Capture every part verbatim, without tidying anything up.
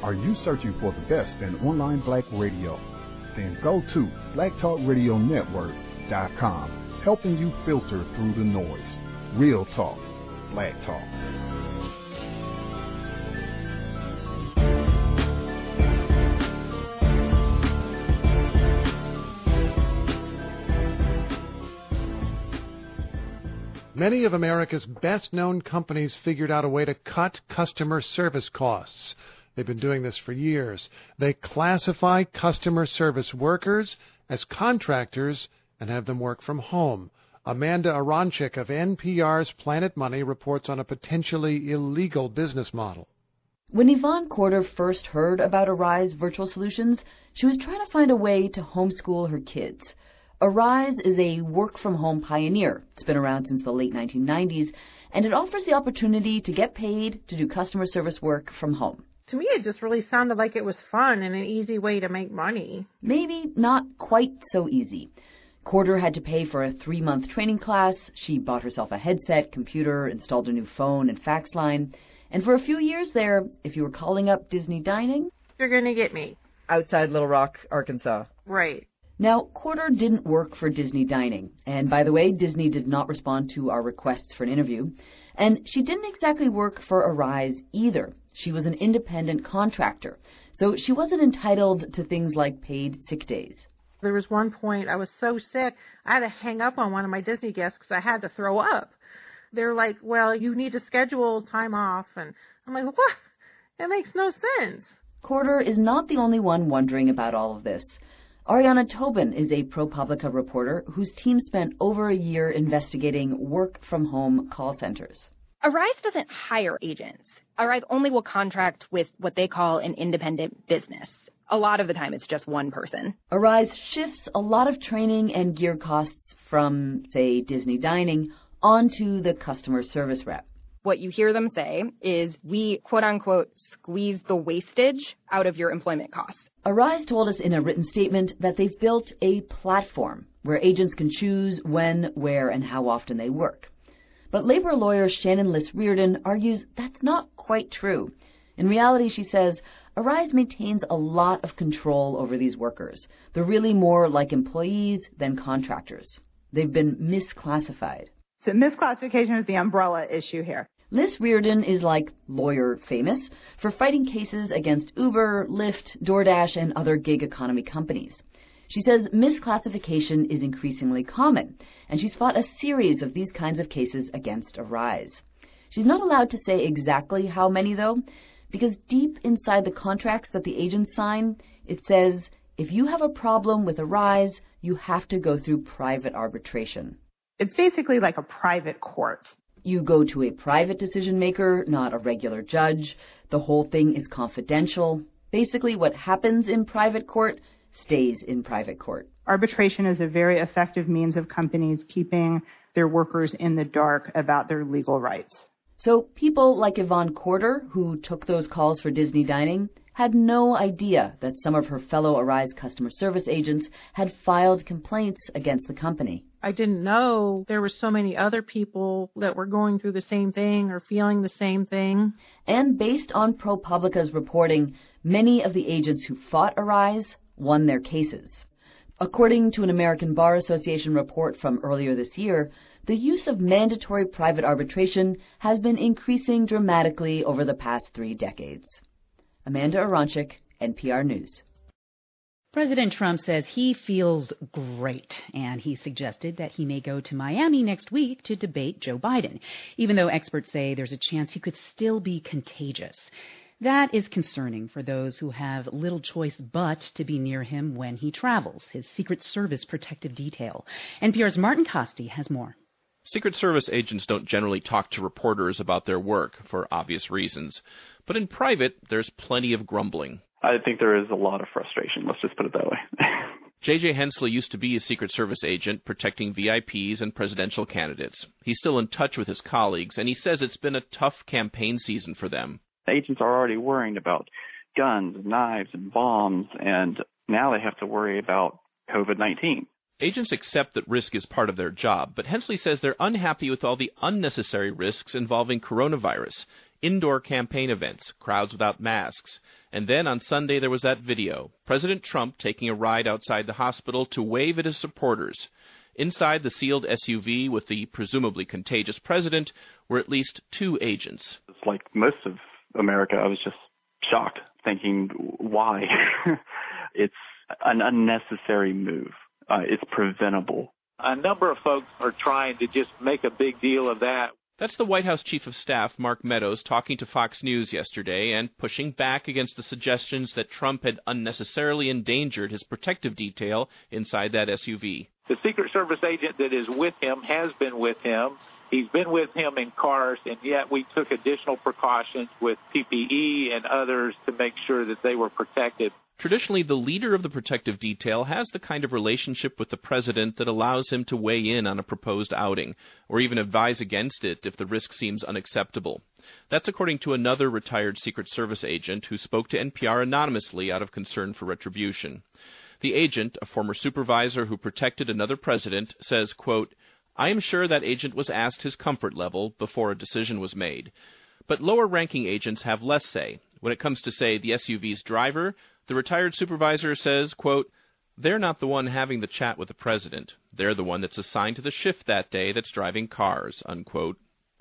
Are you searching for the best in online black radio? Then go to black talk radio network dot com, helping you filter through the noise. Real talk, black talk. Many of America's best-known companies figured out a way to cut customer service costs. They've been doing this for years. They classify customer service workers as contractors and have them work from home. Amanda Aronczyk of N P R's Planet Money reports on a potentially illegal business model. When Yvonne Corder first heard about Arise Virtual Solutions, she was trying to find a way to homeschool her kids. Arise is a work-from-home pioneer. It's been around since the late nineteen nineties, and it offers the opportunity to get paid to do customer service work from home. To me, it just really sounded like it was fun and an easy way to make money. Maybe not quite so easy. Corder had to pay for a three-month training class. She bought herself a headset, computer, installed a new phone and fax line. And for a few years there, if you were calling up Disney Dining... You're going to get me. Outside Little Rock, Arkansas. Right. Now, Corder didn't work for Disney Dining. And by the way, Disney did not respond to our requests for an interview. And she didn't exactly work for Arise either. She was an independent contractor. So she wasn't entitled to things like paid sick days. There was one point I was so sick, I had to hang up on one of my Disney guests because I had to throw up. They're like, well, you need to schedule time off. And I'm like, what? That makes no sense. Corder is not the only one wondering about all of this. Ariana Tobin is a ProPublica reporter whose team spent over a year investigating work-from-home call centers. Arise doesn't hire agents. Arise only will contract with what they call an independent business. A lot of the time, it's just one person. Arise shifts a lot of training and gear costs from, say, Disney Dining onto the customer service rep. What you hear them say is, we, quote-unquote, squeeze the wastage out of your employment costs. Arise told us in a written statement that they've built a platform where agents can choose when, where, and how often they work. But labor lawyer Shannon Liss Reardon argues that's not quite true. In reality, she says, Arise maintains a lot of control over these workers. They're really more like employees than contractors. They've been misclassified. So misclassification is the umbrella issue here. Liz Reardon is like lawyer famous for fighting cases against Uber, Lyft, DoorDash, and other gig economy companies. She says misclassification is increasingly common, and she's fought a series of these kinds of cases against Arise. She's not allowed to say exactly how many, though, because deep inside the contracts that the agents sign, it says, if you have a problem with Arise, you have to go through private arbitration. It's basically like a private court. You go to a private decision maker, not a regular judge. The whole thing is confidential. Basically, what happens in private court stays in private court. Arbitration is a very effective means of companies keeping their workers in the dark about their legal rights. So people like Yvonne Corder, who took those calls for Disney Dining, had no idea that some of her fellow Arise customer service agents had filed complaints against the company. I didn't know there were so many other people that were going through the same thing or feeling the same thing. And based on ProPublica's reporting, many of the agents who fought Arise won their cases. According to an American Bar Association report from earlier this year, the use of mandatory private arbitration has been increasing dramatically over the past three decades. Amanda Aronczyk, N P R News. President Trump says he feels great, and he suggested that he may go to Miami next week to debate Joe Biden, even though experts say there's a chance he could still be contagious. That is concerning for those who have little choice but to be near him when he travels, his Secret Service protective detail. N P R's Martin Costi has more. Secret Service agents don't generally talk to reporters about their work for obvious reasons. But in private, there's plenty of grumbling. I think there is a lot of frustration. Let's just put it that way. J J Hensley used to be a Secret Service agent protecting V I Ps and presidential candidates. He's still in touch with his colleagues, and he says it's been a tough campaign season for them. Agents are already worrying about guns, knives, and bombs, and now they have to worry about COVID nineteen. Agents accept that risk is part of their job, but Hensley says they're unhappy with all the unnecessary risks involving coronavirus. indoor campaign events, crowds without masks. And then on Sunday there was that video, President Trump taking a ride outside the hospital to wave at his supporters. Inside the sealed S U V with the presumably contagious president were at least two agents. It's like most of America, I was just shocked, thinking, why? It's an unnecessary move. Uh, it's preventable. A number of folks are trying to just make a big deal of that. That's the White House Chief of Staff, Mark Meadows, talking to Fox News yesterday and pushing back against the suggestions that Trump had unnecessarily endangered his protective detail inside that S U V. The Secret Service agent that is with him has been with him. He's been with him in cars, and yet we took additional precautions with P P E and others to make sure that they were protected. Traditionally, the leader of the protective detail has the kind of relationship with the president that allows him to weigh in on a proposed outing, or even advise against it if the risk seems unacceptable. That's according to another retired Secret Service agent who spoke to N P R anonymously out of concern for retribution. The agent, a former supervisor who protected another president, says, quote, "I am sure that agent was asked his comfort level before a decision was made. But lower-ranking agents have less say. When it comes to, say, the S U V's driver, the retired supervisor says, quote, they're not the one having the chat with the president. They're the one that's assigned to the shift that day that's driving cars," unquote.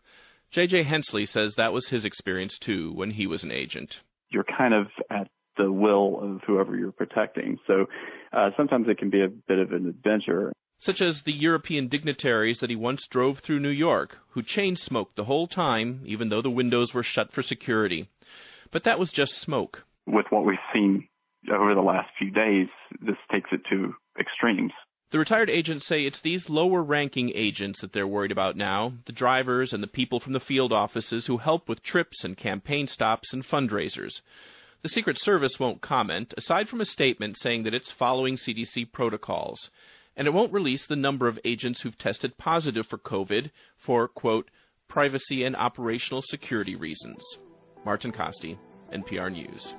J J Hensley says that was his experience, too, when he was an agent. You're kind of at the will of whoever you're protecting. So uh, sometimes it can be a bit of an adventure. Such as the European dignitaries that he once drove through New York, who chain-smoked the whole time, even though the windows were shut for security. But that was just smoke. With what we've seen over the last few days, this takes it to extremes. The retired agents say it's these lower-ranking agents that they're worried about now, the drivers and the people from the field offices who help with trips and campaign stops and fundraisers. The Secret Service won't comment, aside from a statement saying that it's following C D C protocols. And it won't release the number of agents who've tested positive for COVID for, quote, privacy and operational security reasons. Martin Costi, N P R News.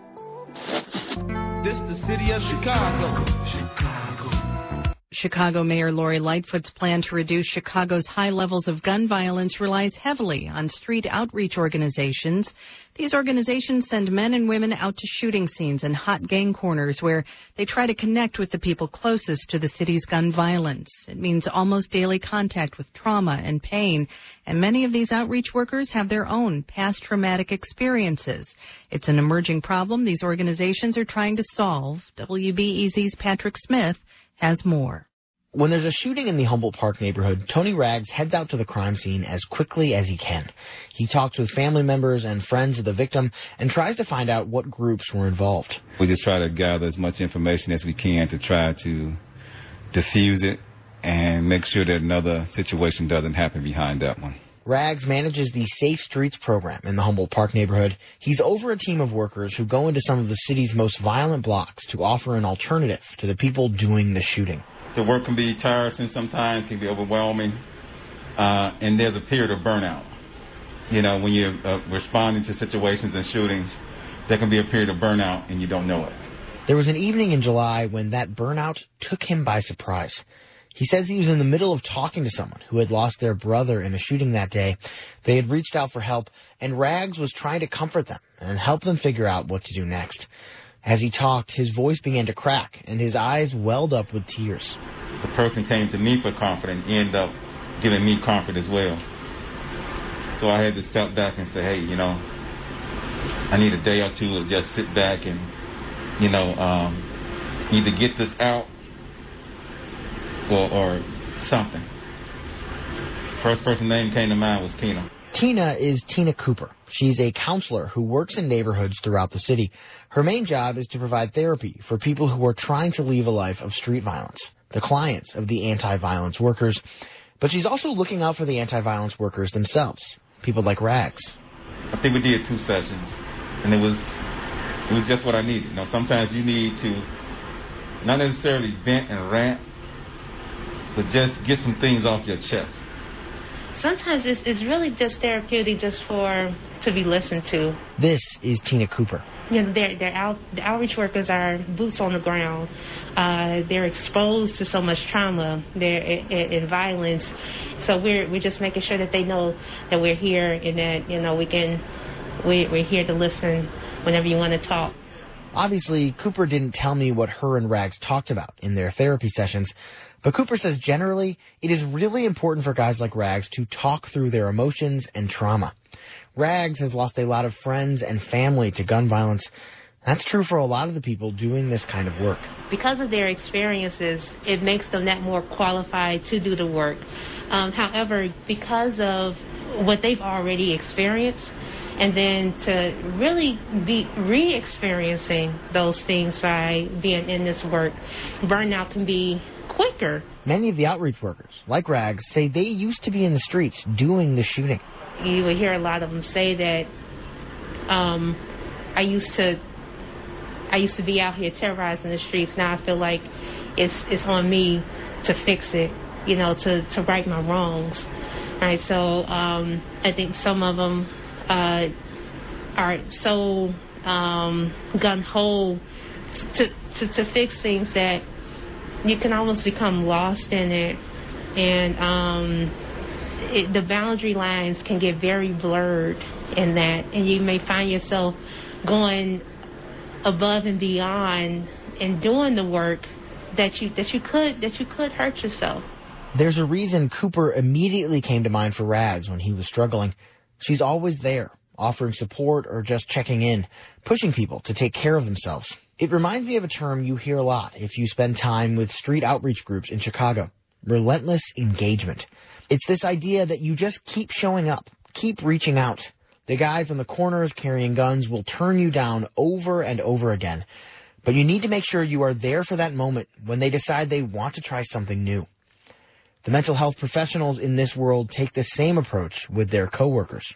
This the city of Chicago. Chicago. Chicago Mayor Lori Lightfoot's plan to reduce Chicago's high levels of gun violence relies heavily on street outreach organizations. These organizations send men and women out to shooting scenes and hot gang corners where they try to connect with the people closest to the city's gun violence. It means almost daily contact with trauma and pain, and many of these outreach workers have their own past traumatic experiences. It's an emerging problem these organizations are trying to solve. W B E Z's Patrick Smith has more. When there's a shooting in the Humboldt Park neighborhood, Tony Rags heads out to the crime scene as quickly as he can. He talks with family members and friends of the victim and tries to find out what groups were involved. We just try to gather as much information as we can to try to diffuse it and make sure that another situation doesn't happen behind that one. Rags manages the Safe Streets program in the Humboldt Park neighborhood. He's over a team of workers who go into some of the city's most violent blocks to offer an alternative to the people doing the shooting. The work can be tiresome sometimes, can be overwhelming, uh, and there's a period of burnout. You know, when you're uh, responding to situations and shootings, there can be a period of burnout and you don't know it. There was an evening in July when that burnout took him by surprise. He says he was in the middle of talking to someone who had lost their brother in a shooting that day. They had reached out for help, and Rags was trying to comfort them and help them figure out what to do next. As he talked, his voice began to crack, and his eyes welled up with tears. The person came to me for comfort and ended up giving me comfort as well. So I had to step back and say, hey, you know, I need a day or two to just sit back and, you know, um, either get this out or, or something. First person name came to mind was Tina. Tina is Tina Cooper. She's a counselor who works in neighborhoods throughout the city. Her main job is to provide therapy for people who are trying to leave a life of street violence, the clients of the anti-violence workers. But she's also looking out for the anti-violence workers themselves, people like Rags. I think we did two sessions, and it was it was just what I needed. You know, sometimes you need to not necessarily vent and rant, but just get some things off your chest. Sometimes it's, it's really just therapeutic just for to be listened to. This is Tina Cooper. You know, they're, they're out, the outreach workers are boots on the ground. Uh, they're exposed to so much trauma, they're in, in violence. So we're we're just making sure that they know that we're here and that, you know, we can we, we're here to listen whenever you want to talk. Obviously, Cooper didn't tell me what her and Rags talked about in their therapy sessions, but Cooper says generally it is really important for guys like Rags to talk through their emotions and trauma. Rags has lost a lot of friends and family to gun violence. That's true for a lot of the people doing this kind of work. Because of their experiences, it makes them that more qualified to do the work. Um, however, because of what they've already experienced, and then to really be re-experiencing those things by being in this work, burnout can be quicker. Many of the outreach workers, like Rags, say they used to be in the streets doing the shooting. You would hear a lot of them say that um, I used to I used to be out here terrorizing the streets. Now I feel like it's it's on me to fix it, you know, to, to right my wrongs. All right, so um, I think some of them uh, are so um, gun-ho to, to, to fix things that you can almost become lost in it. And um, it, the boundary lines can get very blurred in that. And you may find yourself going above and beyond and doing the work that you that you could that you could hurt yourself. There's a reason Cooper immediately came to mind for Rags when he was struggling. She's always there, offering support or just checking in, pushing people to take care of themselves. It reminds me of a term you hear a lot if you spend time with street outreach groups in Chicago: relentless engagement. It's this idea that you just keep showing up, keep reaching out. The guys on the corners carrying guns will turn you down over and over again. But you need to make sure you are there for that moment when they decide they want to try something new. The mental health professionals in this world take the same approach with their coworkers.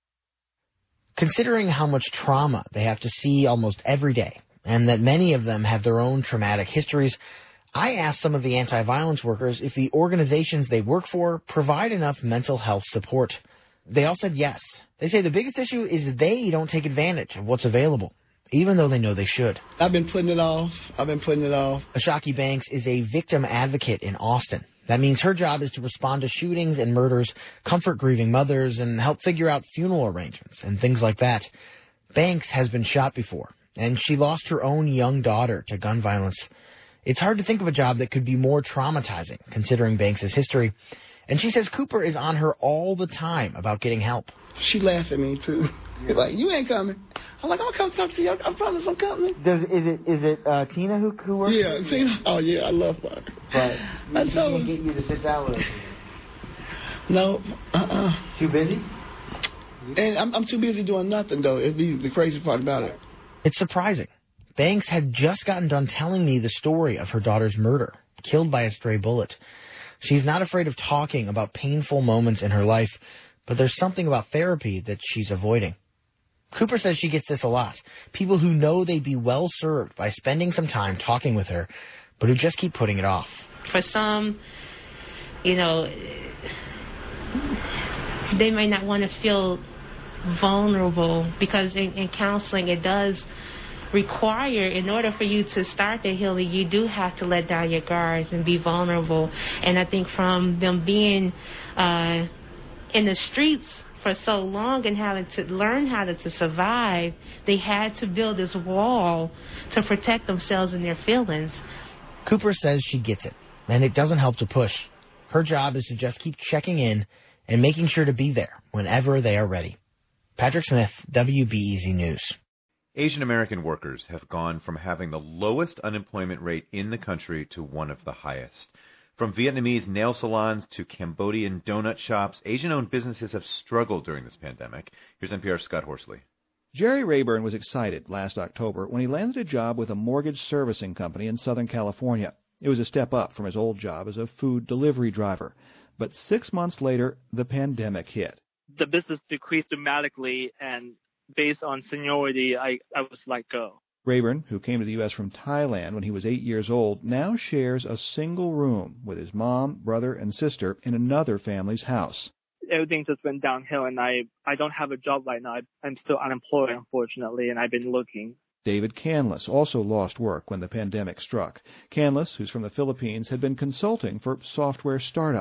Considering how much trauma they have to see almost every day, and that many of them have their own traumatic histories, I asked some of the anti-violence workers if the organizations they work for provide enough mental health support. They all said yes. They say the biggest issue is they don't take advantage of what's available, even though they know they should. I've been putting it off. I've been putting it off. Ashaki Banks is a victim advocate in Austin. That means her job is to respond to shootings and murders, comfort grieving mothers, and help figure out funeral arrangements and things like that. Banks has been shot before, and she lost her own young daughter to gun violence. It's hard to think of a job that could be more traumatizing, considering Banks' history. And she says Cooper is on her all the time about getting help. She laughed at me, too. Like, you ain't coming. I'm like, I'm going to come talk to you. I promise I'm coming. Does, is it is it uh, Tina who, who works Yeah, with you? Tina. Oh, yeah, I love her. But she can't get you to sit down with her. No, uh-uh. Too busy? And I'm, I'm too busy doing nothing, though. It'd be the crazy part about it. It's surprising. Banks had just gotten done telling me the story of her daughter's murder, killed by a stray bullet. She's not afraid of talking about painful moments in her life, but there's something about therapy that she's avoiding. Cooper says she gets this a lot. People who know they'd be well served by spending some time talking with her, but who just keep putting it off. For some, you know, they may not want to feel vulnerable because in, in counseling it does require, in order for you to start the healing, you do have to let down your guards and be vulnerable. And I think from them being uh, in the streets for so long and having to learn how to, to survive, they had to build this wall to protect themselves and their feelings. Cooper says she gets it, and it doesn't help to push. Her job is to just keep checking in and making sure to be there whenever they are ready. Patrick Smith, W B E Z News. Asian American workers have gone from having the lowest unemployment rate in the country to one of the highest. From Vietnamese nail salons to Cambodian donut shops, Asian-owned businesses have struggled during this pandemic. Here's N P R's Scott Horsley. Jerry Rayburn was excited last October when he landed a job with a mortgage servicing company in Southern California. It was a step up from his old job as a food delivery driver. But six months later, the pandemic hit. The business decreased dramatically, and based on seniority, I, I was let go. Rayburn, who came to the U S from Thailand when he was eight years old, now shares a single room with his mom, brother, and sister in another family's house. Everything just went downhill, and I, I don't have a job right now. I'm still unemployed, unfortunately, and I've been looking. David Canlis also lost work when the pandemic struck. Canlis, who's from the Philippines, had been consulting for software startups.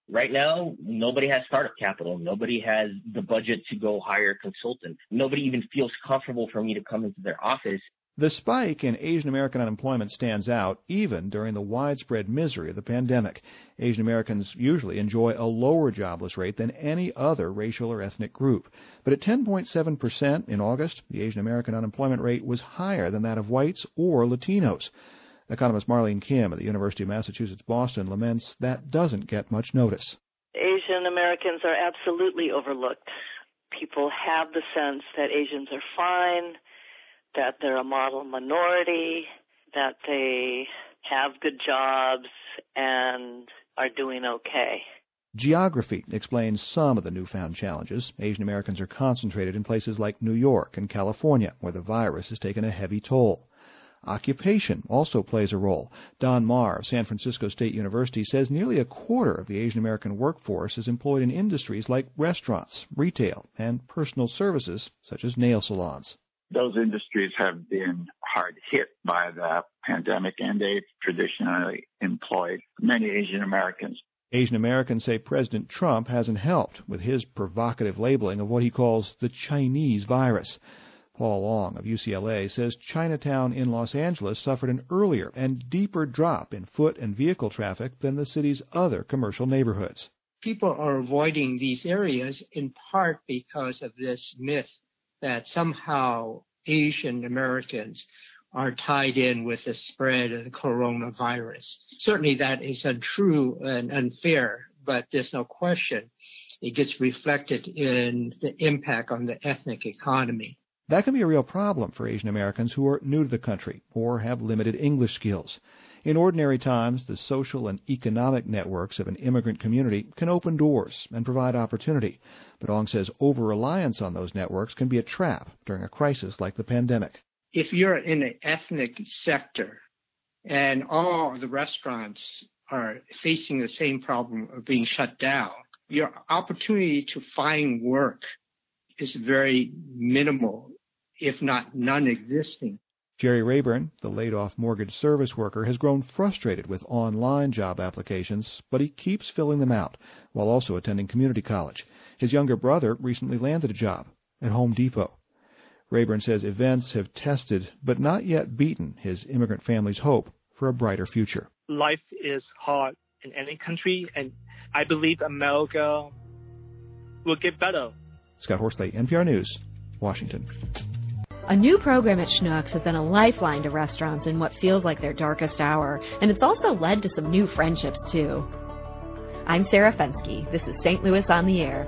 Right now, nobody has startup capital. Nobody has the budget to go hire a consultant. Nobody even feels comfortable for me to come into their office. The spike in Asian American unemployment stands out even during the widespread misery of the pandemic. Asian Americans usually enjoy a lower jobless rate than any other racial or ethnic group. But at ten point seven percent in August, the Asian American unemployment rate was higher than that of whites or Latinos. Economist Marlene Kim at the University of Massachusetts Boston laments that doesn't get much notice. Asian Americans are absolutely overlooked. People have the sense that Asians are fine, that they're a model minority, that they have good jobs and are doing okay. Geography explains some of the newfound challenges. Asian Americans are concentrated in places like New York and California, where the virus has taken a heavy toll. Occupation also plays a role. Don Marr of San Francisco State University says nearly a quarter of the Asian American workforce is employed in industries like restaurants, retail, and personal services such as nail salons. Those industries have been hard hit by the pandemic, and they've traditionally employed many Asian Americans. Asian Americans say President Trump hasn't helped with his provocative labeling of what he calls the Chinese virus. Paul Long of U C L A says Chinatown in Los Angeles suffered an earlier and deeper drop in foot and vehicle traffic than the city's other commercial neighborhoods. People are avoiding these areas in part because of this myth that somehow Asian Americans are tied in with the spread of the coronavirus. Certainly that is untrue and unfair, but there's no question it gets reflected in the impact on the ethnic economy. That can be a real problem for Asian Americans who are new to the country or have limited English skills. In ordinary times, the social and economic networks of an immigrant community can open doors and provide opportunity. But Ong says over-reliance on those networks can be a trap during a crisis like the pandemic. If you're in an ethnic sector and all the restaurants are facing the same problem of being shut down, your opportunity to find work is very minimal, if not non-existing. Jerry Rayburn, the laid-off mortgage service worker, has grown frustrated with online job applications, but he keeps filling them out while also attending community college. His younger brother recently landed a job at Home Depot. Rayburn says events have tested but not yet beaten his immigrant family's hope for a brighter future. Life is hard in any country, and I believe America will get better. Scott Horsley, N P R News, Washington. A new program at Schnucks has been a lifeline to restaurants in what feels like their darkest hour, and it's also led to some new friendships, too. I'm Sarah Fensky. This is Saint Louis on the Air.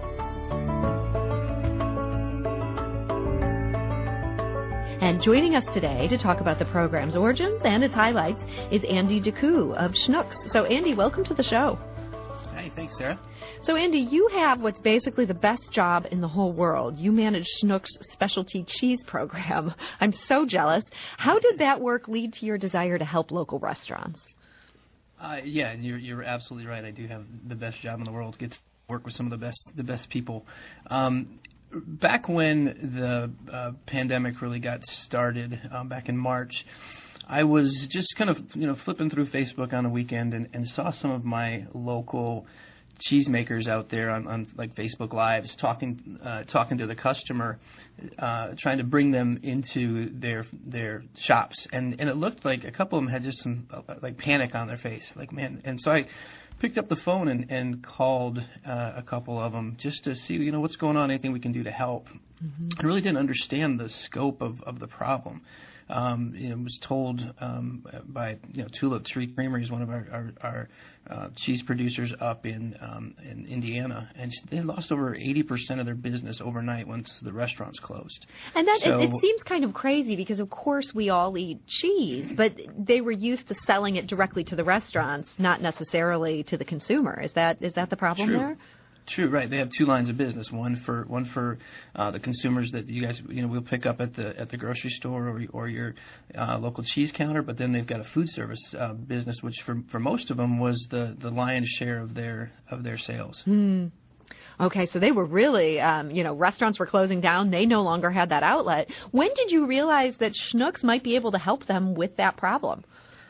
And joining us today to talk about the program's origins and its highlights is Andy Decoux of Schnucks. So, Andy, welcome to the show. Hey, thanks, Sarah. So, Andy, you have what's basically the best job in the whole world. You manage Schnucks' specialty cheese program. I'm so jealous. How did that work lead to your desire to help local restaurants? Uh, yeah, and you're you're absolutely right. I do have the best job in the world. Get to work with some of the best the best people. Um, back when the uh, pandemic really got started, um, back in March, I was just kind of you know flipping through Facebook on a weekend and, and saw some of my local cheesemakers out there on, on like Facebook Lives talking uh, talking to the customer, uh, trying to bring them into their their shops, and and it looked like a couple of them had just some uh, like panic on their face, like man. And so I picked up the phone and and called uh, a couple of them just to see you know what's going on, anything we can do to help. Mm-hmm. I really didn't understand the scope of, of the problem. Um, you know, was told um, by you know Tulip Tree Creamery is one of our our, our uh, cheese producers up in um, in Indiana, and they lost over eighty percent of their business overnight once the restaurants closed. And that so, it, it seems kind of crazy because of course we all eat cheese, but they were used to selling it directly to the restaurants, not necessarily to the consumer. Is that is that the problem true. there? True, right. They have two lines of business. One for one for uh, the consumers that you guys you know will pick up at the at the grocery store or or your uh, local cheese counter. But then they've got a food service uh, business, which for for most of them was the, the lion's share of their of their sales. Hmm. Okay, so they were really, um, you know, restaurants were closing down. They no longer had that outlet. When did you realize that Schnucks might be able to help them with that problem?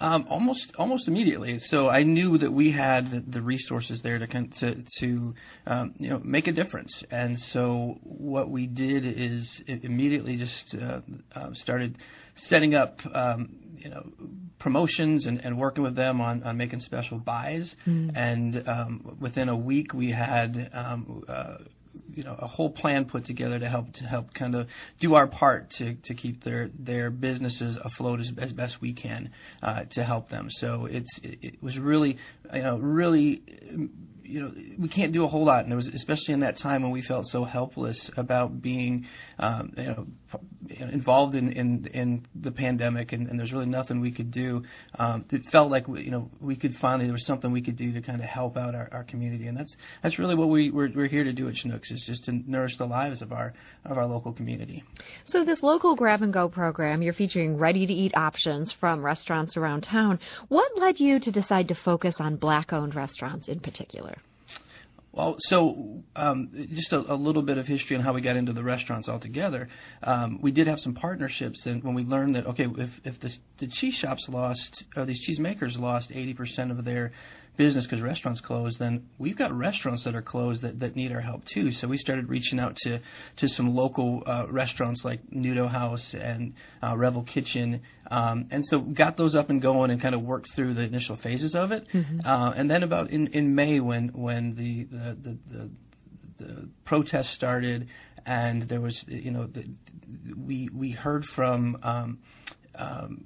Um, almost, almost immediately. So I knew that we had the resources there to to, to um, you know, make a difference. And so what we did is immediately just uh, uh, started setting up, um, you know, promotions and, and working with them on, on making special buys. Mm. And um, within a week, we had um, uh, you know, a whole plan put together to help to help kind of do our part to, to keep their, their businesses afloat as, as best we can uh, to help them. So it's it, it was really, you know, really, you know, we can't do a whole lot, and it was especially in that time when we felt so helpless about being, um, you know, involved in, in, in the pandemic, and, and there's really nothing we could do. Um, it felt like we, you know, we could finally, there was something we could do to kind of help out our, our community, and that's that's really what we we're, we're here to do at Schnucks, is just to nourish the lives of our of our local community. So this local grab and go program, you're featuring ready to eat options from restaurants around town. What led you to decide to focus on black owned restaurants in particular? Well, so um, just a, a little bit of history on how we got into the restaurants altogether. Um, we did have some partnerships, and when we learned that, okay, if, if the, the cheese shops lost, or these cheese makers lost eighty percent of their business because restaurants closed, then we've got restaurants that are closed that, that need our help too. So we started reaching out to, to some local uh, restaurants like Nudo House and uh, Revel Kitchen, um, and so got those up and going and kind of worked through the initial phases of it. Mm-hmm. Uh, and then about in, in May when when the the, the, the the protests started, and there was, you know, the, we we heard from um, um,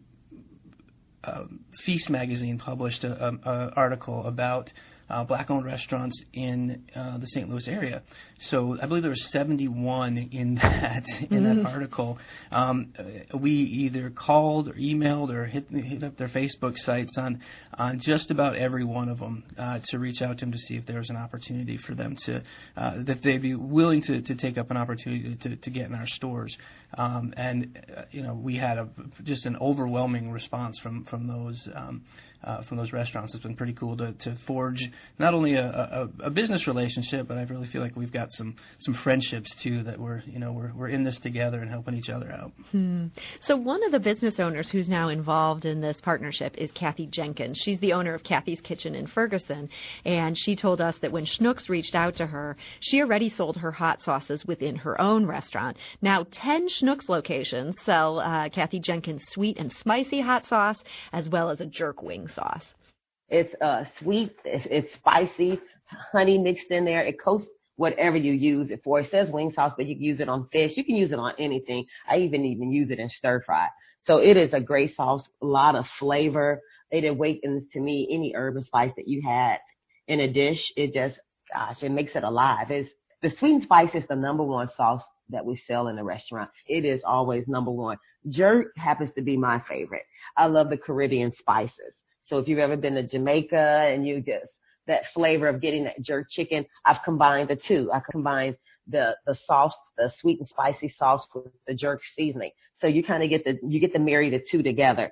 Um, Feast magazine published an article about uh, black-owned restaurants in uh, the Saint Louis area. So I believe there were seventy-one in that in mm. that article. Um, we either called or emailed or hit, hit up their Facebook sites on on just about every one of them uh, to reach out to them to see if there was an opportunity for them to uh, that they'd be willing to, to take up an opportunity to, to get in our stores. Um, and uh, you know, we had a just an overwhelming response from from those um, uh, from those restaurants. It's been pretty cool to, to forge not only a, a, a business relationship, but I really feel like we've got some some friendships too, that we're you know we're we're in this together and helping each other out. Hmm. So one of the business owners who's now involved in this partnership is Kathy Jenkins. She's the owner of Kathy's Kitchen in Ferguson, and she told us that when Schnucks reached out to her, she already sold her hot sauces within her own restaurant. Now ten Schnucks locations sell uh, Kathy Jenkins' sweet and spicy hot sauce, as well as a jerk wing sauce. It's uh, sweet, it's, it's spicy, honey mixed in there. It coats whatever you use it for. It says wing sauce, but you can use it on fish. You can use it on anything. I even even use it in stir fry. So it is a great sauce, a lot of flavor. It awakens to me any herb and spice that you had in a dish. It just, gosh, it makes it alive. It's, the sweet and spice is the number one sauce that we sell in the restaurant. It is always number one. Jerk happens to be my favorite. I love the Caribbean spices. So if you've ever been to Jamaica and you just, that flavor of getting that jerk chicken, I've combined the two. I combined the, the sauce, the sweet and spicy sauce with the jerk seasoning. So you kind of get the, you get to marry the two together.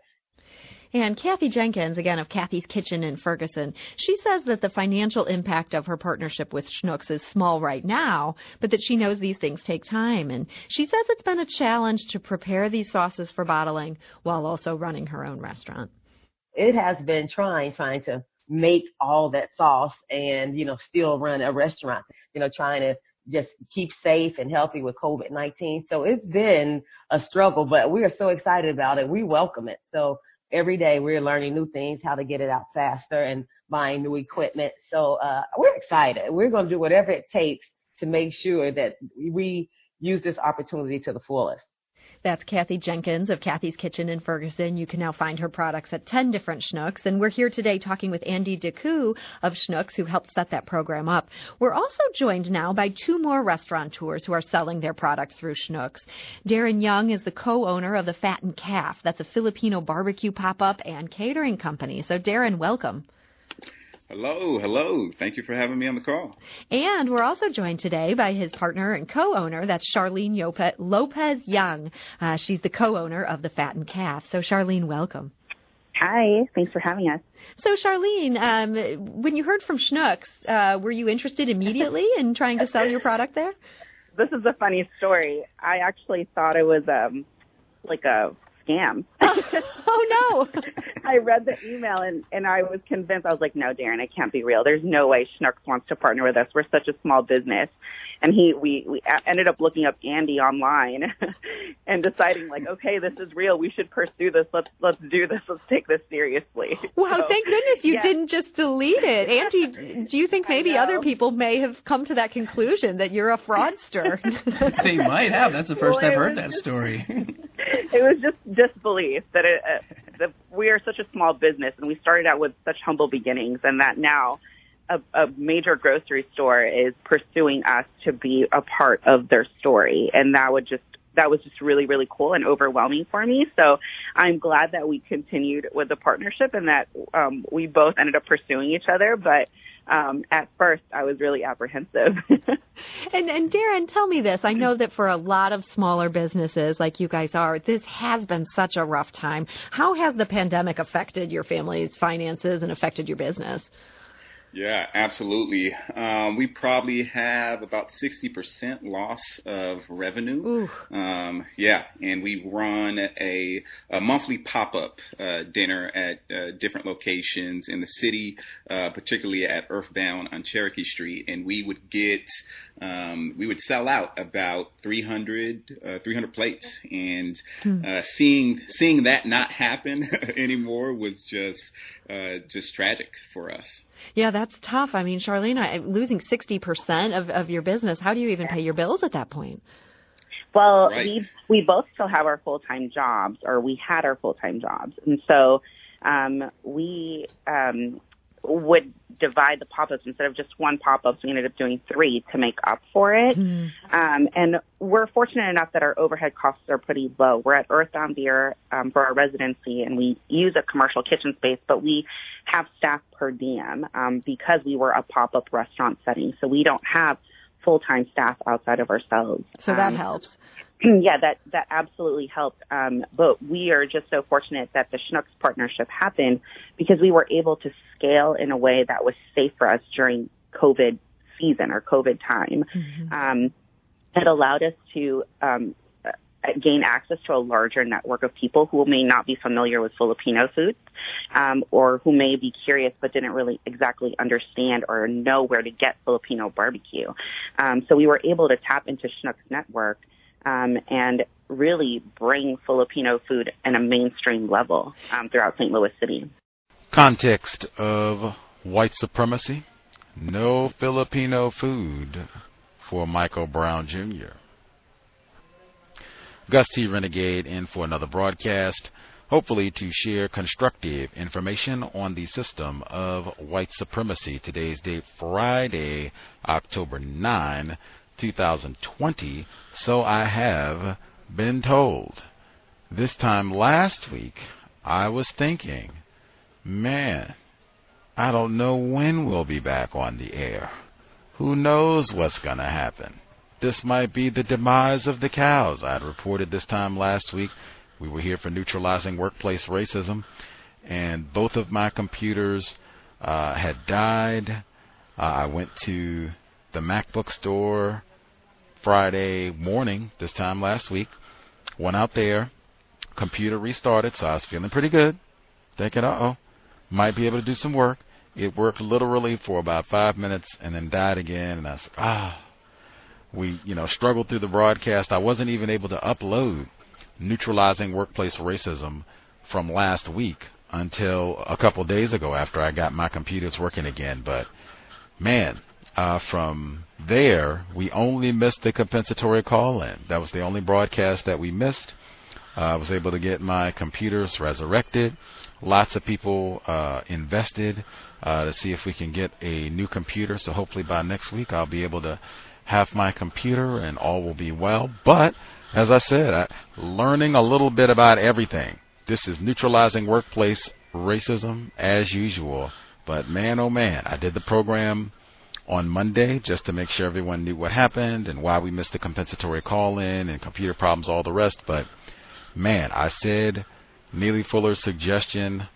And Kathy Jenkins, again, of Kathy's Kitchen in Ferguson, she says that the financial impact of her partnership with Schnucks is small right now, but that she knows these things take time. And she says it's been a challenge to prepare these sauces for bottling while also running her own restaurant. It has been trying, trying to make all that sauce and, you know, still run a restaurant, you know, trying to just keep safe and healthy with COVID nineteen. So it's been a struggle, but we are so excited about it. We welcome it. So every day we're learning new things, how to get it out faster and buying new equipment. So uh, we're excited. We're going to do whatever it takes to make sure that we use this opportunity to the fullest. That's Kathy Jenkins of Kathy's Kitchen in Ferguson. You can now find her products at ten different Schnucks. And we're here today talking with Andy DeCou of Schnucks, who helped set that program up. We're also joined now by two more restaurateurs who are selling their products through Schnucks. Darren Young is the co-owner of the Fattened Calf. That's a Filipino barbecue pop-up and catering company. So, Darren, welcome. Hello, hello. Thank you for having me on the call. And we're also joined today by his partner and co-owner, that's Charlene Yope- Lopez Young. Uh, she's the co-owner of the Fattened Calf. So, Charlene, welcome. Hi, thanks for having us. So, Charlene, um, when you heard from Schnucks, uh, were you interested immediately in trying to sell your product there? This is a funny story. I actually thought it was um, like a scam. Oh, no. I read the email, and, and I was convinced. I was like, no, Darren, it can't be real. There's no way Schnucks wants to partner with us. We're such a small business. And he, we, we ended up looking up Andy online and deciding, like, okay, this is real. We should pursue this. Let's let's do this. Let's take this seriously. Wow, so, thank goodness you yeah. didn't just delete it. Angie, do you think maybe other people may have come to that conclusion that you're a fraudster? They might have. That's the first Well, I've heard that just, story. It was just disbelief that, it, uh, that we are such a small business, and we started out with such humble beginnings, and that now A, a major grocery store is pursuing us to be a part of their story. And that would just, that was just really, really cool and overwhelming for me. So I'm glad that we continued with the partnership and that um, we both ended up pursuing each other. But um, at first I was really apprehensive. and, and Darren, tell me this. I know that for a lot of smaller businesses like you guys are, this has been such a rough time. How has the pandemic affected your family's finances and affected your business? Yeah, absolutely. Um, we probably have about sixty percent loss of revenue. Um, yeah, and we run a, a monthly pop-up uh, dinner at uh, different locations in the city, uh, particularly at Earthbound on Cherokee Street, and we would get, um, we would sell out about three hundred, uh, three hundred plates, and uh, seeing seeing that not happen anymore was just uh, just tragic for us. Yeah, that's tough. I mean, Charlene, losing sixty percent of, of your business, how do you even pay your bills at that point? Well, Right. we we both still have our full-time jobs, or we had our full-time jobs. And so um, we um, would divide the pop-ups. Instead of just one pop-up, we ended up doing three to make up for it. Mm-hmm. Um, and we're fortunate enough that our overhead costs are pretty low. We're at Earthbound Beer um, for our residency, and we use a commercial kitchen space, but we have staff per diem um, because we were a pop-up restaurant setting. So we don't have full-time staff outside of ourselves. So that Um, helps. Yeah, that, that absolutely helped. Um, but we are just so fortunate that the Schnucks partnership happened because we were able to scale in a way that was safe for us during COVID season or COVID time. Mm-hmm. Um, it allowed us to um, gain access to a larger network of people who may not be familiar with Filipino foods um, or who may be curious but didn't really exactly understand or know where to get Filipino barbecue. Um, so we were able to tap into Schnucks network Um, and really bring Filipino food in a mainstream level um, throughout Saint Louis City. Context of white supremacy. No Filipino food for Michael Brown Junior Gus T. Renegade in for another broadcast, hopefully to share constructive information on the system of white supremacy. Today's date, Friday, October ninth, two thousand twenty, so I have been told. This time last week, I was thinking, man, I don't know when we'll be back on the air. Who knows what's going to happen? This might be the demise of the cows. I had reported this time last week. We were here for neutralizing workplace racism, and both of my computers uh, had died. Uh, I went to the MacBook store Friday morning this time last week, went out there, computer restarted, so I was feeling pretty good, thinking, uh-oh, might be able to do some work. It worked literally for about five minutes and then died again, and I was like, ah. We, you know, struggled through the broadcast. I wasn't even able to upload Neutralizing Workplace Racism from last week until a couple days ago after I got my computers working again. But, man, uh, from there, we only missed the compensatory call-in. That was the only broadcast that we missed. Uh, I was able to get my computers resurrected. Lots of people uh, invested uh, to see if we can get a new computer. So hopefully by next week I'll be able to have my computer and all will be well. But, as I said, I, learning a little bit about everything. This is Neutralizing Workplace Racism as usual. But, man, oh, man, I did the program on Monday just to make sure everyone knew what happened and why we missed the compensatory call-in and computer problems, all the rest. But, man, I said Neely Fuller's suggestion,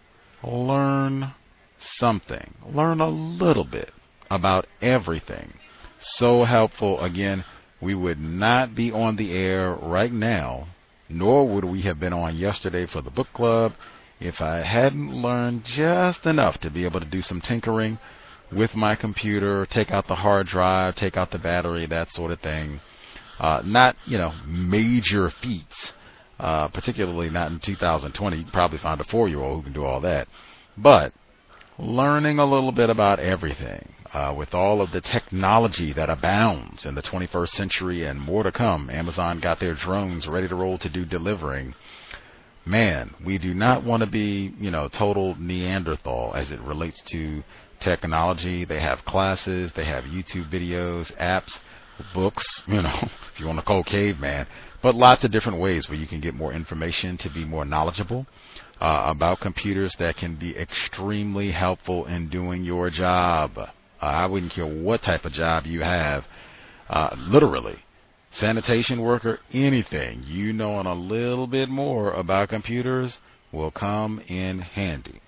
learn something. Learn a little bit about everything. So helpful. Again, we would not be on the air right now nor would we have been on yesterday for the book club if I hadn't learned just enough to be able to do some tinkering with my computer, take out the hard drive, take out the battery, that sort of thing. Uh, not, you know, major feats, uh, particularly not in two thousand twenty. You can probably find a four-year-old who can do all that. But learning a little bit about everything, uh, with all of the technology that abounds in the twenty-first century and more to come. Amazon got their drones ready to roll to do delivering. Man, we do not want to be, you know, total Neanderthal as it relates to technology. They have classes, they have YouTube videos, apps, books, you know, if you want to call caveman, but lots of different ways where you can get more information to be more knowledgeable uh, about computers that can be extremely helpful in doing your job. Uh, I wouldn't care what type of job you have, uh, literally. Sanitation worker, anything, you knowing a little bit more about computers will come in handy.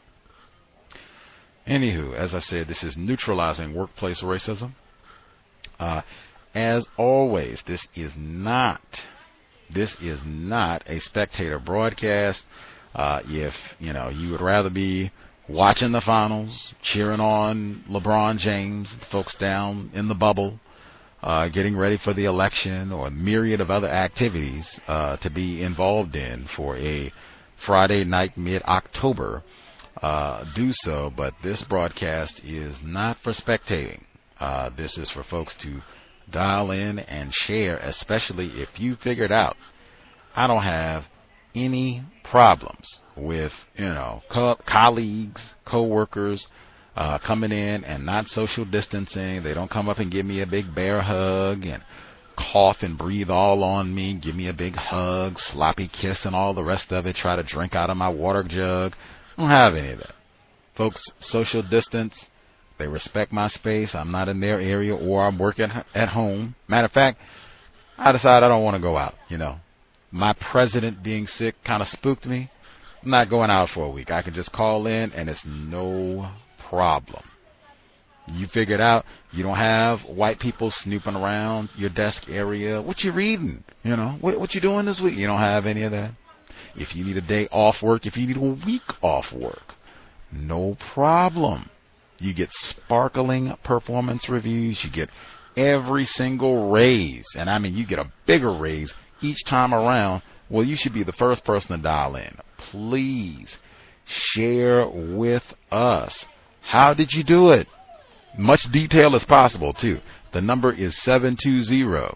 Anywho, as I said, this is Neutralizing Workplace Racism. Uh, as always, this is not, this is not a spectator broadcast. Uh, if, you know, you would rather be watching the finals, cheering on LeBron James, folks down in the bubble, Uh, getting ready for the election, or a myriad of other activities uh, to be involved in for a Friday night mid-October, uh, do so. But this broadcast is not for spectating. Uh, this is for folks to dial in and share, especially if you figured out I don't have any problems with, you know, co- colleagues, co-workers, Uh, coming in and not social distancing. They don't come up and give me a big bear hug and cough and breathe all on me, give me a big hug, sloppy kiss and all the rest of it, try to drink out of my water jug. I don't have any of that. Folks, social distance. They respect my space. I'm not in their area, or I'm working at home. Matter of fact, I decide I don't want to go out, you know. My president being sick kind of spooked me. I'm not going out for a week. I can just call in and it's no problem. You figured out you don't have white people snooping around your desk area. What you reading? You know, what, what you doing this week? You don't have any of that. If you need a day off work, if you need a week off work, no problem. You get sparkling performance reviews. You get every single raise. And I mean, you get a bigger raise each time around. Well, you should be the first person to dial in. Please share with us. How did you do it? Much detail as possible, too. The number is seven two zero,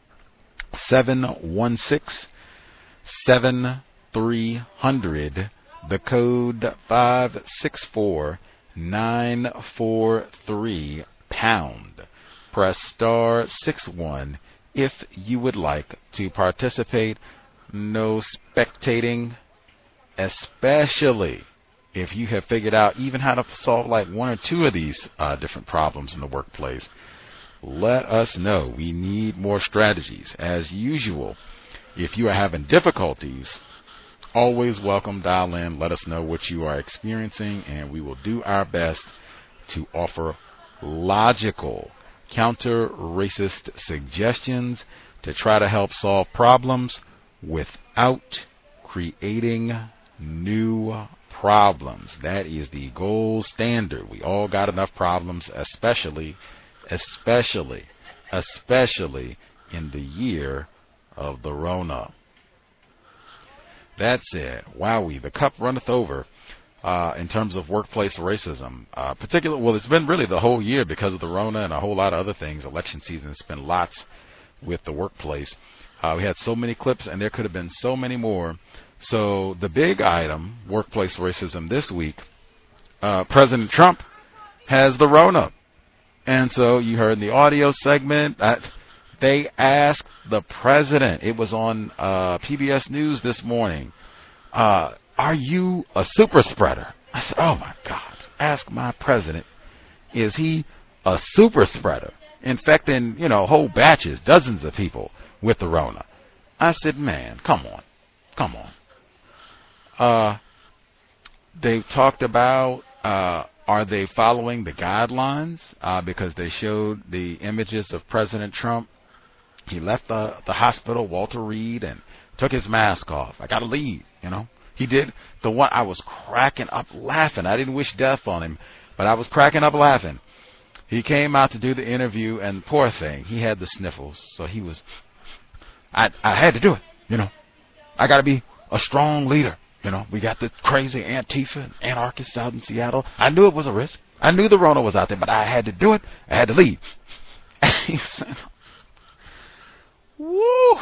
seven one six, seven three zero zero. The code five six four nine four three pound. Press star six one if you would like to participate. No spectating, especially if you have figured out even how to solve like one or two of these uh, different problems in the workplace. Let us know. We need more strategies. As usual, if you are having difficulties, always welcome, dial in, let us know what you are experiencing, and we will do our best to offer logical, counter-racist suggestions to try to help solve problems without creating new problems. That is the gold standard. We all got enough problems, especially, especially, especially in the year of the Rona. That's it. Wowee, the cup runneth over uh, in terms of workplace racism. Uh, particular, well, it's been really the whole year because of the Rona and a whole lot of other things. Election season, it's been lots with the workplace. Uh, we had so many clips, and there could have been so many more. So the big item, workplace racism this week, uh, President Trump has the Rona. And so you heard in the audio segment that they asked the president, it was on uh, P B S News this morning, uh, are you a super spreader? I said, oh my God, ask my president, is he a super spreader, infecting, you know, whole batches, dozens of people with the Rona? I said, man, come on, come on. Uh, they've talked about, uh, are they following the guidelines? Uh, because they showed the images of President Trump. He left the, the hospital, Walter Reed, and took his mask off. I got to leave, you know. He did the one. I was cracking up laughing. I didn't wish death on him, but I was cracking up laughing. He came out to do the interview, and poor thing, he had the sniffles, so he was, I, I had to do it, you know. I got to be a strong leader, you know. We got the crazy Antifa and anarchists out in Seattle. I knew it was a risk. I knew the Rona was out there, but I had to do it. I had to leave. He said, woo,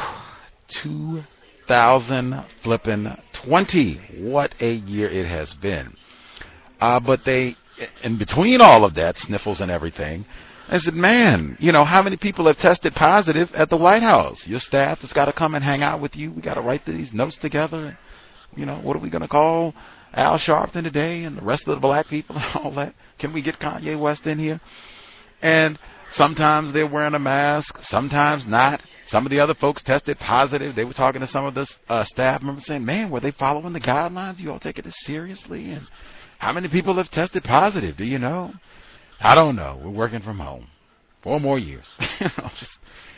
two thousand flipping twenty. What a year it has been. Uh, but they, in between all of that, sniffles and everything, I said, man, you know, how many people have tested positive at the White House? Your staff has got to come and hang out with you. We got to write these notes together. You know, what are we going to call Al Sharpton today and the rest of the black people and all that? Can we get Kanye West in here? And sometimes they're wearing a mask, sometimes not. Some of the other folks tested positive. They were talking to some of the uh, staff members saying, man, were they following the guidelines? You all taking this seriously? And how many people have tested positive? Do you know? I don't know. We're working from home. Four more years. Just,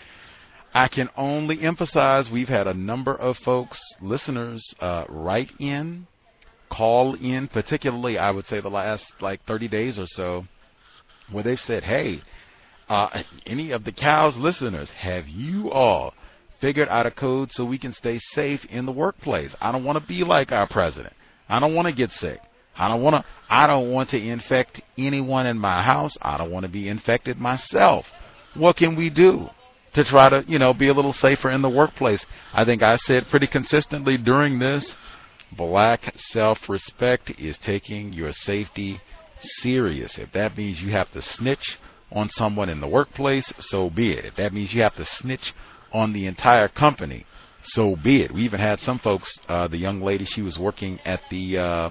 I can only emphasize we've had a number of folks, listeners, uh, write in, call in, particularly I would say the last like thirty days or so, where they've said, hey, uh, any of the Cows listeners, have you all figured out a code so we can stay safe in the workplace? I don't want to be like our president. I don't want to get sick. I don't want to, I don't want to infect anyone in my house. I don't want to be infected myself. What can we do to try to, you know, be a little safer in the workplace? I think I said pretty consistently during this, black self-respect is taking your safety serious. If that means you have to snitch on someone in the workplace, so be it. If that means you have to snitch on the entire company, so be it. We even had some folks, uh, the young lady, she was working at the uh,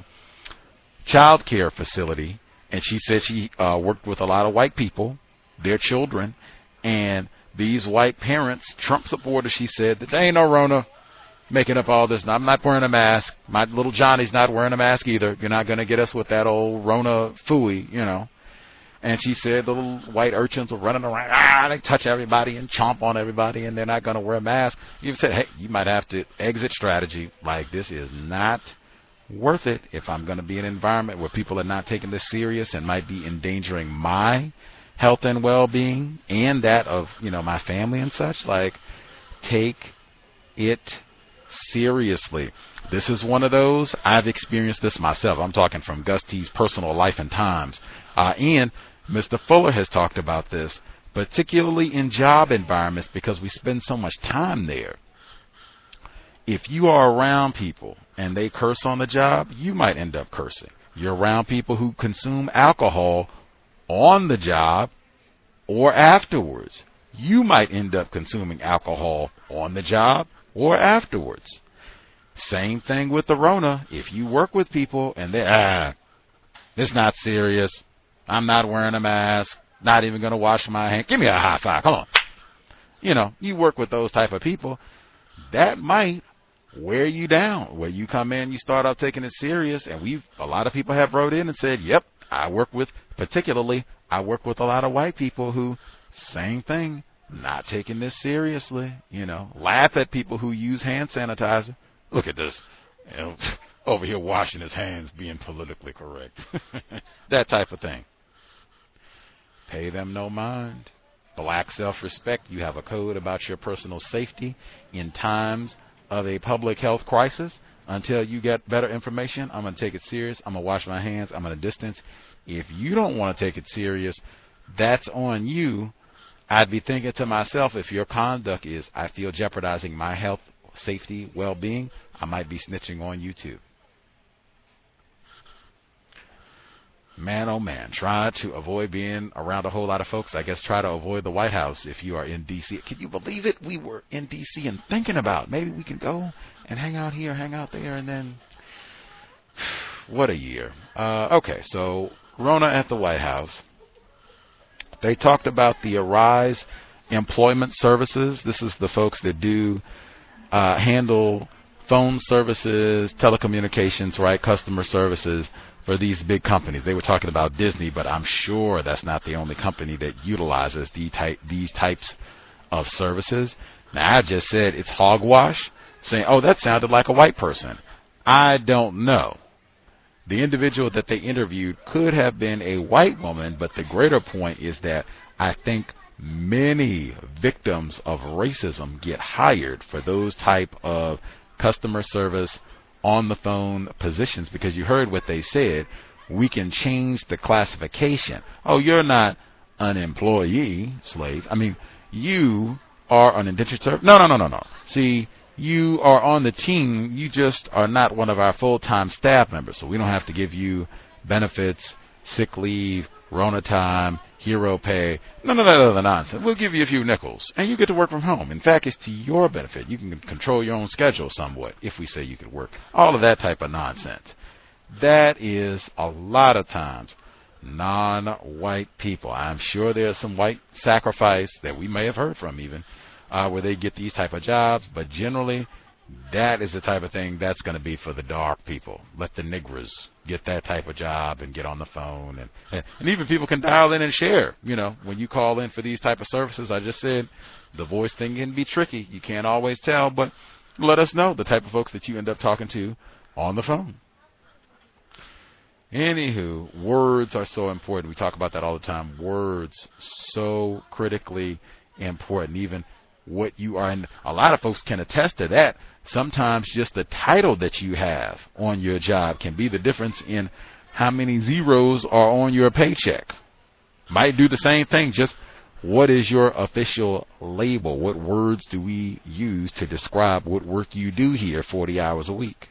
child care facility, and she said she uh, worked with a lot of white people, their children, and these white parents, Trump supporters, she said, that there ain't no Rona, making up all this. I'm not wearing a mask. My little Johnny's not wearing a mask either. You're not going to get us with that old Rona phooey, you know. And she said the little white urchins were running around, ah, they touch everybody and chomp on everybody, and they're not going to wear a mask. You said, hey, you might have to exit strategy. Like, this is not worth it if I'm going to be in an environment where people are not taking this serious and might be endangering my health and well-being and that of, you know, my family and such. Like, take it seriously. This is one of those. I've experienced this myself. I'm talking from Gus T's personal life and times. Uh, and Mister Fuller has talked about this, particularly in job environments, because we spend so much time there. If you are around people and they curse on the job, you might end up cursing. You're around people who consume alcohol on the job or afterwards. You might end up consuming alcohol on the job or afterwards. Same thing with the Rona. If you work with people and they, ah, it's not serious, I'm not wearing a mask, not even going to wash my hands, give me a high five, come on. You know, you work with those type of people, that might wear you down. Where you come in, you start out taking it serious, and we've, a lot of people have wrote in and said, yep, I work with, particularly, I work with a lot of white people who, same thing, not taking this seriously, you know, laugh at people who use hand sanitizer. Look at this, you know, over here washing his hands, being politically correct. That type of thing. Pay them no mind. Black self-respect. You have a code about your personal safety in times of a public health crisis. Until you get better information, I'm going to take it serious. I'm going to wash my hands. I'm going to distance. If you don't want to take it serious, that's on you. I'd be thinking to myself, if your conduct is, I feel jeopardizing my health, safety, well-being, I might be snitching on you too. Man, oh man, try to avoid being around a whole lot of folks. I guess try to avoid the White House if you are in D C. Can you believe it? We were in D C and thinking about maybe we can go and hang out here, hang out there, and then what a year. Uh, okay, so Rona at the White House. They talked about the Arise Employment Services. This is the folks that do uh, handle phone services, telecommunications, right, customer services for these big companies. They were talking about Disney, but I'm sure that's not the only company that utilizes the type, these types of services. Now, I just said it's hogwash saying, oh, that sounded like a white person. I don't know. The individual that they interviewed could have been a white woman, but the greater point is that I think many victims of racism get hired for those type of customer service on the phone positions, because you heard what they said. We can change the classification. Oh, you're not an employee, slave. I mean, you are an indentured servant. No, no, no, no, no. See, you are on the team. You just are not one of our full-time staff members, so we don't have to give you benefits, sick leave, Rona time, hero pay, none of that other nonsense. We'll give you a few nickels, and you get to work from home. In fact, it's to your benefit. You can control your own schedule somewhat if we say you could work. All of that type of nonsense. That is a lot of times non-white people. I'm sure there's some white sacrifice that we may have heard from even, uh, where they get these type of jobs, but generally that is the type of thing that's going to be for the dark people. Let the niggers get that type of job and get on the phone. And, and, and even people can dial in and share. You know, when you call in for these type of services, I just said the voice thing can be tricky. You can't always tell, but let us know the type of folks that you end up talking to on the phone. Anywho, words are so important. We talk about that all the time. Words, so critically important. Even what you are in. A lot of folks can attest to that. Sometimes just the title that you have on your job can be the difference in how many zeros are on your paycheck. Might do the same thing, just what is your official label? What words do we use to describe what work you do here forty hours a week?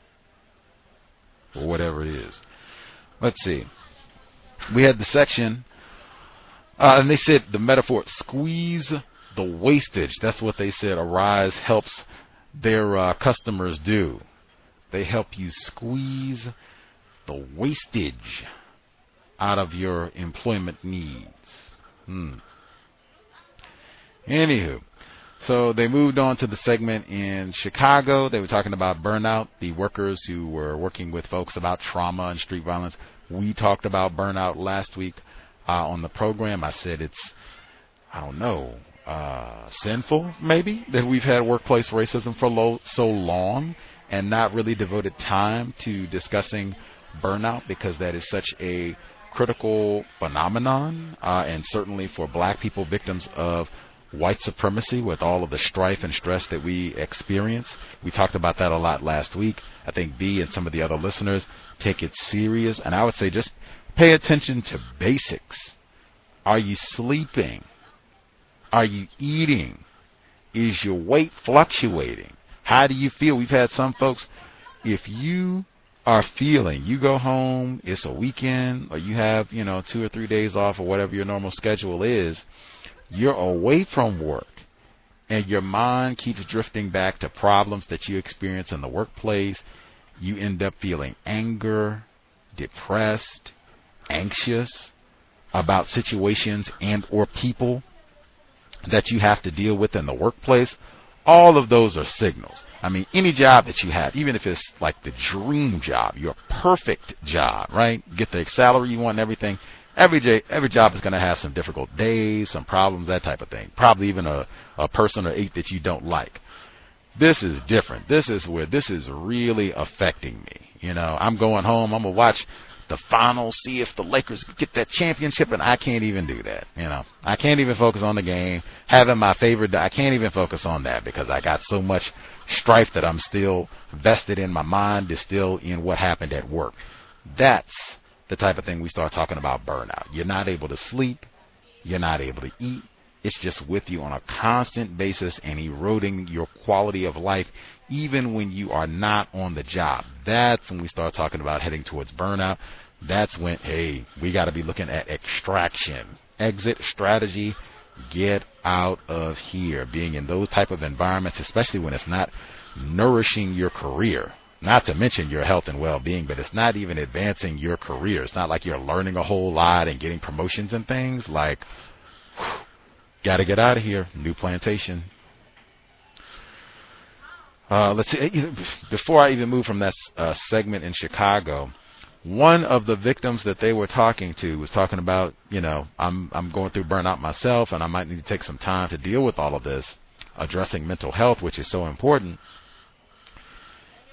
Or whatever it is. Let's see. We had the section, uh, and they said the metaphor, squeeze the wastage. That's what they said Arise helps their uh, customers do. They help you squeeze the wastage out of your employment needs. Hmm. Anywho, so they moved on to the segment in Chicago. They were talking about burnout, the workers who were working with folks about trauma and street violence. We talked about burnout last week uh, on the program. I said it's, I don't know, uh, sinful maybe that we've had workplace racism for lo- so long and not really devoted time to discussing burnout, because that is such a critical phenomenon, uh, and certainly for black people, victims of white supremacy, with all of the strife and stress that we experience. We talked about that a lot last week. I think B and some of the other listeners take it serious, and I would say just pay attention to basics. Are you sleeping? Are you eating? Is your weight fluctuating? How do you feel? We've had some folks, if you are feeling, you go home, it's a weekend, or you have, you know, two or three days off or whatever your normal schedule is, you're away from work, and your mind keeps drifting back to problems that you experience in the workplace. You end up feeling anger, depressed, anxious about situations and or people that you have to deal with in the workplace. All of those are signals. I mean, any job that you have, even if it's like the dream job, your perfect job, right? Get the salary you want and everything. Every day, every job is going to have some difficult days, some problems, that type of thing. Probably even a, a person or eight that you don't like. This is different. This is where this is really affecting me. You know, I'm going home. I'm going to watch the finals, see if the Lakers get that championship, and I can't even do that. You know, I can't even focus on the game. Having my favorite, I can't even focus on that because I got so much strife that I'm still vested in. My mind is still in what happened at work. That's the type of thing we start talking about burnout. You're not able to sleep. You're not able to eat. It's just with you on a constant basis and eroding your quality of life even when you are not on the job. That's when we start talking about heading towards burnout. That's when, hey, we got to be looking at extraction, exit strategy, get out of here. Being in those type of environments, especially when it's not nourishing your career, not to mention your health and well-being, but it's not even advancing your career. It's not like you're learning a whole lot and getting promotions and things. Like, got to get out of here. New plantation. Uh, let's see. Before I even move from that uh, segment in Chicago, one of the victims that they were talking to was talking about, you know, I'm I'm going through burnout myself, and I might need to take some time to deal with all of this, addressing mental health, which is so important.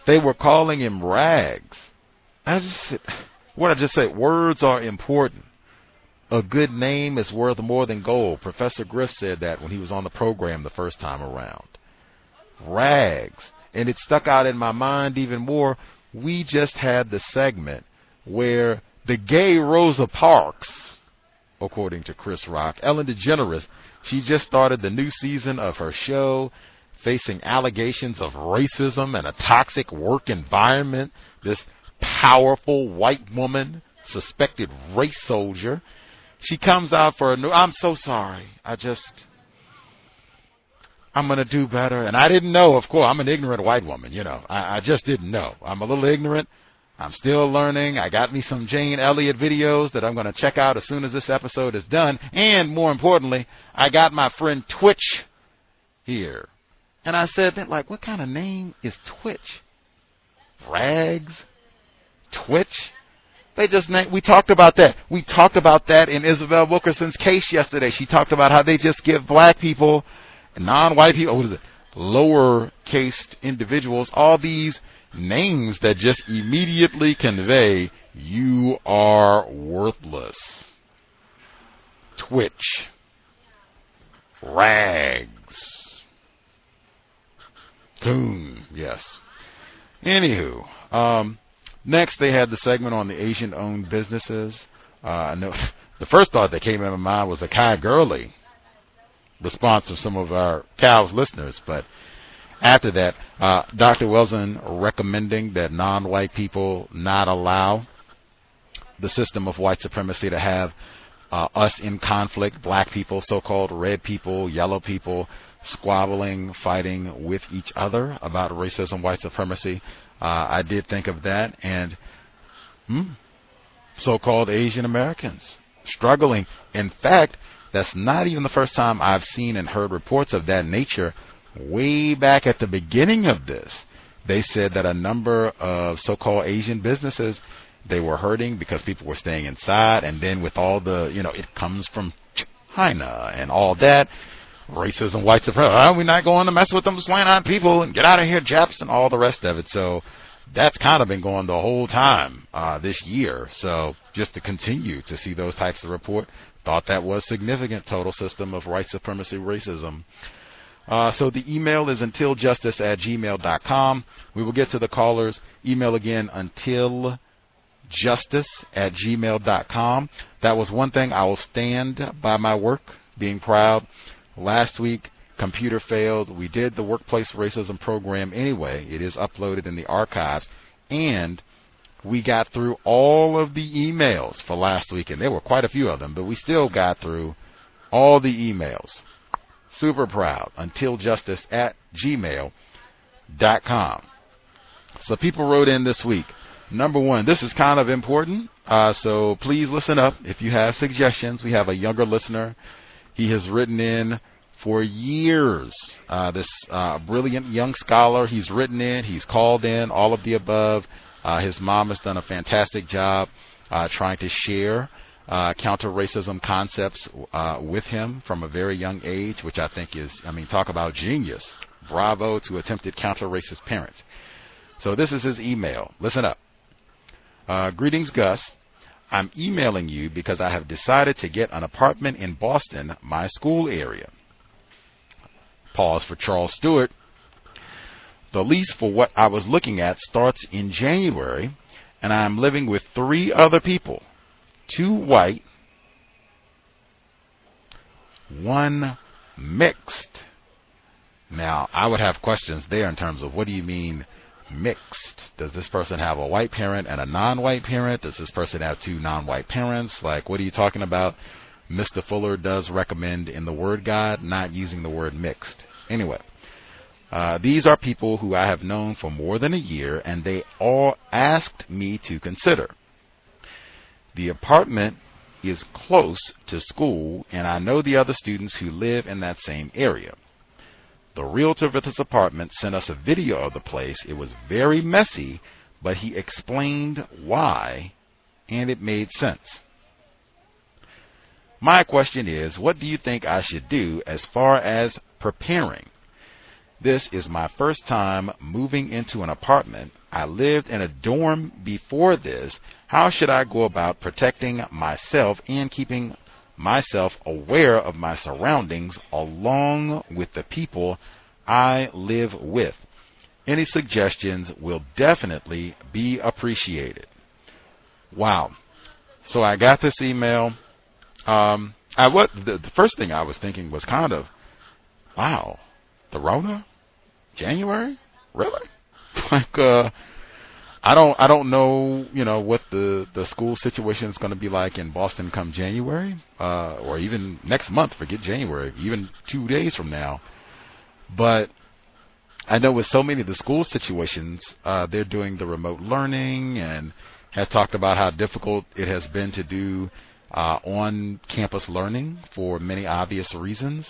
They were calling him Rags. I just, what I just said, words are important. A good name is worth more than gold. Professor Griff said that when he was on the program the first time around. Rags. And it stuck out in my mind even more. We just had the segment where the gay Rosa Parks, according to Chris Rock, Ellen DeGeneres, she just started the new season of her show, facing allegations of racism and a toxic work environment. This powerful white woman, suspected race soldier, she comes out for a new, I'm so sorry. I just, I'm going to do better. And I didn't know, of course, I'm an ignorant white woman, you know. I, I just didn't know. I'm a little ignorant. I'm still learning. I got me some Jane Elliott videos that I'm going to check out as soon as this episode is done. And more importantly, I got my friend Twitch here. And I said, that, like, what kind of name is Twitch? Rags? Twitch? They just name, we talked about that. We talked about that in Isabel Wilkerson's case yesterday. She talked about how they just give black people, non-white people, what is it, lower-cased individuals, all these names that just immediately convey you are worthless. Twitch. Rags. Coon. Yes. Anywho, um, next, they had the segment on the Asian-owned businesses. Uh, I know the first thought that came into my mind was a Kai Gurley response of some of our Cal's listeners. But after that, uh, Doctor Wilson recommending that non-white people not allow the system of white supremacy to have uh, us in conflict, black people, so-called red people, yellow people, squabbling, fighting with each other about racism, white supremacy. Uh, I did think of that, and hmm, so-called Asian Americans struggling. In fact, that's not even the first time I've seen and heard reports of that nature. Way back at the beginning of this, they said that a number of so-called Asian businesses, they were hurting because people were staying inside, and then with all the, you know, it comes from China and all that, racism, white supremacy, oh, we're not going to mess with them swine-eyed people and get out of here, Japs, and all the rest of it. So that's kind of been going the whole time uh, this year. So just to continue to see those types of report, thought that was significant. Total system of white supremacy, racism. Uh, so the email is untiljustice at gmail dot com. We will get to the callers. Email again, untiljustice at gmail dot com. That was one thing. I will stand by my work, being proud. Last week, computer failed. We did the workplace racism program anyway. It is uploaded in the archives. And we got through all of the emails for last week. And there were quite a few of them, but we still got through all the emails. Super proud. Untiljustice at gmail dot com. So people wrote in this week. Number one, this is kind of important. Uh, so please listen up. If you have suggestions, we have a younger listener. He has written in for years. Uh, this uh, brilliant young scholar, he's written in, he's called in, all of the above. Uh, his mom has done a fantastic job uh, trying to share uh, counter-racism concepts uh, with him from a very young age, which I think is, I mean, talk about genius. Bravo to attempted counter-racist parents. So this is his email. Listen up. Uh, greetings, Gus. I'm emailing you because I have decided to get an apartment in Boston, my school area. Pause for Charles Stewart. The lease for what I was looking at starts in January, and I am living with three other people. Two white, one mixed. Now, I would have questions there in terms of what do you mean mixed? Does this person have a white parent and a non-white parent? Does this person have two non-white parents? Like, what are you talking about? Mister Fuller does recommend in the Word Guide not using the word mixed. Anyway, uh, these are people who I have known for more than a year, and they all asked me to consider. The apartment is close to school, and I know the other students who live in that same area. The realtor for this apartment sent us a video of the place. It was very messy, but he explained why, and it made sense. My question is, what do you think I should do as far as preparing? This is my first time moving into an apartment. I lived in a dorm before this. How should I go about protecting myself and keeping myself aware of my surroundings along with the people I live with? Any suggestions will definitely be appreciated. Wow. So I got this email. Um, I what the, the first thing I was thinking was kind of, wow, the Rona, January, really? Like, uh, I don't, I don't know, you know, what the the school situation is going to be like in Boston come January, uh, or even next month. Forget January, even two days from now. But I know with so many of the school situations, uh, they're doing the remote learning and have talked about how difficult it has been to do uh, on-campus learning for many obvious reasons.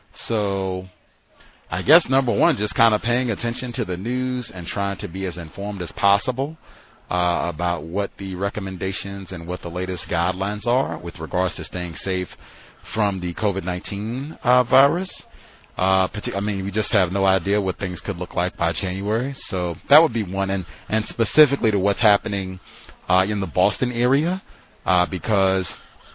So I guess number one, just kind of paying attention to the news and trying to be as informed as possible uh, about what the recommendations and what the latest guidelines are with regards to staying safe from the COVID nineteen uh, virus. Uh, I mean, we just have no idea what things could look like by January. So that would be one. And, and specifically to what's happening uh, in the Boston area, uh, because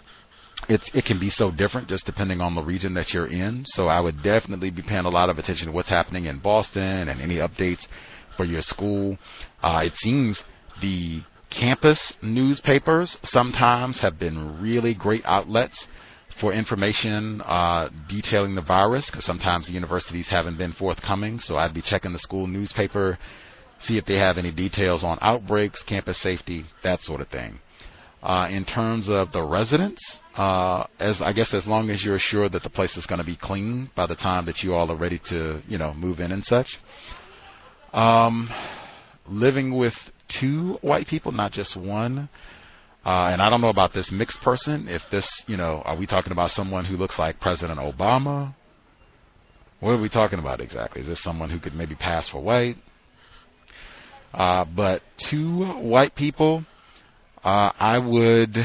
it's, it can be so different just depending on the region that you're in. So I would definitely be paying a lot of attention to what's happening in Boston and any updates for your school. Uh, it seems the campus newspapers sometimes have been really great outlets for information uh, detailing the virus, because sometimes the universities haven't been forthcoming. So I'd be checking the school newspaper, see if they have any details on outbreaks, campus safety, that sort of thing. Uh, in terms of the residents, uh, as I guess as long as you're sure that the place is going to be clean by the time that you all are ready to, you know, move in and such. Um, living with two white people, not just one. Uh, and I don't know about this mixed person. If this, you know, are we talking about someone who looks like President Obama? What are we talking about exactly? Is this someone who could maybe pass for white? Uh, but two white people, uh, I would,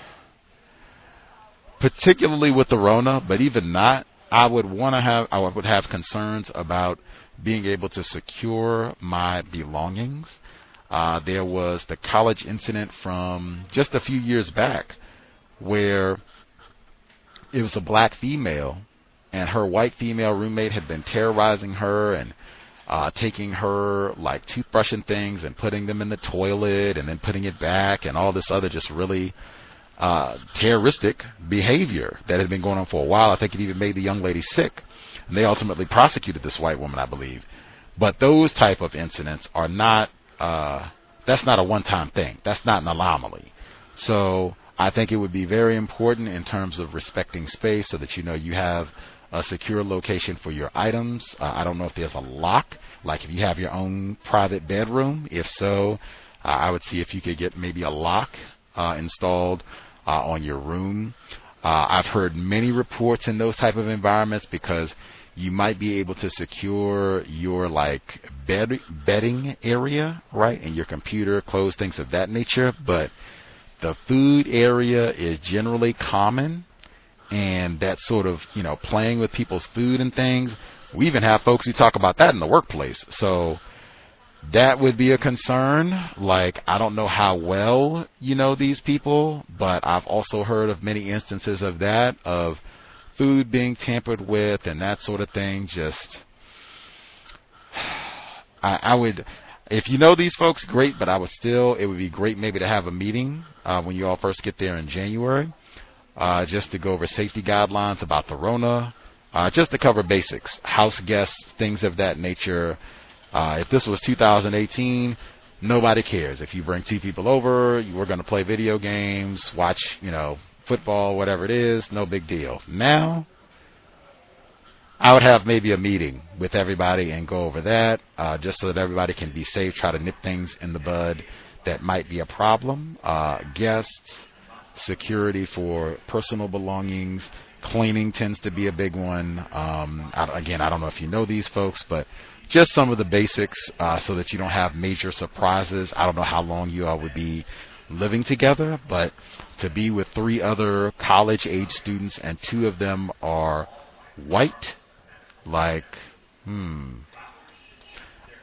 particularly with the Rona, but even not, I would want to have, I would have concerns about being able to secure my belongings. Uh, there was the college incident from just a few years back where it was a black female and her white female roommate had been terrorizing her and uh, taking her like toothbrush and things and putting them in the toilet and then putting it back and all this other just really uh, terroristic behavior that had been going on for a while. I think it even made the young lady sick. And they ultimately prosecuted this white woman, I believe. But those type of incidents are not Uh, that's not a one-time thing. That's not an anomaly. So I think it would be very important in terms of respecting space so that you know you have a secure location for your items. Uh, I don't know if there's a lock, like if you have your own private bedroom. If so, uh, I would see if you could get maybe a lock uh, installed uh, on your room. Uh, I've heard many reports in those type of environments because you might be able to secure your like bed bedding area, right, and your computer, clothes, things of that nature. But the food area is generally common, and that sort of, you know, playing with people's food and things. We even have folks who talk about that in the workplace. So that would be a concern. Like, I don't know how well you know these people, but I've also heard of many instances of that, of food being tampered with and that sort of thing. Just, I, I would, if you know these folks, great, but I would still, it would be great maybe to have a meeting uh, when you all first get there in January, uh, just to go over safety guidelines about the Rona, uh, just to cover basics, house guests, things of that nature. Uh, if this was two thousand eighteen, nobody cares. If you bring two people over, you were going to play video games, watch, you know, football, whatever it is, no big deal. Now, I would have maybe a meeting with everybody and go over that, uh, just so that everybody can be safe, try to nip things in the bud that might be a problem. Uh, guests, security for personal belongings, cleaning tends to be a big one. Um, I, again, I don't know if you know these folks, but just some of the basics uh, so that you don't have major surprises. I don't know how long you all would be living together, but to be with three other college-age students and two of them are white, like, hmm,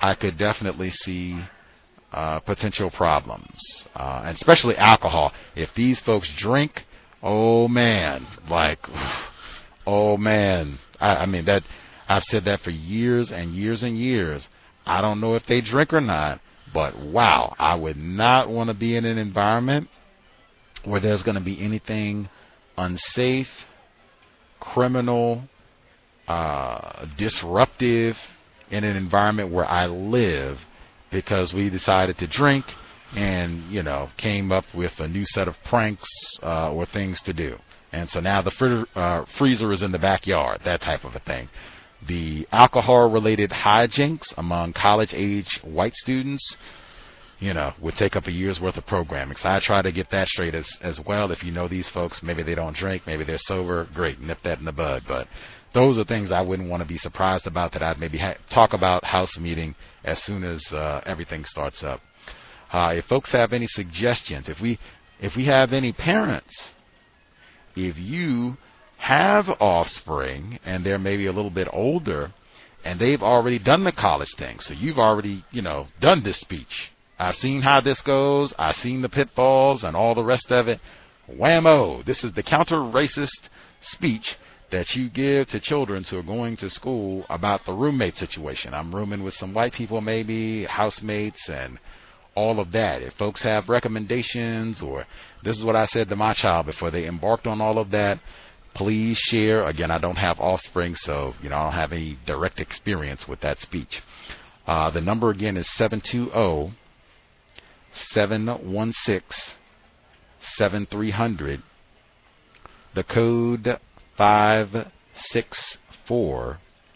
I could definitely see uh, potential problems, uh, and especially alcohol. If these folks drink, oh man, like, oh man, I, I mean that. I've said that for years and years and years. I don't know if they drink or not, but wow, I would not want to be in an environment where there's going to be anything unsafe, criminal, uh, disruptive in an environment where I live because we decided to drink and, you know, came up with a new set of pranks uh, or things to do. And so now the fr- uh, freezer is in the backyard, that type of a thing. The alcohol-related hijinks among college-age white students, you know, would take up a year's worth of programming. So I try to get that straight as, as well. If you know these folks, maybe they don't drink, maybe they're sober, great, nip that in the bud. But those are things I wouldn't want to be surprised about, that I'd maybe ha- talk about house meeting as soon as uh, everything starts up. Uh, if folks have any suggestions, if we if we have any parents, if you have offspring and they're maybe a little bit older and they've already done the college thing, so you've already, you know, done this speech. I've seen how this goes. I've seen the pitfalls and all the rest of it. Whammo. This is the counter-racist speech that you give to children who are going to school about the roommate situation. I'm rooming with some white people, maybe, housemates, and all of that. If folks have recommendations, or this is what I said to my child before they embarked on all of that, please share. Again, I don't have offspring, so, you know, I don't have any direct experience with that speech. Uh, the number again is seven two zero, seven one six, seven three zero zero. The code five six four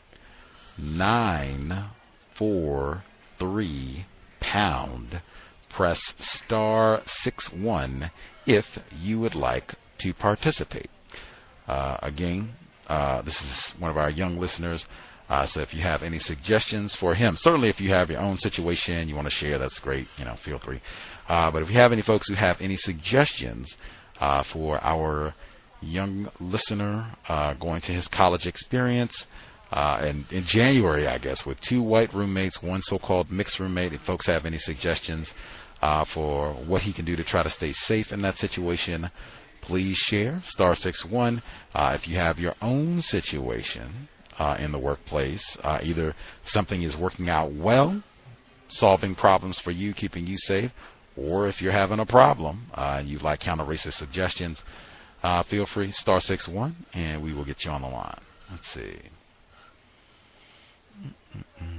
nine four three pound. Press star six one if you would like to participate. Uh, again, uh, this is one of our young listeners, uh, so if you have any suggestions for him, certainly if you have your own situation you want to share, that's great, you know, feel free. Uh, but if you have any folks who have any suggestions uh, for our young listener uh, going to his college experience, uh, and in January, I guess, with two white roommates, one so-called mixed roommate, if folks have any suggestions uh, for what he can do to try to stay safe in that situation, please share, star six one. Uh, if you have your own situation uh, in the workplace, uh, either something is working out well, solving problems for you, keeping you safe, or if you're having a problem uh, and you'd like counter-racist suggestions, uh, feel free, star six one, and we will get you on the line. Let's see. Mm-mm-mm.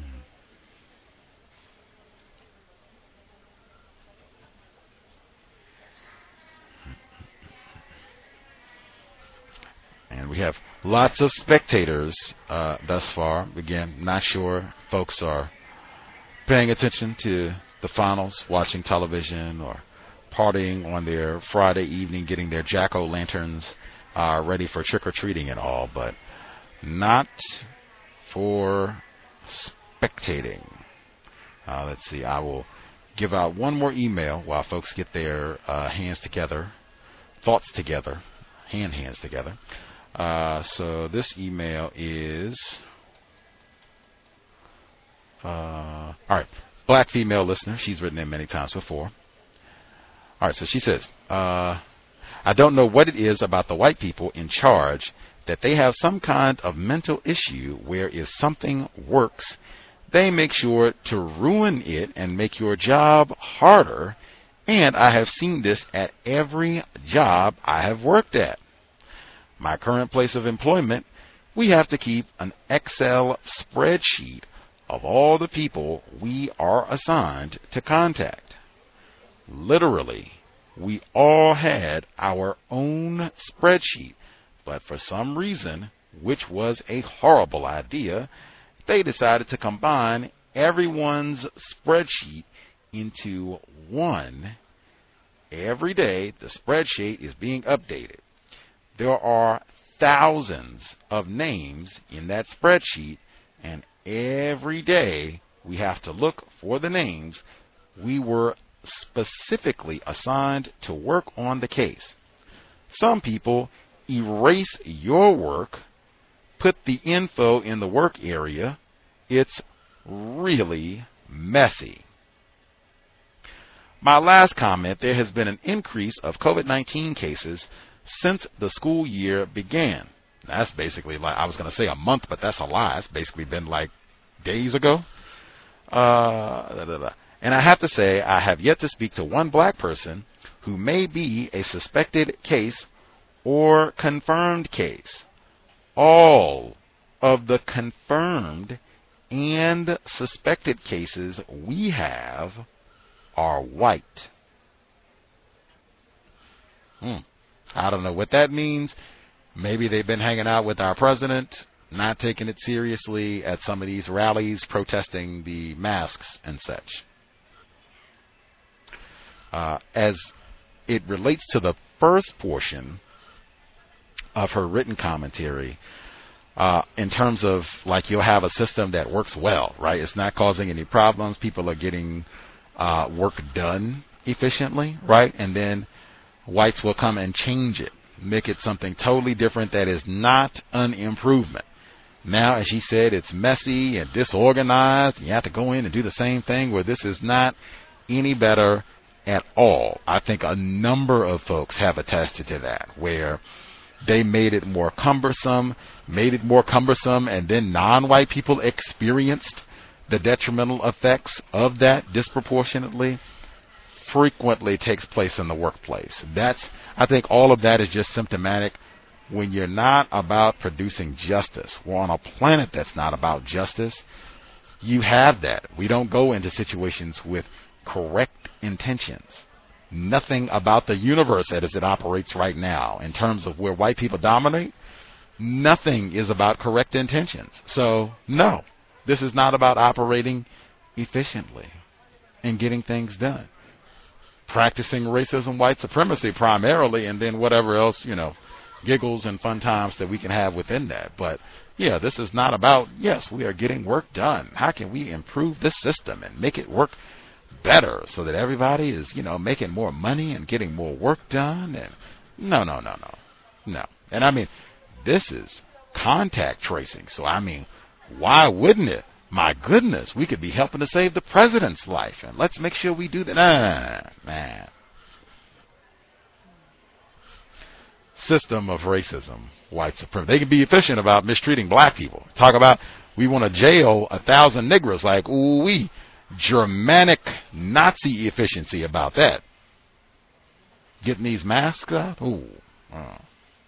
And we have lots of spectators uh, thus far. Again, not sure folks are paying attention to the finals, watching television, or partying on their Friday evening, getting their jack-o'-lanterns uh, ready for trick-or-treating and all, but not for spectating. Uh, let's see. I will give out one more email while folks get their uh, hands together, thoughts together, hand hands together. Uh, so this email is, uh, all right, black female listener. She's written in many times before. All right, so she says, uh, I don't know what it is about the white people in charge that they have some kind of mental issue where if something works, they make sure to ruin it and make your job harder. And I have seen this at every job I have worked at. My current place of employment, we have to keep an Excel spreadsheet of all the people we are assigned to contact. Literally, we all had our own spreadsheet, but for some reason, which was a horrible idea, they decided to combine everyone's spreadsheet into one. Every day, the spreadsheet is being updated. There are thousands of names in that spreadsheet, and every day we have to look for the names we were specifically assigned to work on the case. Some people erase your work, put the info in the work area. It's really messy. My last comment, there has been an increase of COVID nineteen cases since the school year began. That's basically like, I was going to say a month, but that's a lie. It's basically been like days ago. Uh, da, da, da. And I have to say, I have yet to speak to one black person who may be a suspected case or confirmed case. All of the confirmed and suspected cases we have are white. Hmm. I don't know what that means. Maybe they've been hanging out with our president, not taking it seriously at some of these rallies, protesting the masks and such. Uh, as it relates to the first portion of her written commentary, uh, in terms of like you'll have a system that works well, right? It's not causing any problems. People are getting uh, work done efficiently, right? And then whites will come and change it, make it something totally different that is not an improvement. Now, as she said, it's messy and disorganized. You have to go in and do the same thing, where this is not any better at all. I think a number of folks have attested to that, where they made it more cumbersome, made it more cumbersome, and then non-white people experienced the detrimental effects of that disproportionately. Frequently takes place in the workplace. That's, I think all of that is just symptomatic. When you're not about producing justice, we're on a planet that's not about justice, you have that. We don't go into situations with correct intentions. Nothing about the universe as it operates right now, in terms of where white people dominate, nothing is about correct intentions. So, no, this is not about operating efficiently and getting things done. Practicing racism, white supremacy primarily, and then whatever else, you know, giggles and fun times that we can have within that. But yeah, this is not about, yes, we are getting work done. How can we improve this system and make it work better so that everybody is, you know, making more money and getting more work done? And no, no, no, no, no. And I mean, this is contact tracing. So I mean, why wouldn't it? My goodness, we could be helping to save the president's life, and let's make sure we do that. Nah, man. System of racism, white supremacy. They can be efficient about mistreating black people. Talk about, we want to jail a thousand Negroes, like, ooh wee, Germanic Nazi efficiency about that. Getting these masks out? Ooh. Oh.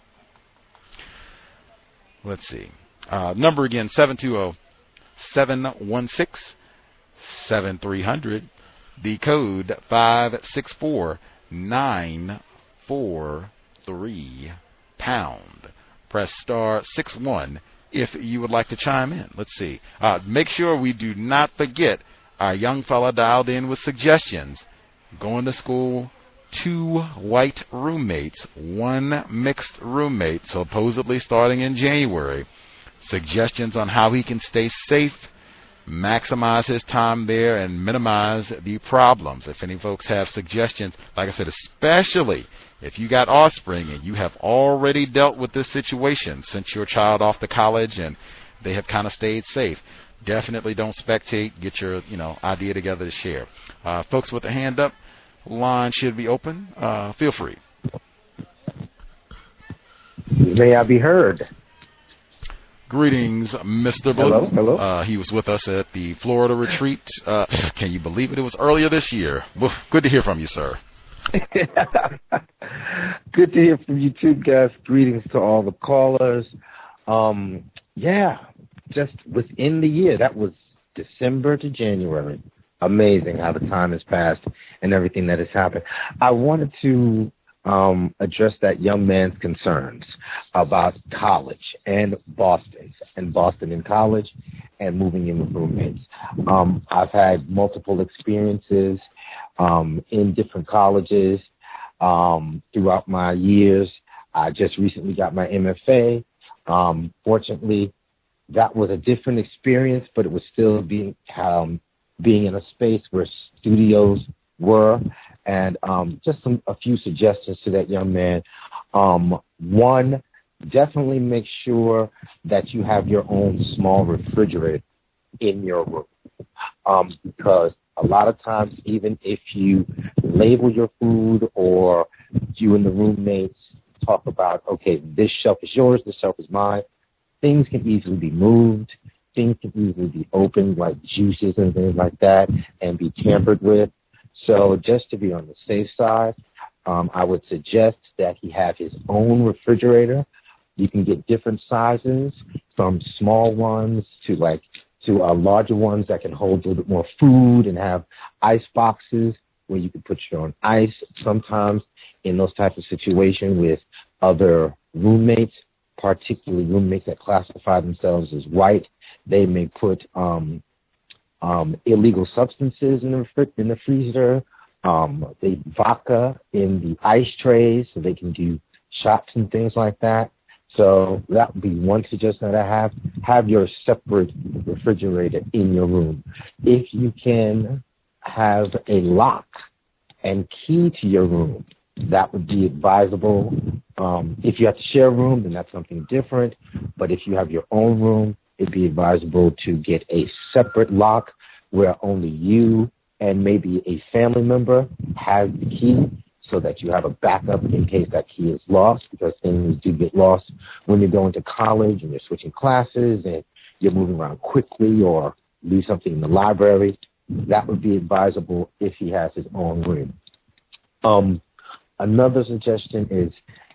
Let's see. Uh, number again, seven two zero, seven one six, seven three zero zero. The code five six four nine four three pound. Press star six one if you would like to chime in. Let's see. Uh, make sure we do not forget our young fella dialed in with suggestions. Going to school, two white roommates, one mixed roommate, supposedly starting in January. Suggestions on how he can stay safe, maximize his time there, and minimize the problems. If any folks have suggestions, like I said, especially if you got offspring and you have already dealt with this situation, sent your child off to college and they have kind of stayed safe, definitely don't spectate. Get your, you know, idea together to share. Uh, folks with a hand up, line should be open. Uh, feel free. May I be heard? Greetings, Mister Blue. Hello, hello. Uh, he was with us at the Florida retreat. Uh, can you believe it? It was earlier this year. Well, good to hear from you, sir. Good to hear from you too, guys. Greetings to all the callers. Um, yeah, just within the year, that was December to January. Amazing how the time has passed and everything that has happened. I wanted to um, address that young man's concerns about college and Boston, and Boston in college and moving in with roommates. Um, I've had multiple experiences um, in different colleges um, throughout my years. I just recently got my M F A. Um, fortunately, that was a different experience, but it was still being um, being in a space where studios were. And um, just some, a few suggestions to that young man. Um, one, definitely make sure that you have your own small refrigerator in your room. um, because a lot of times, even if you label your food or you and the roommates talk about, okay, this shelf is yours, this shelf is mine, things can easily be moved. Things can easily be opened, like juices and things like that, and be tampered with. So just to be on the safe side, um, I would suggest that he have his own refrigerator. You can get different sizes, from small ones to like to uh, larger ones that can hold a little bit more food and have ice boxes where you can put your own ice. Sometimes in those types of situations with other roommates, particularly roommates that classify themselves as white, they may put um, um, illegal substances in the fr- in the freezer. Um, they vodka in the ice trays so they can do shots and things like that. So that would be one suggestion that I have. Have your separate refrigerator in your room. If you can have a lock and key to your room, that would be advisable. Um, if you have to share a room, then that's something different. But if you have your own room, it'd be advisable to get a separate lock where only you and maybe a family member has the key, so that you have a backup in case that key is lost, because things do get lost when you're going to college and you're switching classes and you're moving around quickly or leave something in the library. That would be advisable if he has his own room. Um, another suggestion is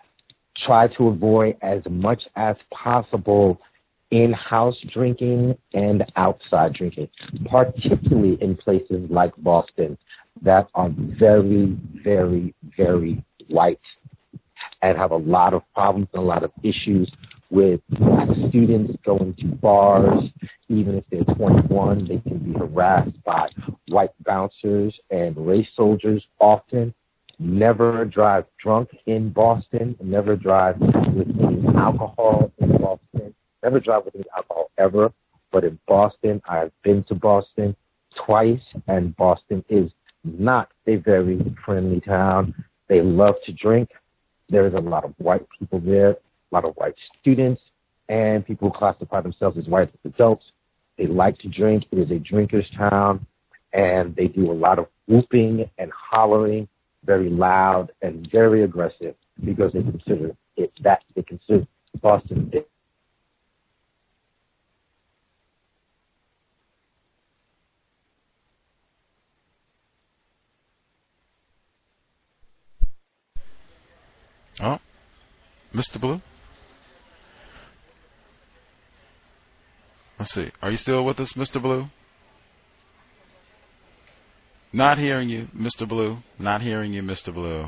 try to avoid as much as possible in-house drinking and outside drinking, particularly in places like Boston that are very, very, very white and have a lot of problems and a lot of issues with black students going to bars. Even if they're twenty-one, they can be harassed by white bouncers and race soldiers often. Never drive drunk in Boston. Never drive with any alcohol in Boston. Never drive with any alcohol ever. But in Boston, I have been to Boston twice, and Boston is not a very friendly town. They love to drink. There is a lot of white people there, a lot of white students, and people who classify themselves as white adults. They like to drink. It is a drinker's town, and they do a lot of whooping and hollering, very loud and very aggressive, because they consider it that they consider Boston. Oh, Mister Blue? Let's see. Are you still with us, Mister Blue? Not hearing you, Mister Blue. Not hearing you, Mister Blue.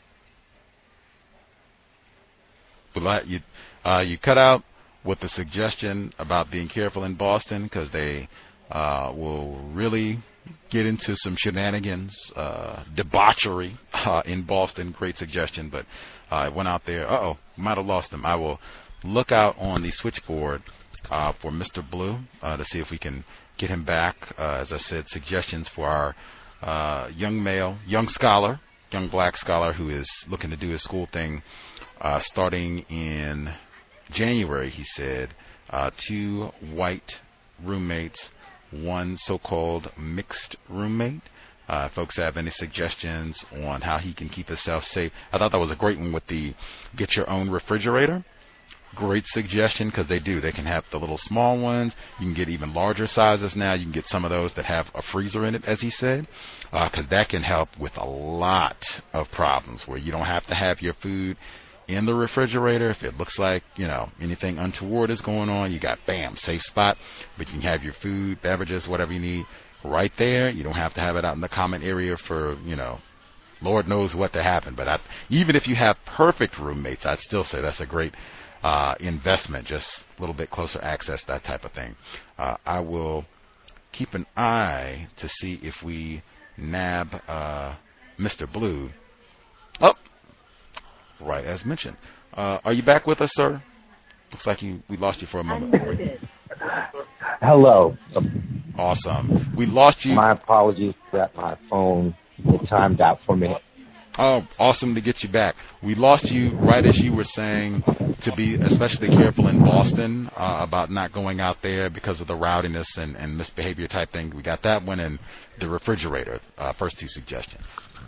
But you, uh, you cut out with the suggestion about being careful in Boston, because they uh, will really get into some shenanigans, uh, debauchery uh, in Boston. Great suggestion, but I uh, went out there. Uh-oh, might have lost him. I will look out on the switchboard uh, for Mister Blue uh, to see if we can get him back. Uh, as I said, suggestions for our uh, young male, young scholar, young black scholar who is looking to do his school thing uh, starting in January, he said. Uh, two white roommates, one so-called mixed roommate. Uh, folks have any suggestions on how he can keep himself safe? I thought that was a great one with the get your own refrigerator. Great suggestion, because they do. They can have the little small ones. You can get even larger sizes now. You can get some of those that have a freezer in it, as he said, because uh, that can help with a lot of problems where you don't have to have your food in the refrigerator. If it looks like, you know, anything untoward is going on, you got, bam, safe spot. But you can have your food, beverages, whatever you need right there. You don't have to have it out in the common area for, you know, Lord knows what to happen. But I, even if you have perfect roommates, I'd still say that's a great uh, investment, just a little bit closer access, that type of thing. Uh, I will keep an eye to see if we nab uh, Mister Blue. Oh, right, as mentioned. Uh, are you back with us, sir? Looks like you, we lost you for a moment. Hello. Awesome. We lost you. My apologies that my phone it timed out for me. Oh, awesome to get you back. We lost you right as you were saying to be especially careful in Boston uh, about not going out there because of the rowdiness and, and misbehavior type thing. We got that one, and the refrigerator. Uh, first two suggestions.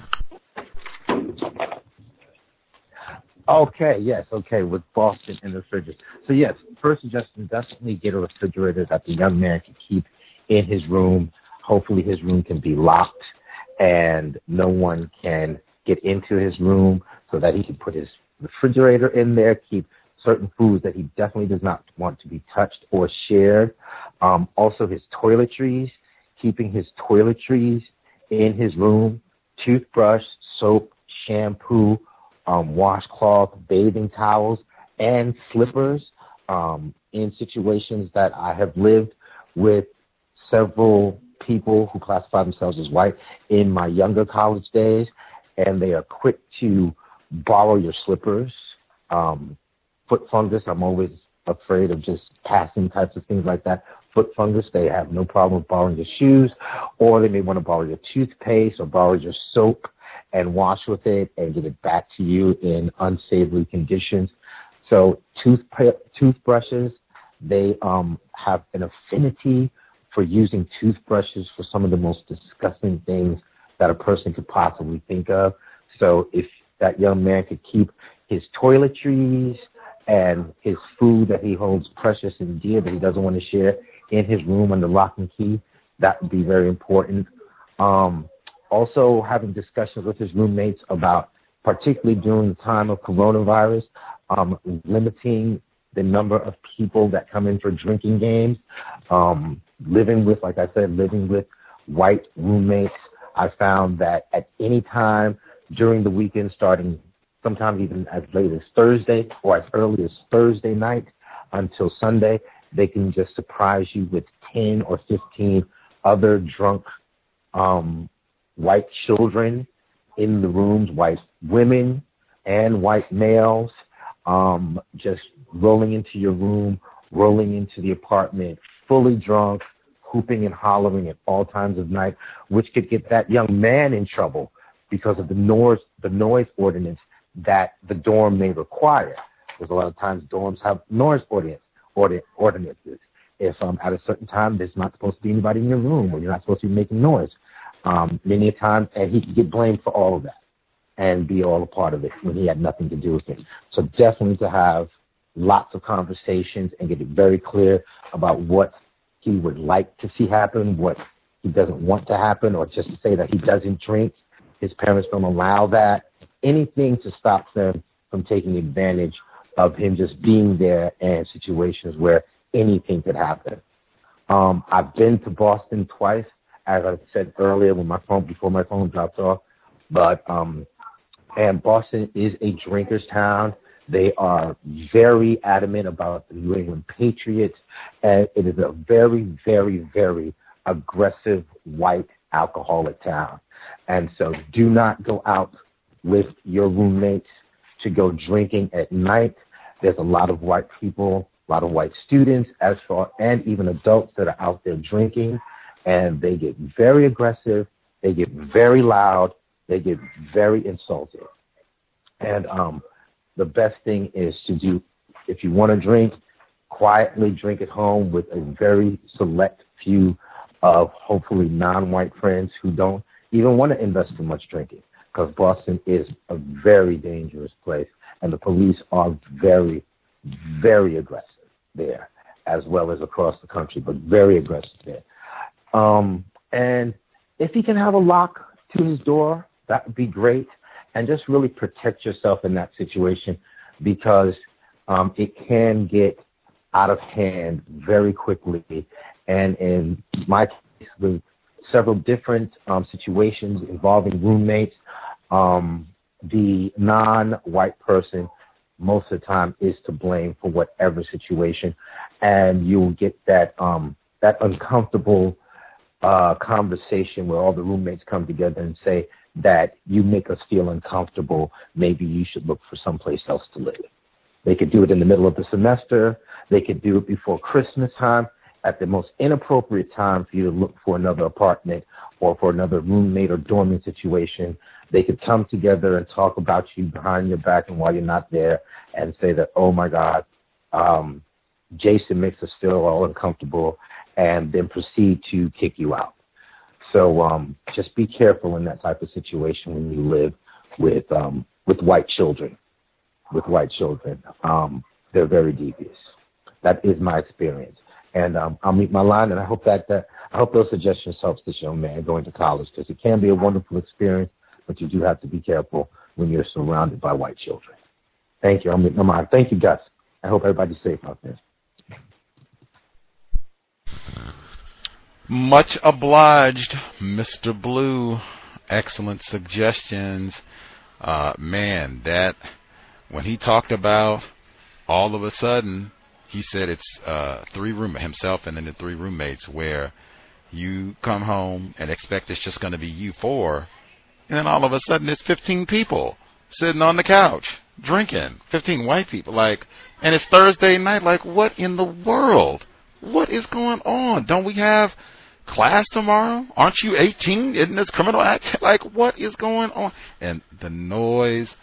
Okay, yes, okay, with Boston and the refrigerator. So, yes, first suggestion, definitely get a refrigerator that the young man can keep in his room. Hopefully his room can be locked and no one can get into his room, so that he can put his refrigerator in there, keep certain foods that he definitely does not want to be touched or shared. Um, also his toiletries, keeping his toiletries in his room, toothbrush, soap, shampoo, um, washcloth, bathing towels, and slippers. Um, in situations that I have lived with several people who classify themselves as white in my younger college days, and they are quick to borrow your slippers. Um, foot fungus, I'm always afraid of just passing types of things like that. Foot fungus, they have no problem with borrowing your shoes, or they may want to borrow your toothpaste or borrow your soap and wash with it and get it back to you in unsavory conditions. So tooth toothbrushes, they um, have an affinity for using toothbrushes for some of the most disgusting things that a person could possibly think of. So if that young man could keep his toiletries and his food that he holds precious and dear that he doesn't want to share in his room under lock and key, that would be very important. Um, also having discussions with his roommates about, particularly during the time of coronavirus, um, limiting the number of people that come in for drinking games, um, living with, like I said, living with white roommates. I found that at any time during the weekend, starting sometimes even as late as Thursday or as early as Thursday night until Sunday, they can just surprise you with ten or fifteen other drunk um, white children in the rooms, white women and white males, um, just rolling into your room, rolling into the apartment, fully drunk, hooping and hollering at all times of night, which could get that young man in trouble because of the noise, the noise ordinance that the dorm may require. Because a lot of times dorms have noise ordinance, ordinances. If um, at a certain time there's not supposed to be anybody in your room or you're not supposed to be making noise, um, many a time, and he could get blamed for all of that and be all a part of it when he had nothing to do with it. So definitely to have lots of conversations and get it very clear about what he would like to see happen, what he doesn't want to happen, or just to say that he doesn't drink. His parents don't allow that. Anything to stop them from taking advantage of him just being there in situations where anything could happen. Um, I've been to Boston twice, as I said earlier, when my phone before my phone dropped off. But um, and Boston is a drinker's town. They are very adamant about the New England Patriots, and it is a very, very, very aggressive white alcoholic town. And so do not go out with your roommates to go drinking at night. There's a lot of white people, a lot of white students, as far and even adults that are out there drinking, and they get very aggressive, they get very loud, they get very insulting. And um, the best thing is to do, if you want to drink, quietly drink at home with a very select few of hopefully non-white friends who don't even want to invest in much drinking, because Boston is a very dangerous place, and the police are very, very aggressive there, as well as across the country, but very aggressive there. Um, and if he can have a lock to his door, that would be great, and just really protect yourself in that situation, because um, it can get out of hand very quickly. And in my case, with several different um, situations involving roommates, um, the non-white person most of the time is to blame for whatever situation, and you'll get that um, that uncomfortable uh, conversation where all the roommates come together and say that you make us feel uncomfortable, maybe you should look for someplace else to live. They could do it in the middle of the semester. They could do it before Christmas time. at the most inappropriate time for you to look for another apartment or for another roommate or dorming situation. They could come together and talk about you behind your back and while you're not there and say that, oh, my God, um, Jason makes us feel all uncomfortable, and then proceed to kick you out. So um, just be careful in that type of situation when you live with um, with white children. With white children, um, they're very devious. That is my experience, and um, I'll meet my line. And I hope that, that I hope those suggestions helps this young man going to college, because it can be a wonderful experience, but you do have to be careful when you're surrounded by white children. Thank you. I'll meet my line. Thank you, Gus. I hope everybody's safe out there. Much obliged, Mister Blue. Excellent suggestions. Uh, man, that when he talked about all of a sudden, he said it's uh, three room himself and then the three roommates, where you come home and expect it's just going to be you four, and then all of a sudden it's fifteen people sitting on the couch drinking, fifteen white people, like, and it's Thursday night. Like, what in the world? What is going on? Don't we have class tomorrow? Aren't you eighteen? Isn't this criminal act? Like, what is going on? And the noise,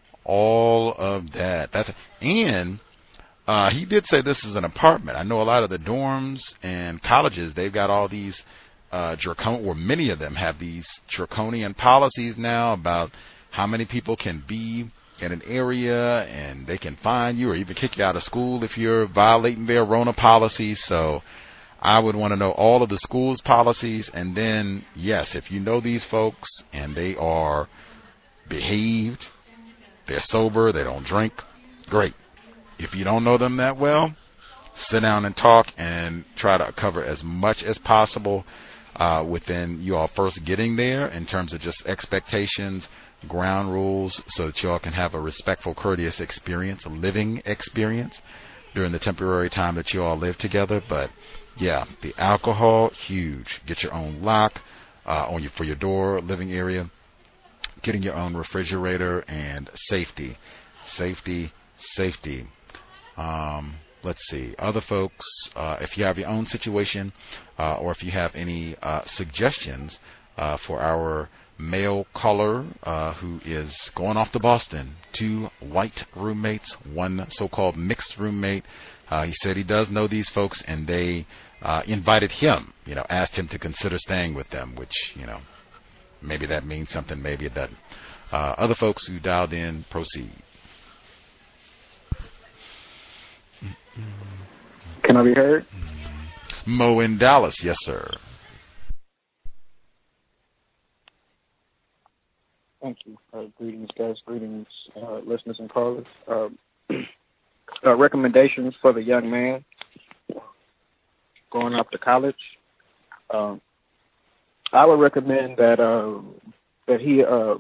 all of that. That's and uh, he did say this is an apartment. I know a lot of the dorms and colleges, they've got all these uh, draconian, or many of them have these draconian policies now about how many people can be in an area, and they can fine you or even kick you out of school if you're violating their RONA policies. So I would want to know all of the school's policies, and then, yes, if you know these folks and they are behaved, they're sober, they don't drink, great. If you don't know them that well, sit down and talk and try to cover as much as possible uh, within you all first getting there in terms of just expectations, ground rules, so that you all can have a respectful, courteous experience, a living experience during the temporary time that you all live together. But yeah, the alcohol, huge. Get your own lock uh, on your for your door, living area. Getting your own refrigerator, and safety, safety, safety. Um, let's see. Other folks, uh, if you have your own situation, uh, or if you have any uh, suggestions uh, for our male caller uh, who is going off to Boston, two white roommates, one so-called mixed roommate. Uh, he said he does know these folks, and they uh, invited him, you know, asked him to consider staying with them, which, you know, maybe that means something, maybe it doesn't. Uh, other folks who dialed in, proceed. Can I be heard? Mo in Dallas, yes, sir. Thank you. Uh, greetings, guys. Greetings, uh, listeners and callers. Uh, uh, recommendations for the young man going off to college. Um, I would recommend that uh, that he uh,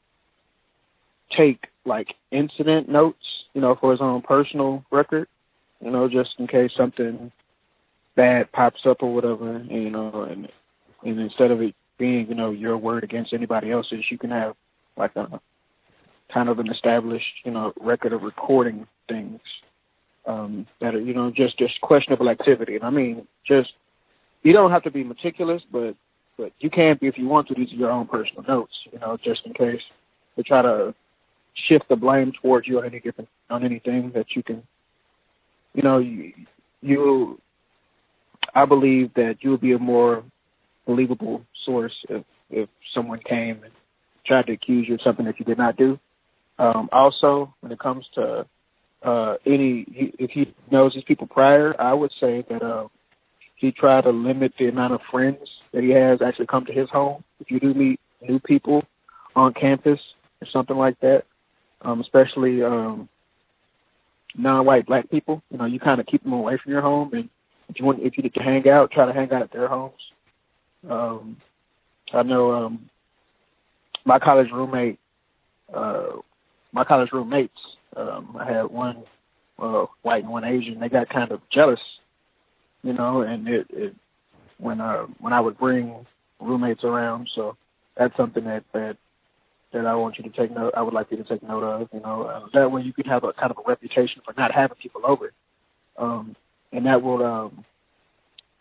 take like incident notes, you know, for his own personal record, you know, just in case something bad pops up or whatever, and, you know, and and instead of it being, you know, your word against anybody else's, you can have like a kind of an established, you know, record of recording things um, that are, you know, just just questionable activity. And I mean, just you don't have to be meticulous, but but you can be if you want to. These are your own personal notes, you know, just in case they try to shift the blame towards you on any different on anything that you can, you know, you, you I believe that you would be a more believable source if if someone came and tried to accuse you of something that you did not do. Um, also, when it comes to uh, any, if he knows these people prior, I would say that uh, he try to limit the amount of friends that he has actually come to his home. If you do meet new people on campus or something like that, um, especially um, non-white black people, you know, you kind of keep them away from your home. And if you want, if you get to hang out, try to hang out at their homes. Um, I know um, my college roommate, uh, my college roommates, um, I had one uh, white and one Asian. They got kind of jealous, you know, and it, it when uh, when I would bring roommates around. So that's something that that that I want you to take note. I would like you to take note of, you know. Uh, that way you can have a kind of a reputation for not having people over, um, and that will um,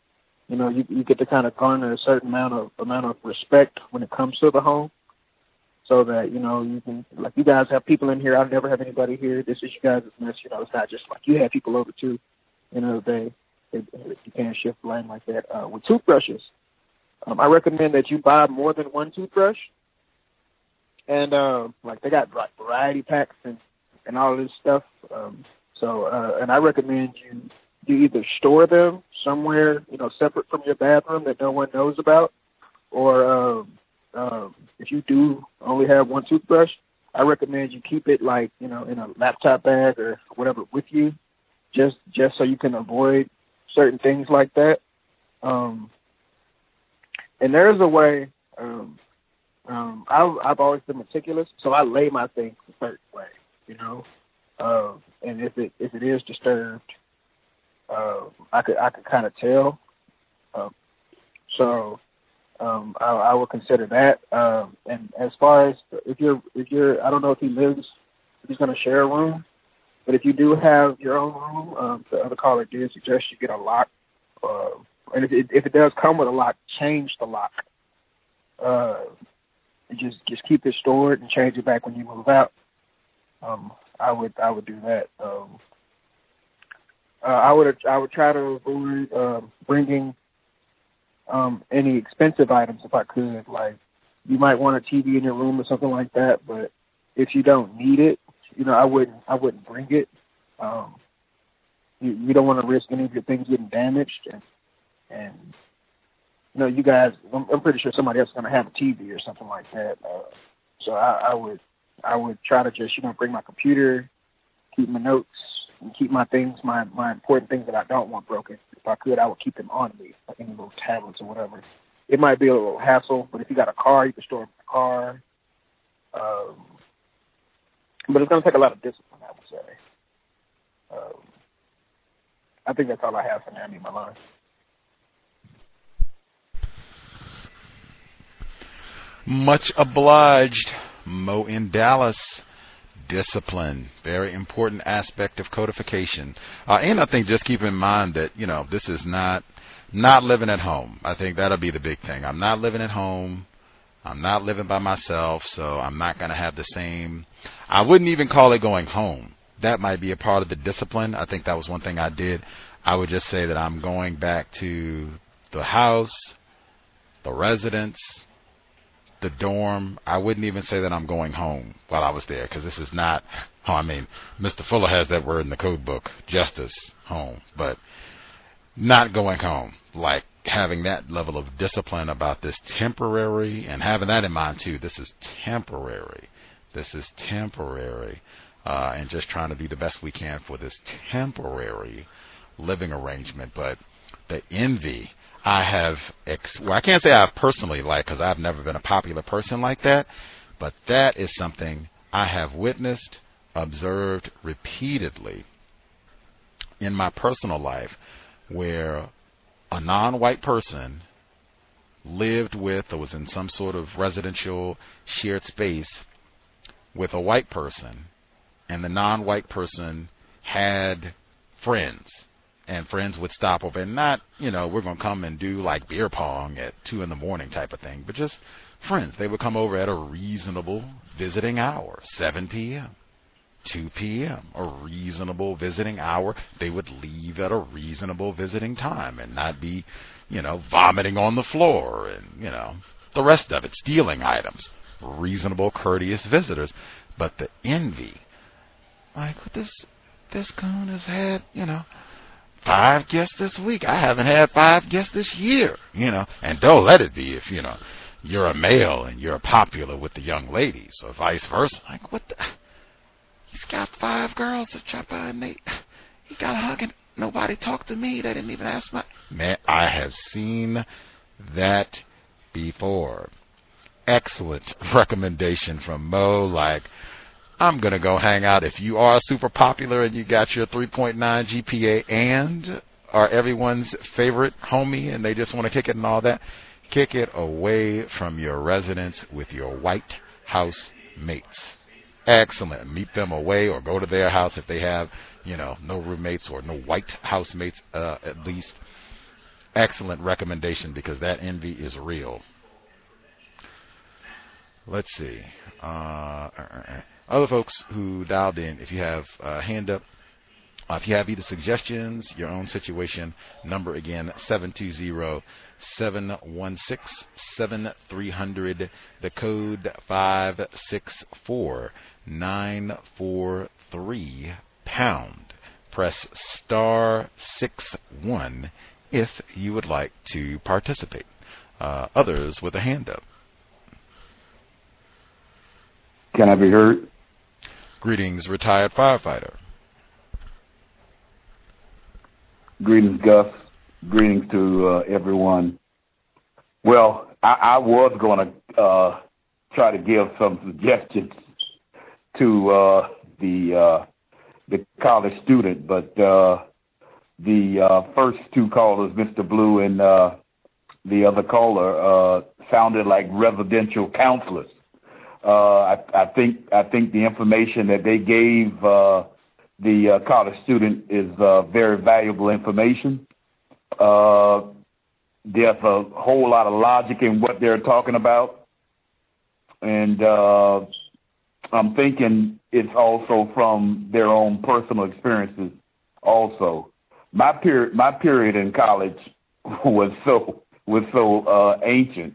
you know, you, you get to kind of garner a certain amount of amount of respect when it comes to the home, so that, you know, you can, like, you guys have people in here. I never have anybody here. This is you guys' mess. You know, it's not just like you have people over too. You know, they, they you can't shift blame like that. Uh, with toothbrushes, um, I recommend that you buy more than one toothbrush. And, uh, like, they got, like, variety packs and, and all this stuff. Um, so, uh, and I recommend you, you either store them somewhere, you know, separate from your bathroom that no one knows about, or, um, um, if you do only have one toothbrush, I recommend you keep it, like, you know, in a laptop bag or whatever with you, just, just so you can avoid certain things like that. Um, and there's a way, um, Um, I've, I've always been meticulous, so I lay my things a certain way, you know. Uh, and if it if it is disturbed, uh, I could I could kind of tell. Uh, so um, I, I would consider that. Um, and as far as if you're if you're I don't know if he lives if he's going to share a room, but if you do have your own room, um, the other caller did suggest you get a lock. Uh, and if it, if it does come with a lock, change the lock. Uh, Just just keep it stored and change it back when you move out. Um, I would I would do that. Um, uh, I would I would try to avoid uh, bringing um, any expensive items if I could. Like, you might want a T V in your room or something like that, but if you don't need it, you know, I wouldn't I wouldn't bring it. Um, you, you don't want to risk any of your things getting damaged, and and you know, you guys, I'm, I'm pretty sure somebody else is going to have a T V or something like that. Uh, so I, I would, I would try to just, you know, bring my computer, keep my notes, and keep my things, my, my important things that I don't want broken. If I could, I would keep them on me, like any little tablets or whatever. It might be a little hassle, but if you got a car, you can store it in the car. Um, but it's going to take a lot of discipline, I would say. Um, I think that's all I have for now. I need my line. Much obliged, Mo in Dallas. Discipline, very important aspect of codification. Uh, and I think just keep in mind that, you know, this is not not living at home. I think that'll be the big thing. I'm not living at home. I'm not living by myself, so I'm not going to have the same. I wouldn't even call it going home. That might be a part of the discipline. I think that was one thing I did. I would just say that I'm going back to the house, the residence, the dorm. I wouldn't even say that I'm going home while I was there, because this is not, oh, I mean, Mister Fuller has that word in the code book, justice, home, but not going home, like having that level of discipline about this temporary, and having that in mind too. This is temporary. This is temporary, uh, and just trying to do the best we can for this temporary living arrangement. But the envy, I have, ex- well, I can't say I personally like, because I've never been a popular person like that, but that is something I have witnessed, observed repeatedly in my personal life, where a non-white person lived with or was in some sort of residential shared space with a white person, and the non-white person had friends. And friends would stop over, and not, you know, we're going to come and do like beer pong at two in the morning type of thing, but just friends. They would come over at a reasonable visiting hour, seven p.m., two p.m., a reasonable visiting hour. They would leave at a reasonable visiting time and not be, you know, vomiting on the floor and, you know, the rest of it, stealing items. Reasonable, courteous visitors. But the envy, like, this, this coon has had, you know, five guests this week. I haven't had five guests this year, you know. And don't let it be if, you know, you're a male and you're popular with the young ladies, or vice versa. Like, what the? He's got five girls to chop by, and they, he got a hug, and nobody talked to me. They didn't even ask my... Man, I have seen that before. Excellent recommendation from Mo. Like, I'm going to go hang out. If you are super popular and you got your three point nine G P A and are everyone's favorite homie and they just want to kick it and all that, kick it away from your residence with your white house mates. Excellent. Meet them away or go to their house if they have, you know, no roommates or no white housemates, uh, at least. excellent recommendation because that envy is real. Let's see. Uh, other folks who dialed in, if you have a hand up, uh, if you have either suggestions, your own situation, number again, seven two zero, seven one six, seven three zero zero, the code five six four nine four three pound. Press star six one if you would like to participate. Uh, others with a hand up. Can I be heard? Greetings, retired firefighter. Greetings, Gus. Greetings to uh, everyone. Well, I, I was going to uh, try to give some suggestions to uh, the uh, the college student, but uh, the uh, first two callers, Mister Blue and uh, the other caller, uh, sounded like residential counselors. Uh, I, I think I think the information that they gave uh, the uh, college student is uh, very valuable information. Uh, there's a whole lot of logic in what they're talking about, and uh, I'm thinking it's also from their own personal experiences. Also, my period my period in college was so was so uh, ancient.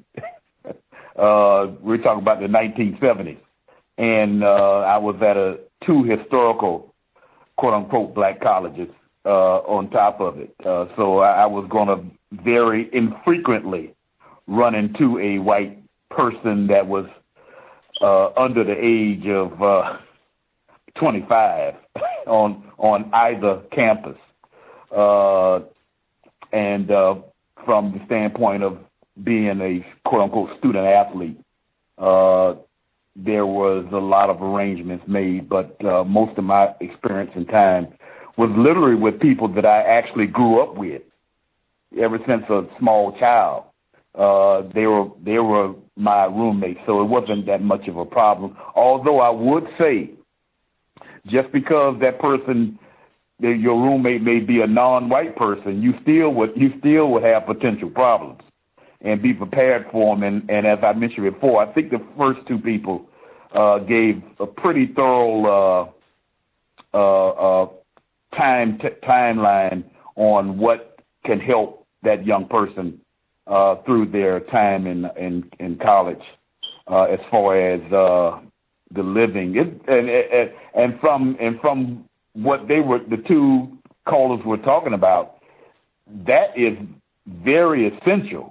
Uh, we're talking about the nineteen seventies. And uh, I was at a two historical, quote-unquote, black colleges uh, on top of it. Uh, so I, I was going to very infrequently run into a white person that was uh, under the age of uh, twenty-five on on either campus. Uh, and uh, from the standpoint of being a quote-unquote student athlete, uh, there was a lot of arrangements made, but uh, most of my experience and time was literally with people that I actually grew up with ever since a small child. Uh, they were they were my roommates, so it wasn't that much of a problem. Although I would say, just because that person, your roommate may be a non-white person, you still would you still would have potential problems. And be prepared for them. And, and as I mentioned before, I think the first two people uh, gave a pretty thorough uh, uh, uh, time t- timeline on what can help that young person uh, through their time in in, in college, uh, as far as uh, the living. It, and, and and from and from what they were, the two callers were talking about, that is very essential.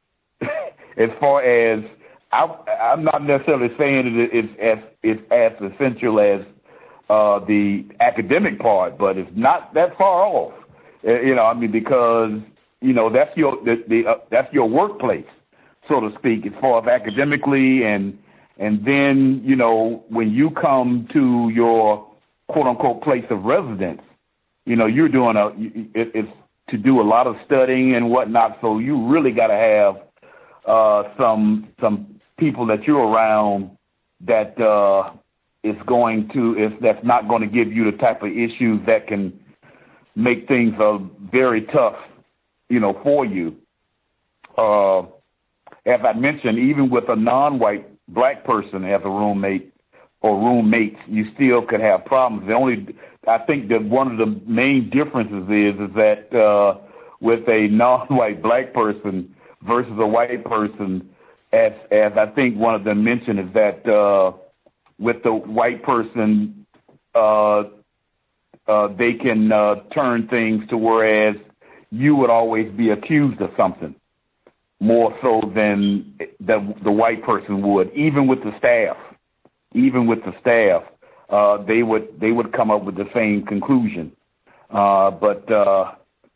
As far as I, I'm not necessarily saying that it's as it's as essential as uh, the academic part, but it's not that far off. Uh, you know, I mean, because you know that's your the, the uh, that's your workplace, so to speak, as far as academically, and and then you know when you come to your quote unquote place of residence, you know you're doing a it, it's to do a lot of studying and whatnot. So you really got to have Uh, some some people that you're around that uh, is going to is that's not going to give you the type of issues that can make things uh, very tough, you know, for you. Uh, as I mentioned, even with a non-white black person as a roommate or roommates, you still could have problems. The only I think that one of the main differences is is that uh, with a non-white black person versus a white person, as as I think one of them mentioned, is that uh, with the white person, uh, uh, they can uh, turn things to whereas you would always be accused of something more so than the, the white person would. Even with the staff, even with the staff, uh, they would they would come up with the same conclusion. Uh, but uh,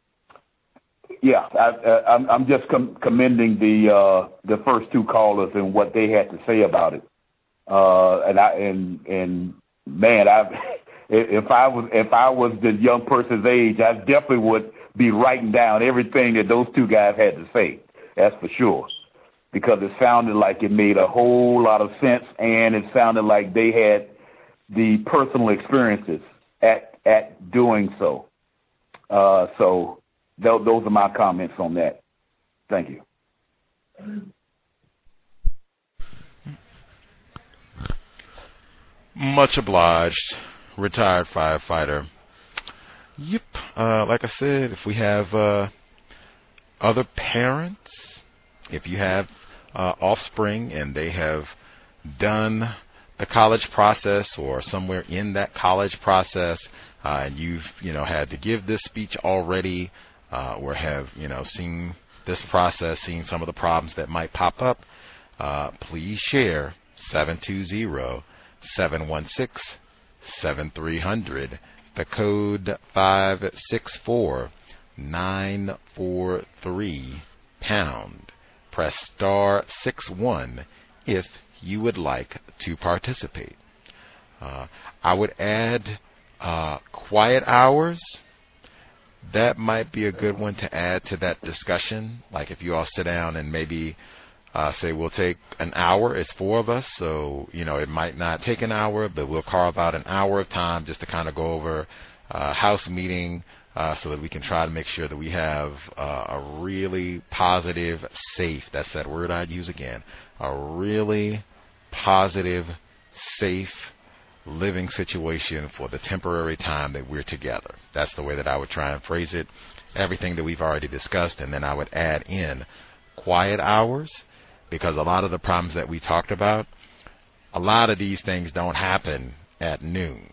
Yeah, I, I, I'm, I'm just com- commending the uh, the first two callers and what they had to say about it. Uh, and I and and man, I if I was if I was the young person's age, I definitely would be writing down everything that those two guys had to say. That's for sure, because it sounded like it made a whole lot of sense, and it sounded like they had the personal experiences at at doing so. Uh, so. Those are my comments on that. Thank you. Much obliged, retired firefighter. Yep. Uh, like I said, if we have uh, other parents, if you have uh, offspring and they have done the college process or somewhere in that college process, uh, and you've you know had to give this speech already, uh, or have you know seen this process, seen some of the problems that might pop up, uh, please share seven two zero, seven one six, seven three zero zero. The code five six four nine four three pound. Press star six one if you would like to participate. Uh, I would add uh, quiet hours. That might be a good one to add to that discussion. Like if you all sit down and maybe uh, say we'll take an hour. It's four of us, so you know it might not take an hour, but we'll carve out an hour of time just to kind of go over uh, house meeting, uh, so that we can try to make sure that we have uh, a really positive, safe. That's that word I'd use again. A really positive, safe living situation for the temporary time that we're together. That's the way that I would try and phrase it. Everything that we've already discussed, and then I would add in quiet hours, because a lot of the problems that we talked about, a lot of these things don't happen at noon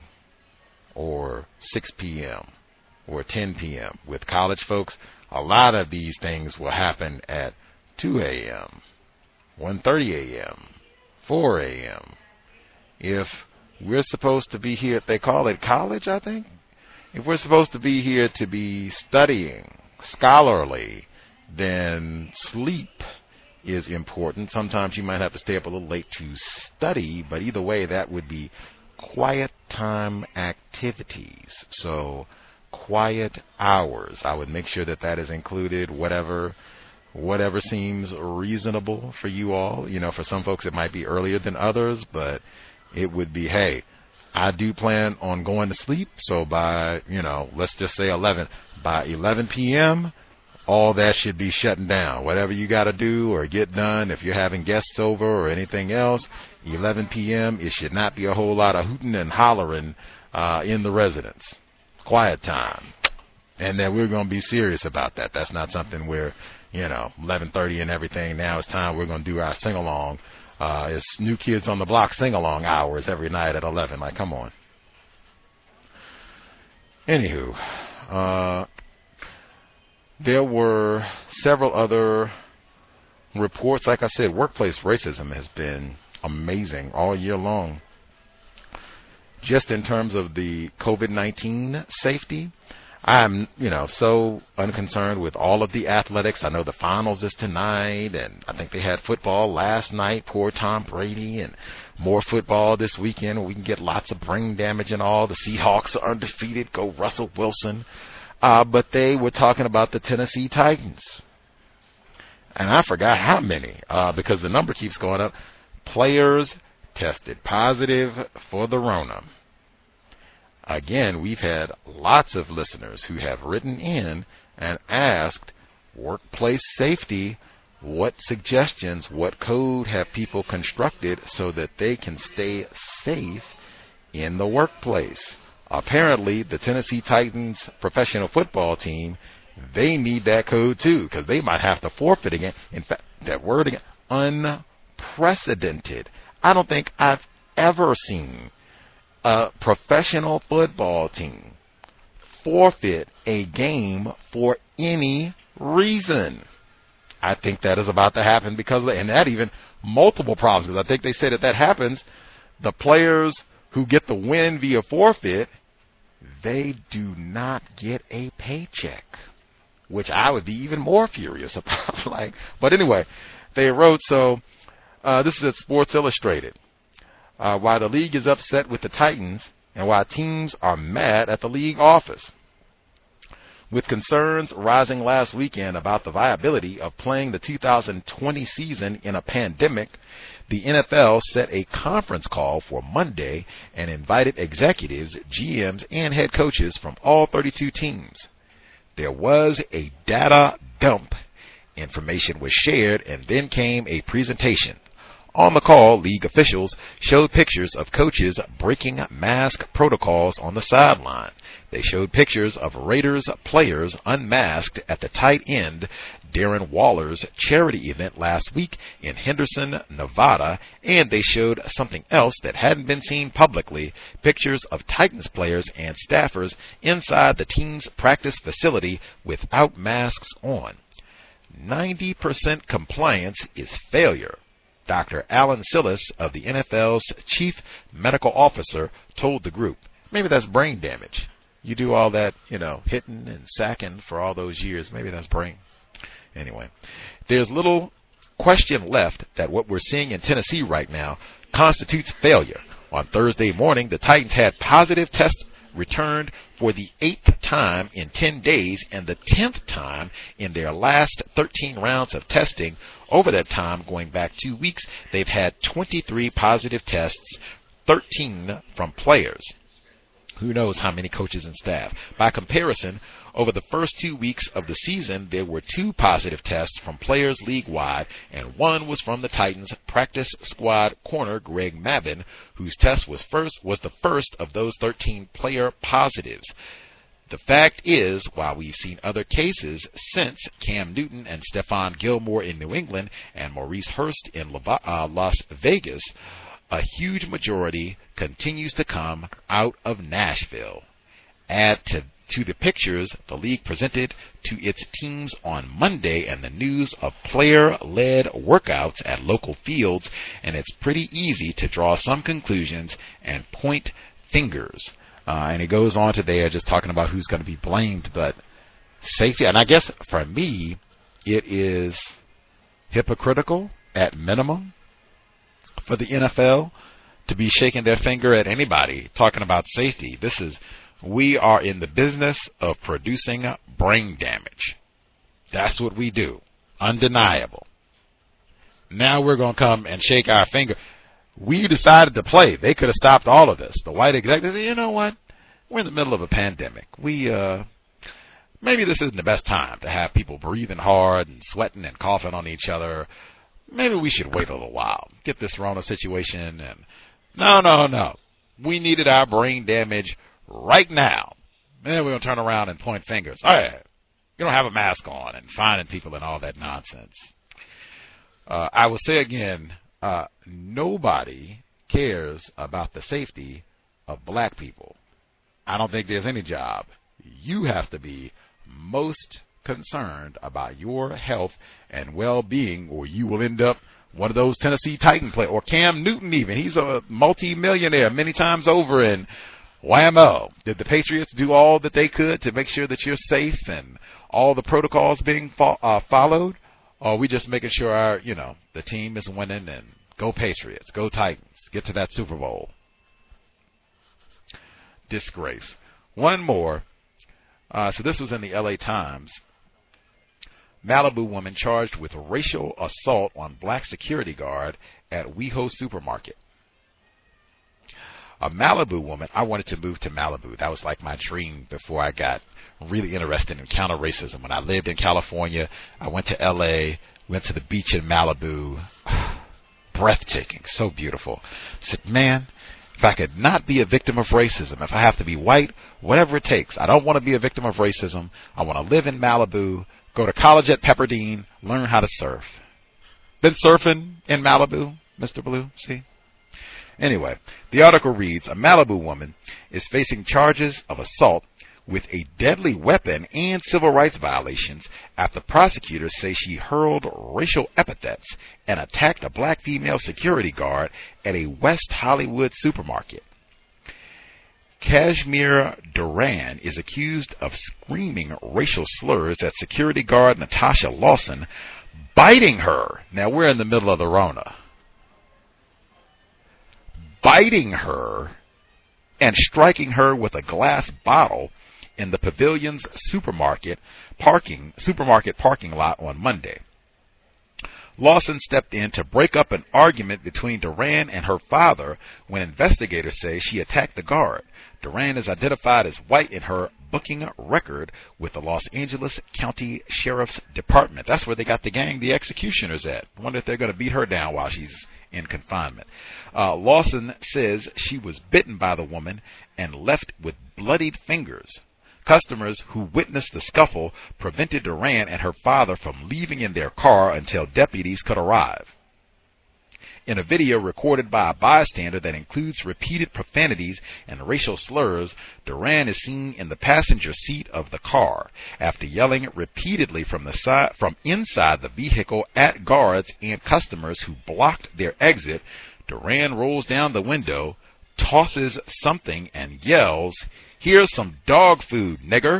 or six p.m. or ten p.m. With college folks, a lot of these things will happen at two a.m., one thirty a.m., four a.m. If we're supposed to be here, they call it college, I think. If we're supposed to be here to be studying, scholarly, then sleep is important. Sometimes you might have to stay up a little late to study, but either way, that would be quiet time activities. So quiet hours, I would make sure that that is included, whatever whatever seems reasonable for you all. You know, for some folks it might be earlier than others, but it would be, hey, I do plan on going to sleep, so by, you know, let's just say eleven, by eleven p.m., all that should be shutting down. Whatever you got to do or get done, if you're having guests over or anything else, eleven p.m., it should not be a whole lot of hooting and hollering uh, in the residence. Quiet time. And then we're going to be serious about that. That's not something where, you know, eleven thirty and everything, now it's time we're going to do our sing-along. Uh, it's New Kids on the Block sing-along hours every night at eleven. Like, come on. Anywho, uh, there were several other reports. Like I said, workplace racism has been amazing all year long. Just in terms of the COVID nineteen safety, I'm, you know, so unconcerned with all of the athletics. I know the finals is tonight, and I think they had football last night. Poor Tom Brady, and more football this weekend. We can get lots of brain damage and all. The Seahawks are undefeated. Go Russell Wilson. Uh, but they were talking about the Tennessee Titans. And I forgot how many, uh, because the number keeps going up. Players tested positive for the Rona. Again, we've had lots of listeners who have written in and asked workplace safety, what suggestions, what code have people constructed so that they can stay safe in the workplace? Apparently, the Tennessee Titans professional football team, they need that code too, because they might have to forfeit again. In fact, that word again, unprecedented. I don't think I've ever seen a professional football team forfeit a game for any reason. I think that is about to happen because of, and that even multiple problems, because I think they said if that happens, the players who get the win via forfeit, they do not get a paycheck, which I would be even more furious about. like, but anyway, they wrote, so uh, this is at Sports Illustrated. Uh, why the league is upset with the Titans and why teams are mad at the league office. With concerns rising last weekend about the viability of playing the two thousand twenty season in a pandemic, the N F L set a conference call for Monday and invited executives, G Ms, and head coaches from all thirty-two teams. There was a data dump Information was shared, and then came a presentation. On the call, league officials showed pictures of coaches breaking mask protocols on the sideline. They showed pictures of Raiders players unmasked at the tight end Darren Waller's charity event last week in Henderson, Nevada, and they showed something else that hadn't been seen publicly, pictures of Titans players and staffers inside the team's practice facility without masks on. ninety percent compliance is failure. Doctor Alan Sillis of the N F L's chief medical officer told the group. Maybe that's brain damage. You do all that, you know, hitting and sacking for all those years. Maybe that's brain. Anyway, there's little question left that what we're seeing in Tennessee right now constitutes failure. On Thursday morning, the Titans had positive tests returned for the eighth time in ten days and the tenth time in their last thirteen rounds of testing. Over that time, going back two weeks, they've had twenty-three positive tests, thirteen from players. Who knows how many coaches and staff. By comparison, over the first two weeks of the season, there were two positive tests from players league-wide, and one was from the Titans' practice squad corner, Greg Mabin, whose test was first was the first of those thirteen player positives. The fact is, while we've seen other cases since Cam Newton and Stephon Gilmore in New England and Maurice Hurst in Las Vegas, a huge majority continues to come out of Nashville. Add to, to the pictures the league presented to its teams on Monday and the news of player-led workouts at local fields, and it's pretty easy to draw some conclusions and point fingers. Uh, and it goes on to there just talking about who's going to be blamed, but safety, and I guess for me, it is hypocritical at minimum for the N F L to be shaking their finger at anybody talking about safety. This is, we are in the business of producing brain damage. That's what we do. Undeniable. Now we're going to come and shake our finger. We decided to play. They could have stopped all of this. The white executives said, you know what? We're in the middle of a pandemic. We, uh, maybe this isn't the best time to have people breathing hard and sweating and coughing on each other. Maybe we should wait a little while, get this Rona situation, and no, no, no. We needed our brain damage right now. Then we're going to turn around and point fingers. Oh, yeah, you don't have a mask on and finding people and all that nonsense. Uh, I will say again, uh, nobody cares about the safety of black people. I don't think there's any job you have to be most concerned about your health and well-being, or you will end up one of those Tennessee Titan players, or Cam Newton even. He's a multi-millionaire many times over, and whammo. Did the Patriots do all that they could to make sure that you're safe and all the protocols being fo- uh, followed? Or are we just making sure our, you know, the team is winning, and go Patriots, go Titans, get to that Super Bowl? Disgrace. One more. Uh, so this was in the L A Times. Malibu woman charged with racial assault on black security guard at WeHo supermarket. A Malibu woman, I wanted to move to Malibu. That was like my dream before I got really interested in counter racism. When I lived in California, I went to L A, went to the beach in Malibu. Breathtaking, so beautiful. I said, man, if I could not be a victim of racism, if I have to be white, whatever it takes, I don't want to be a victim of racism. I want to live in Malibu, go to college at Pepperdine, learn how to surf. Been surfing in Malibu, Mister Blue, see? Anyway, the article reads, a Malibu woman is facing charges of assault with a deadly weapon and civil rights violations after prosecutors say she hurled racial epithets and attacked a black female security guard at a West Hollywood supermarket. Kashmir Duran is accused of screaming racial slurs at security guard Natasha Lawson, biting her. Now, we're in the middle of the Rona. Biting her and striking her with a glass bottle in the Pavilion's supermarket parking supermarket parking lot on Monday. Lawson stepped in to break up an argument between Duran and her father when investigators say she attacked the guard. Duran is identified as white in her booking record with the Los Angeles County Sheriff's Department. That's where they got the gang, the executioners at. I wonder if they're going to beat her down while she's in confinement. Uh, Lawson says she was bitten by the woman and left with bloodied fingers. Customers who witnessed the scuffle prevented Duran and her father from leaving in their car until deputies could arrive. In a video recorded by a bystander that includes repeated profanities and racial slurs, Duran is seen in the passenger seat of the car. After yelling repeatedly from the side, from inside the vehicle at guards and customers who blocked their exit, Duran rolls down the window, tosses something, and yells, "Here's some dog food, nigger."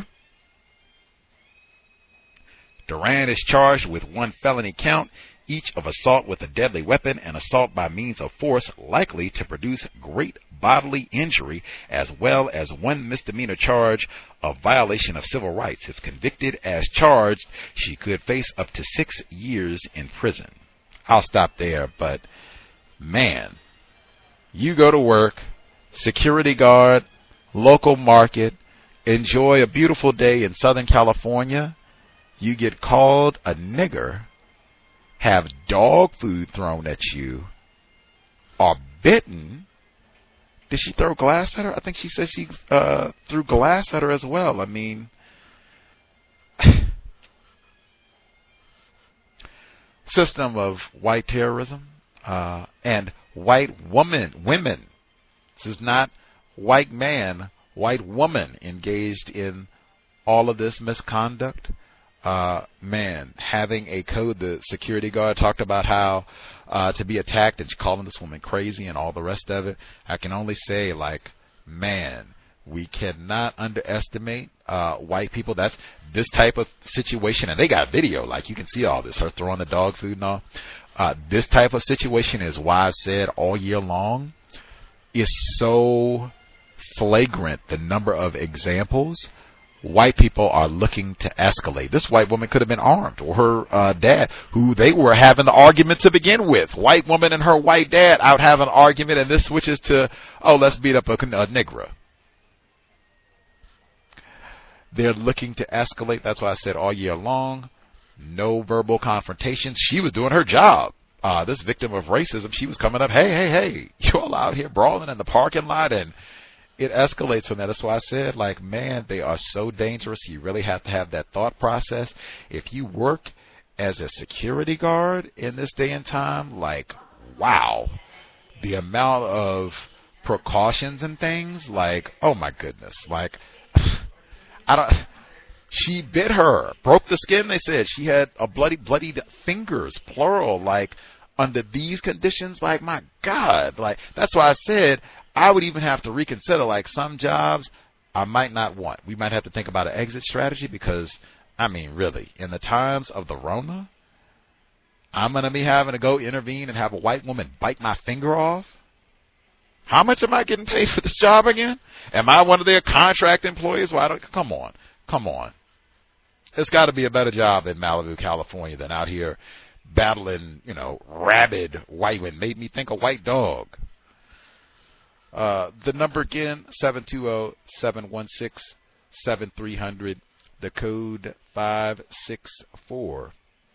Duran is charged with one felony count, each of assault with a deadly weapon and assault by means of force likely to produce great bodily injury, as well as one misdemeanor charge of violation of civil rights. If convicted as charged, she could face up to six years in prison. I'll stop there, but man, you go to work, security guard, local market, enjoy a beautiful day in Southern California, you get called a nigger, have dog food thrown at you, are bitten. Did she throw glass at her? I think she said she uh, threw glass at her as well. I mean, system of white terrorism uh, and white woman, women. This is not white man, white woman engaged in all of this misconduct. Uh, man, having a code, the security guard talked about how uh, to be attacked and calling this woman crazy and all the rest of it. I can only say, like, man, we cannot underestimate uh, white people. That's this type of situation, and they got video, like you can see all this, her throwing the dog food and all. Uh, this type of situation is why I've said all year long, is so flagrant, the number of examples. White people are looking to escalate. This white woman could have been armed, or her uh, dad, who they were having the argument to begin with. White woman and her white dad out having an argument, and this switches to, oh, let's beat up a, a Negra. They're looking to escalate. That's why I said all year long, no verbal confrontations. She was doing her job. Uh, this victim of racism, she was coming up, hey, hey, hey, you all out here brawling in the parking lot, and it escalates from that. That's why I said, like, man, they are so dangerous. You really have to have that thought process. If you work as a security guard in this day and time, like, wow, the amount of precautions and things, like, oh my goodness, like, I don't. She bit her, broke the skin. They said she had a bloody, bloodied fingers, plural. Like, under these conditions, like, my God, like, that's why I said I would even have to reconsider, like, some jobs I might not want. We might have to think about an exit strategy because, I mean, really, in the times of the Rona, I'm going to be having to go intervene and have a white woman bite my finger off. How much am I getting paid for this job again? Am I one of their contract employees? Why don't, come on, come on. It's got to be a better job in Malibu, California than out here battling, you know, rabid white women. Made me think of white dog. Uh, the number again, seven two zero, seven one six, seven three zero zero. The code five six four,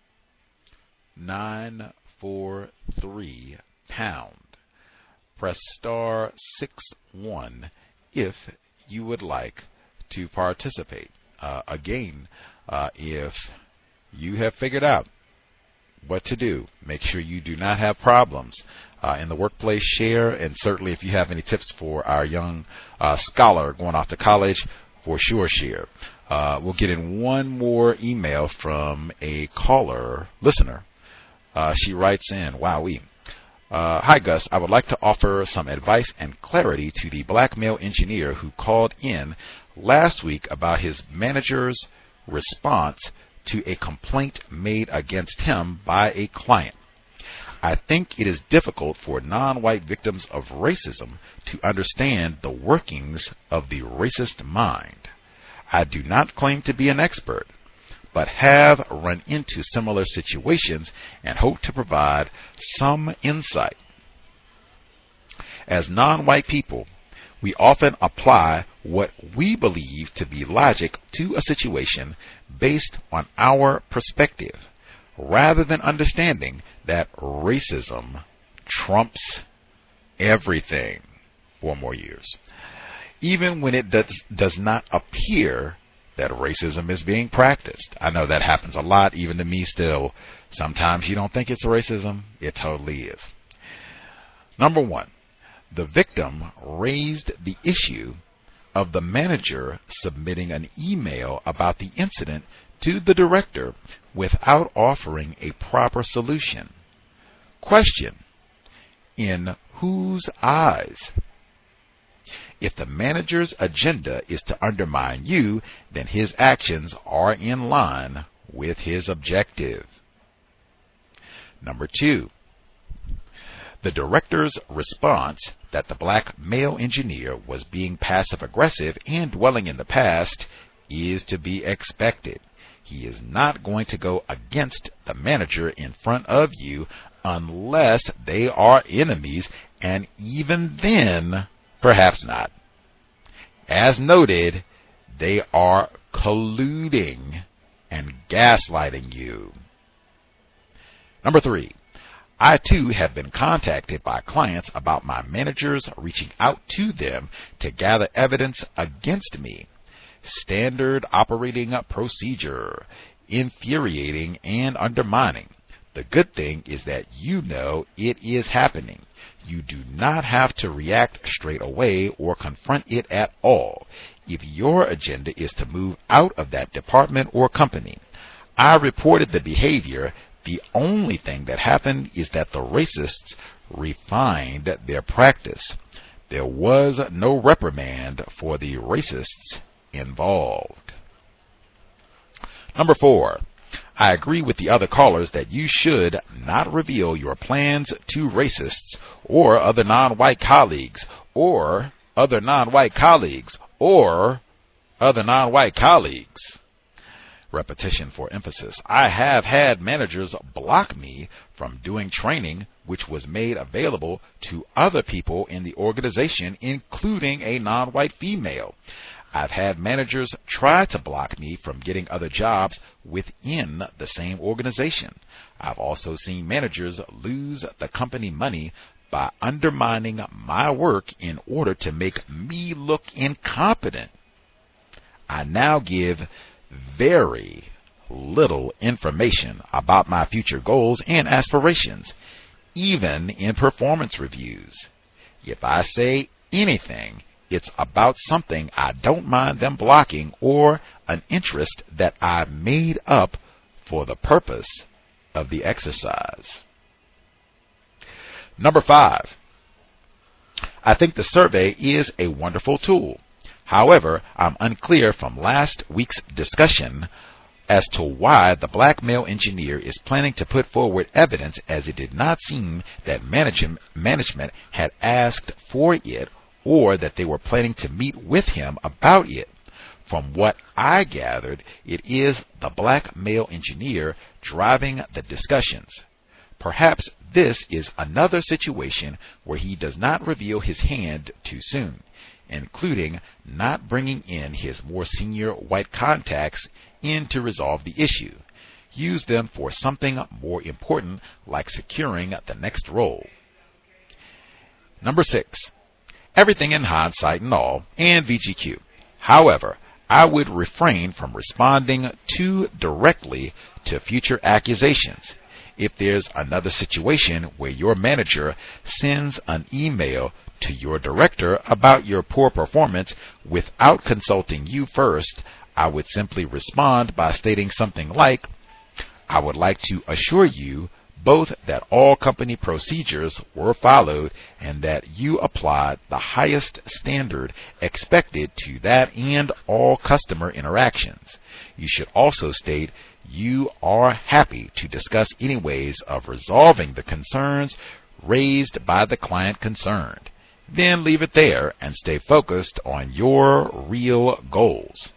nine four three pound. Press star six one if you would like to participate. Uh, again, uh, if you have figured out what to do, make sure you do not have problems uh, in the workplace, share, and certainly if you have any tips for our young uh, scholar going off to college, for sure share. Uh, we'll get in one more email from a caller, listener. Uh, she writes in, wowee. Uh, Hi, Gus. I would like to offer some advice and clarity to the black male engineer who called in last week about his manager's response to a complaint made against him by a client. I think it is difficult for non-white victims of racism to understand the workings of the racist mind. I do not claim to be an expert, but have run into similar situations and hope to provide some insight. As non-white people, we often apply what we believe to be logic to a situation based on our perspective, rather than understanding that racism trumps everything. Four more years. Even when it does, does not appear that racism is being practiced. I know that happens a lot, even to me still. Sometimes you don't think it's racism. It totally is. Number one, the victim raised the issue of the manager submitting an email about the incident to the director without offering a proper solution. Question: in whose eyes? If the manager's agenda is to undermine you, then his actions are in line with his objective. Number two, the director's response that the black male engineer was being passive-aggressive and dwelling in the past is to be expected. He is not going to go against the manager in front of you unless they are enemies, and even then, perhaps not. As noted, they are colluding and gaslighting you. Number three, I too have been contacted by clients about my managers reaching out to them to gather evidence against me. Standard operating procedure, infuriating and undermining. The good thing is that you know it is happening. You do not have to react straight away or confront it at all if your agenda is to move out of that department or company. I reported the behavior. The only thing that happened is that the racists refined their practice. There was no reprimand for the racists involved. Number four, I agree with the other callers that you should not reveal your plans to racists or other non-white colleagues or other non-white colleagues or other non-white colleagues. Repetition for emphasis. I have had managers block me from doing training which was made available to other people in the organization, including a non-white female. I've had managers try to block me from getting other jobs within the same organization. I've also seen managers lose the company money by undermining my work in order to make me look incompetent. I now give very little information about my future goals and aspirations, even in performance reviews. If I say anything, it's about something I don't mind them blocking or an interest that I made up for the purpose of the exercise. Number five, I think the survey is a wonderful tool. However, I'm unclear from last week's discussion as to why the black male engineer is planning to put forward evidence, as it did not seem that management management had asked for it or that they were planning to meet with him about it. From what I gathered, it is the black male engineer driving the discussions. Perhaps this is another situation where he does not reveal his hand too soon, including not bringing in his more senior white contacts in to resolve the issue. Use them for something more important, like securing the next role. Number six, everything in hindsight and all, and V G Q. However, I would refrain from responding too directly to future accusations. If there's another situation where your manager sends an email to your director about your poor performance without consulting you first, I would simply respond by stating something like, I would like to assure you both that all company procedures were followed and that you applied the highest standard expected to that and all customer interactions. You should also state you are happy to discuss any ways of resolving the concerns raised by the client concerned. Then leave it there and stay focused on your real goals.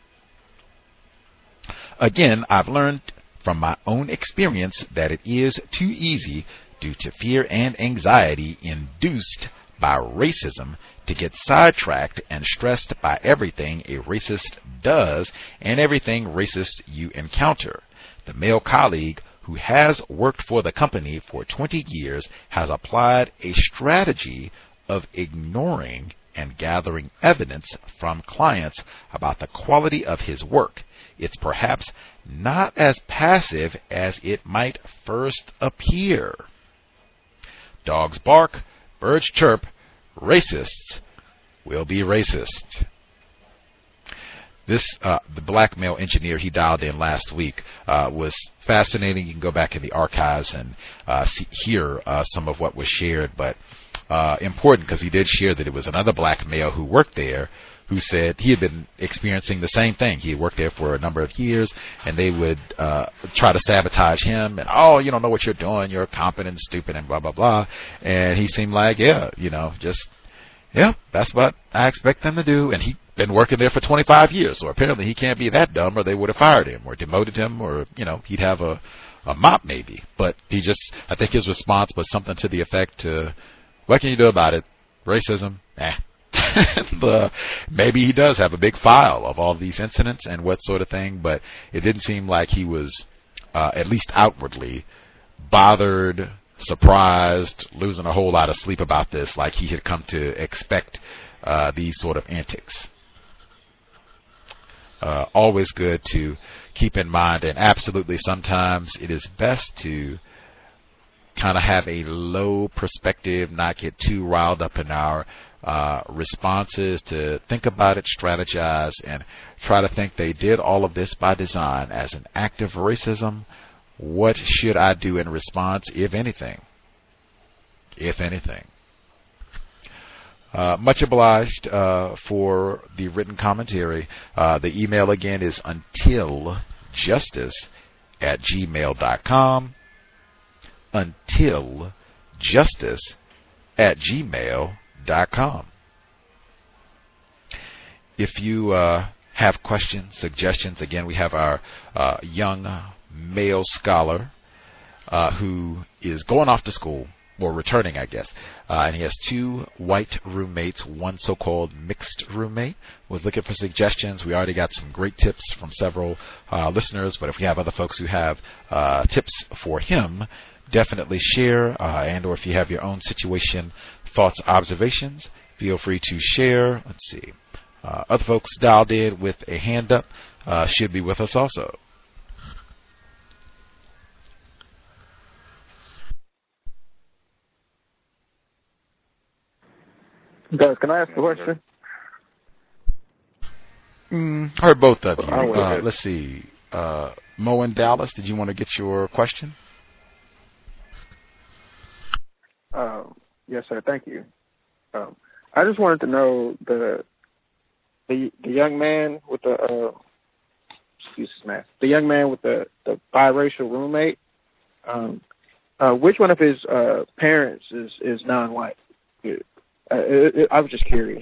Again, I've learned from my own experience that it is too easy, due to fear and anxiety induced by racism to get sidetracked and stressed by everything a racist does and everything racist you encounter. The male colleague who has worked for the company for twenty years has applied a strategy of ignoring and gathering evidence from clients about the quality of his work. It's perhaps not as passive as it might first appear. Dogs bark, birds chirp, racists will be racist. This, uh, the black male engineer he dialed in last week uh, was fascinating. You can go back in the archives and uh, see, hear uh, some of what was shared, but uh, important because he did share that it was another black male who worked there who said he had been experiencing the same thing. He had worked there for a number of years, and they would uh, try to sabotage him, and, oh, you don't know what you're doing, you're incompetent, stupid, and blah, blah, blah. And he seemed like, yeah, you know, just, yeah, that's what I expect them to do. And he'd been working there for twenty-five years, so apparently he can't be that dumb, or they would have fired him, or demoted him, or, you know, he'd have a, a mop maybe. But he just, I think his response was something to the effect to, what can you do about it? Racism? Eh. the, maybe he does have a big file of all these incidents and what sort of thing, but it didn't seem like he was, uh, at least outwardly, bothered, surprised, losing a whole lot of sleep about this, like he had come to expect uh, these sort of antics. Uh, always good to keep in mind, and absolutely sometimes it is best to kind of have a low perspective, not get too riled up in our uh, responses, to think about it, strategize, and try to think they did all of this by design as an act of racism. What should I do in response, if anything? If anything. Uh, much obliged uh, for the written commentary. Uh, the email again is untiljustice at gmail dot com. Untiljustice at gmail dot com. If you uh, have questions, suggestions, again, we have our uh, young male scholar uh, who is going off to school, or returning, I guess, uh, and he has two white roommates, one so-called mixed roommate. Was looking for suggestions. We already got some great tips from several uh, listeners, but if we have other folks who have uh, tips for him, definitely share, uh, and or if you have your own situation, thoughts, observations, feel free to share. Let's see. Uh, other folks dialed in with a hand up uh, should be with us also. Guys, can I ask a question? Mm, heard both of you. Oh, Uh, let's see. Uh, Mo in Dallas, did you want to get your question? Um, yes, sir. Thank you. Um, I just wanted to know the the the young man with the uh, excuse me, man, the young man with the, the biracial roommate. Um, uh, which one of his uh, parents is is non-white? Uh, it, it, I was just curious,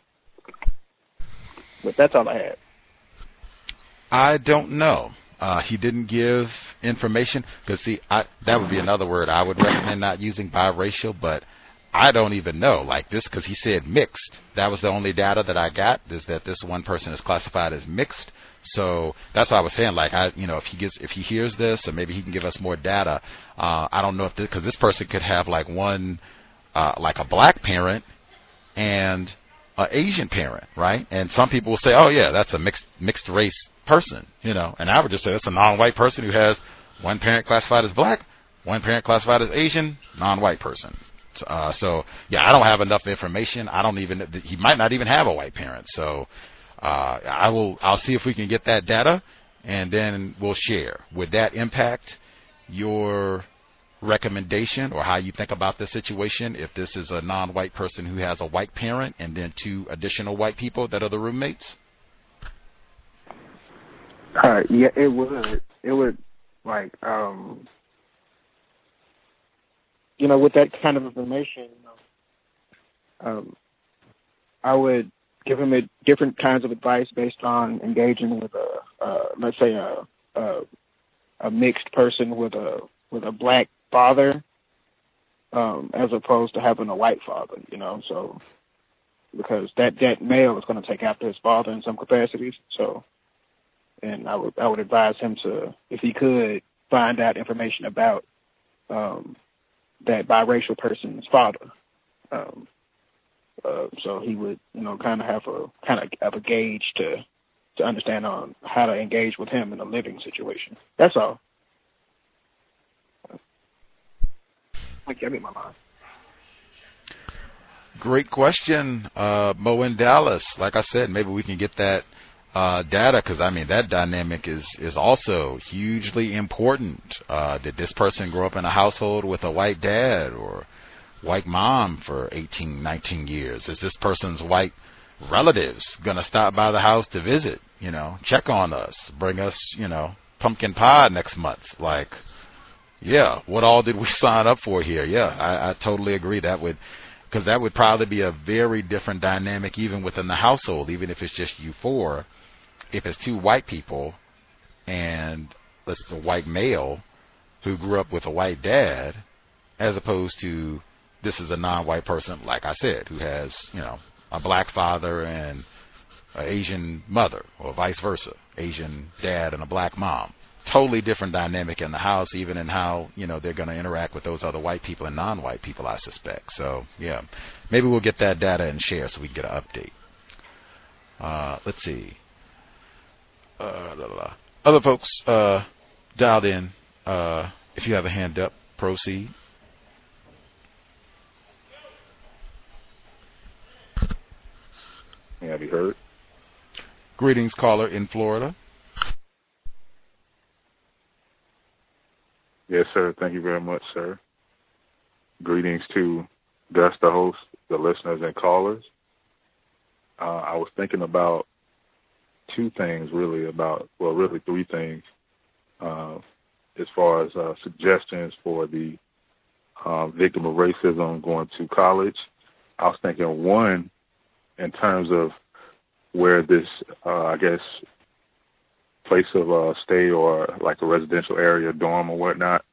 but that's all I had. I don't know. Uh, he didn't give information because, see, I, that would be another word I would recommend not using, biracial, but I don't even know like this because he said mixed. That was the only data that I got, is that this one person is classified as mixed. So that's what I was saying. Like, I, you know, if he gets, if he hears this, or maybe he can give us more data. Uh, I don't know if this, because this person could have like one, uh, like a black parent and an Asian parent, right? And some people will say, oh yeah, that's a mixed mixed race person, you know. And I would just say that's a non-white person who has one parent classified as black, one parent classified as Asian, non-white person. Uh, so yeah, I don't have enough information. I don't even. He might not even have a white parent. So uh, I will. I'll see if we can get that data, and then we'll share. Would that impact your recommendation or how you think about this situation if this is a non-white person who has a white parent and then two additional white people that are the roommates? Uh, yeah, it would. It would, like, um, you know, with that kind of information, um, I would give him a, different kinds of advice based on engaging with a, uh, let's say, a, a a mixed person with a with a black father, um, as opposed to having a white father, you know, so because that, that male is going to take after his father in some capacities. So, and I would I would advise him to, if he could, find out information about um, that biracial person's father. Um, uh, so he would, you know, kind of have a kind of have a gauge to to understand on how to engage with him in a living situation. That's all. Okay, I mean my line. Great question, uh, Mo in Dallas. Like I said, maybe we can get that uh, data, because I mean that dynamic is is also hugely important. Uh, did this person grow up in a household with a white dad or white mom for eighteen, nineteen years? Is this person's white relatives gonna stop by the house to visit? You know, check on us, bring us, you know, pumpkin pie next month. Like, yeah, what all did we sign up for here? Yeah, I, I totally agree. That would. Because that would probably be a very different dynamic even within the household, even if it's just you four. If it's two white people and let's say a white male who grew up with a white dad, as opposed to this is a non-white person, like I said, who has, you know, a black father and an Asian mother, or vice versa, Asian dad and a black mom. Totally different dynamic in the house, even in how, you know, they're going to interact with those other white people and non-white people, I suspect. So, yeah, maybe we'll get that data and share so we can get an update. Uh, let's see. Uh, blah, blah, blah. Other folks uh, dialed in. Uh, if you have a hand up, proceed. May I be heard? Greetings, caller in Florida. Yes, sir. Thank you very much, sir. Greetings to Gus, the host, the listeners, and callers. Uh, I was thinking about two things, really, about, well, really three things, uh, as far as uh, suggestions for the uh, victim of racism going to college. I was thinking, one, in terms of where this, uh, I guess, place of uh, stay or like a residential area, dorm or whatnot,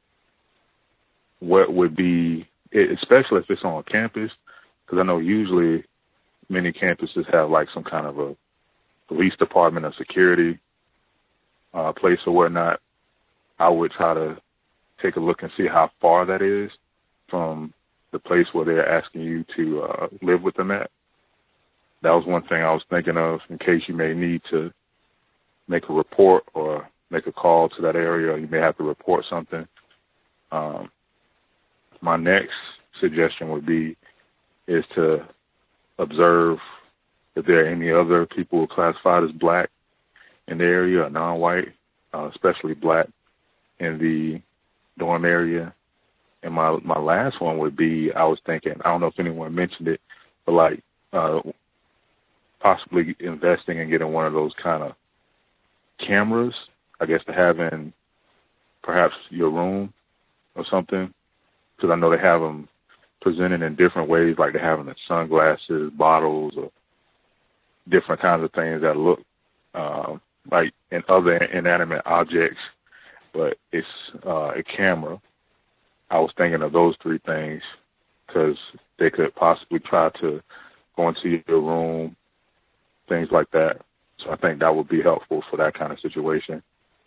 what would be, especially if it's on campus, because I know usually many campuses have like some kind of a police department or security uh, place or whatnot. I would try to take a look and see how far that is from the place where they're asking you to uh, live with them at. That was one thing I was thinking of in case you may need to make a report or make a call to that area, or you may have to report something. Um, my next suggestion would be is to observe if there are any other people classified as black in the area or non-white, uh, especially black in the dorm area. And my, my last one would be, I was thinking, I don't know if anyone mentioned it, but like uh, possibly investing and getting one of those kind of cameras, I guess, to have in perhaps your room or something, because I know they have them presented in different ways, like they have them in sunglasses, bottles, or different kinds of things that look uh, like in other inanimate objects, but it's uh, a camera. I was thinking of those three things because they could possibly try to go into your room, things like that. So I think that would be helpful for that kind of situation.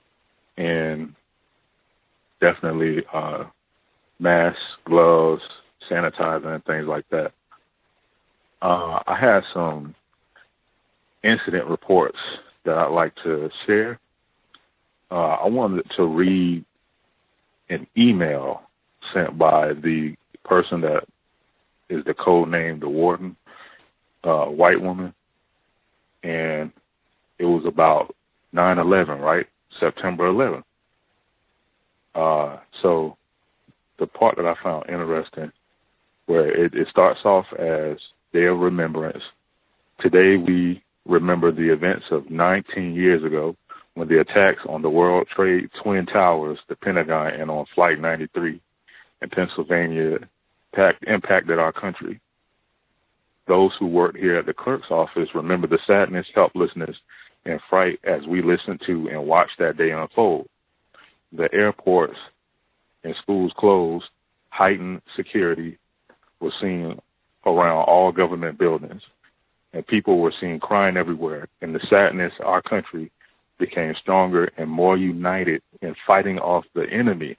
And definitely uh, masks, gloves, sanitizer, and things like that. Uh, I had some incident reports that I'd like to share. Uh, I wanted to read an email sent by the person that is the code name, the warden, uh, white woman. And it was about nine eleven, right? September eleventh. Uh, so the part that I found interesting, where it, it starts off as Day of Remembrance. Today we remember the events of nineteen years ago when the attacks on the World Trade Twin Towers, the Pentagon, and on Flight ninety-three in Pennsylvania packed, impacted our country. Those who worked here at the clerk's office remember the sadness, helplessness, and fright as we listened to and watched that day unfold. The airports and schools closed, heightened security was seen around all government buildings, and people were seen crying everywhere. And the sadness, our country became stronger and more united in fighting off the enemy.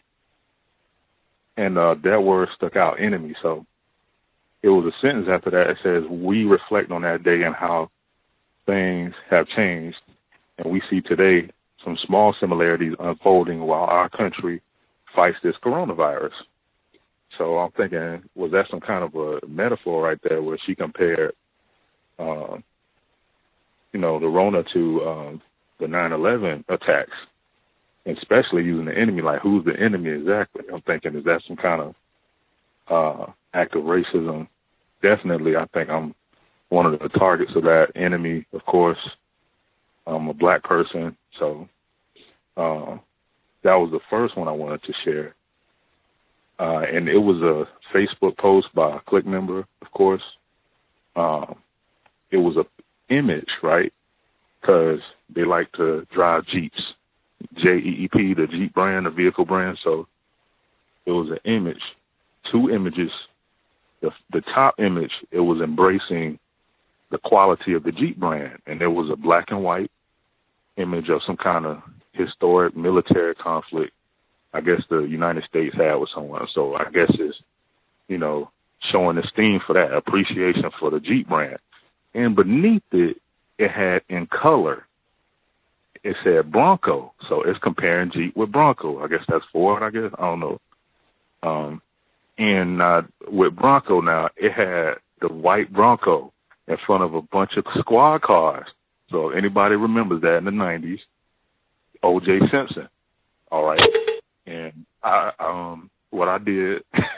And uh, that word stuck out, enemy. So it was a sentence after that. It says, we reflect on that day and how things have changed. And we see today some small similarities unfolding while our country fights this coronavirus. So I'm thinking, was that some kind of a metaphor right there where she compared, uh, you know, the Rona to um, the nine eleven attacks, and especially using the enemy, like who's the enemy exactly? I'm thinking, is that some kind of uh, act of racism? Definitely, I think I'm one of the targets of that enemy. Of course, I'm a black person, so uh, that was the first one I wanted to share. Uh, and it was a Facebook post by a Click member, of course. Um, it was a image, right? Because they like to drive Jeeps, J E E P, the Jeep brand, the vehicle brand. So it was an image, two images. The, the top image, it was embracing the quality of the Jeep brand, and there was a black and white image of some kind of historic military conflict I guess the United States had with someone. So I guess it's, you know, showing esteem for that, appreciation for the Jeep brand. And beneath it, it had in color, it said Bronco. So it's comparing Jeep with Bronco. I guess that's Ford, I guess. I don't know. Um, and uh, with Bronco now, it had the white Bronco in front of a bunch of squad cars. So anybody remembers that in the nineties, O J Simpson. All right. And I, um, what I did,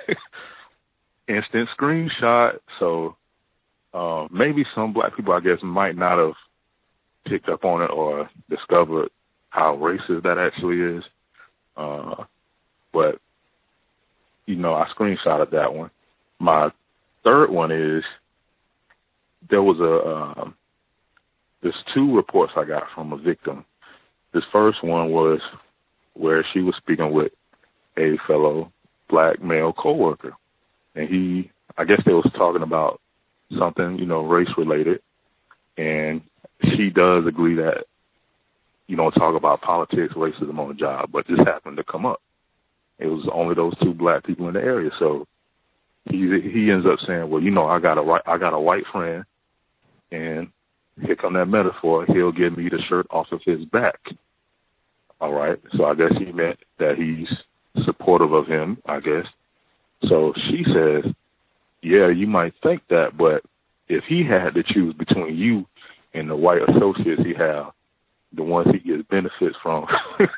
instant screenshot. So uh, maybe some black people, I guess, might not have picked up on it or discovered how racist that actually is. Uh, but, you know, I screenshotted that one. My third one is there was a, um, there's two reports I got from a victim. This first one was where she was speaking with a fellow black male coworker. And he, I guess they was talking about something, you know, race related. And she does agree that you don't talk about politics, racism on the job, but this happened to come up. It was only those two black people in the area. So he he ends up saying, well, you know, I got a I got a white friend, and here come that metaphor, he'll give me the shirt off of his back. All right. So I guess he meant that he's supportive of him, I guess. So she says, yeah, you might think that, but if he had to choose between you and the white associates he have, the ones he gets benefits from,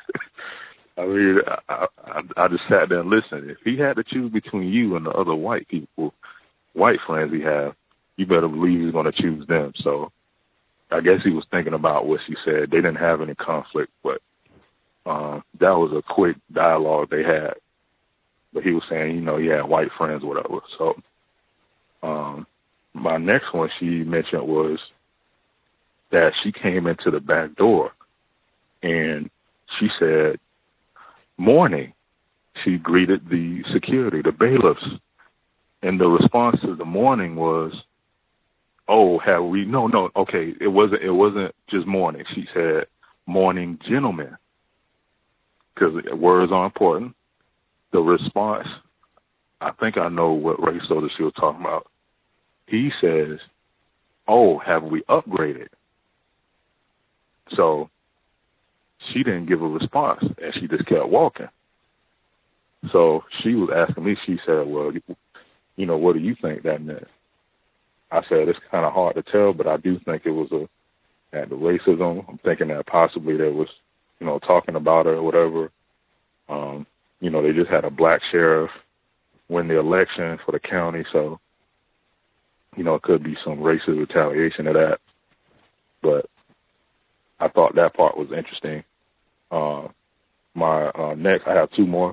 I mean, I, I, I just sat there and listened. If he had to choose between you and the other white people, white friends he have, you better believe he's going to choose them. So I guess he was thinking about what she said. They didn't have any conflict, but Um, that was a quick dialogue they had. But he was saying, you know, he had white friends, whatever. So um, my next one she mentioned was that she came into the back door and she said, morning. She greeted the security, the bailiffs. And the response to the morning was, oh, have we, no, no, okay, it wasn't, it wasn't just morning. She said, morning, gentlemen. Because words are important. The response, I think I know what race so that she was talking about. He says, oh, have we upgraded? So she didn't give a response, and she just kept walking. So she was asking me, she said, well, you know, what do you think that meant? I said, it's kind of hard to tell, but I do think it was a, at the racism. I'm thinking that possibly there was, you know, talking about her or whatever. Um, you know, they just had a black sheriff win the election for the county, so, you know, it could be some racist retaliation of that. But I thought that part was interesting. Uh, my uh, next, I have two more.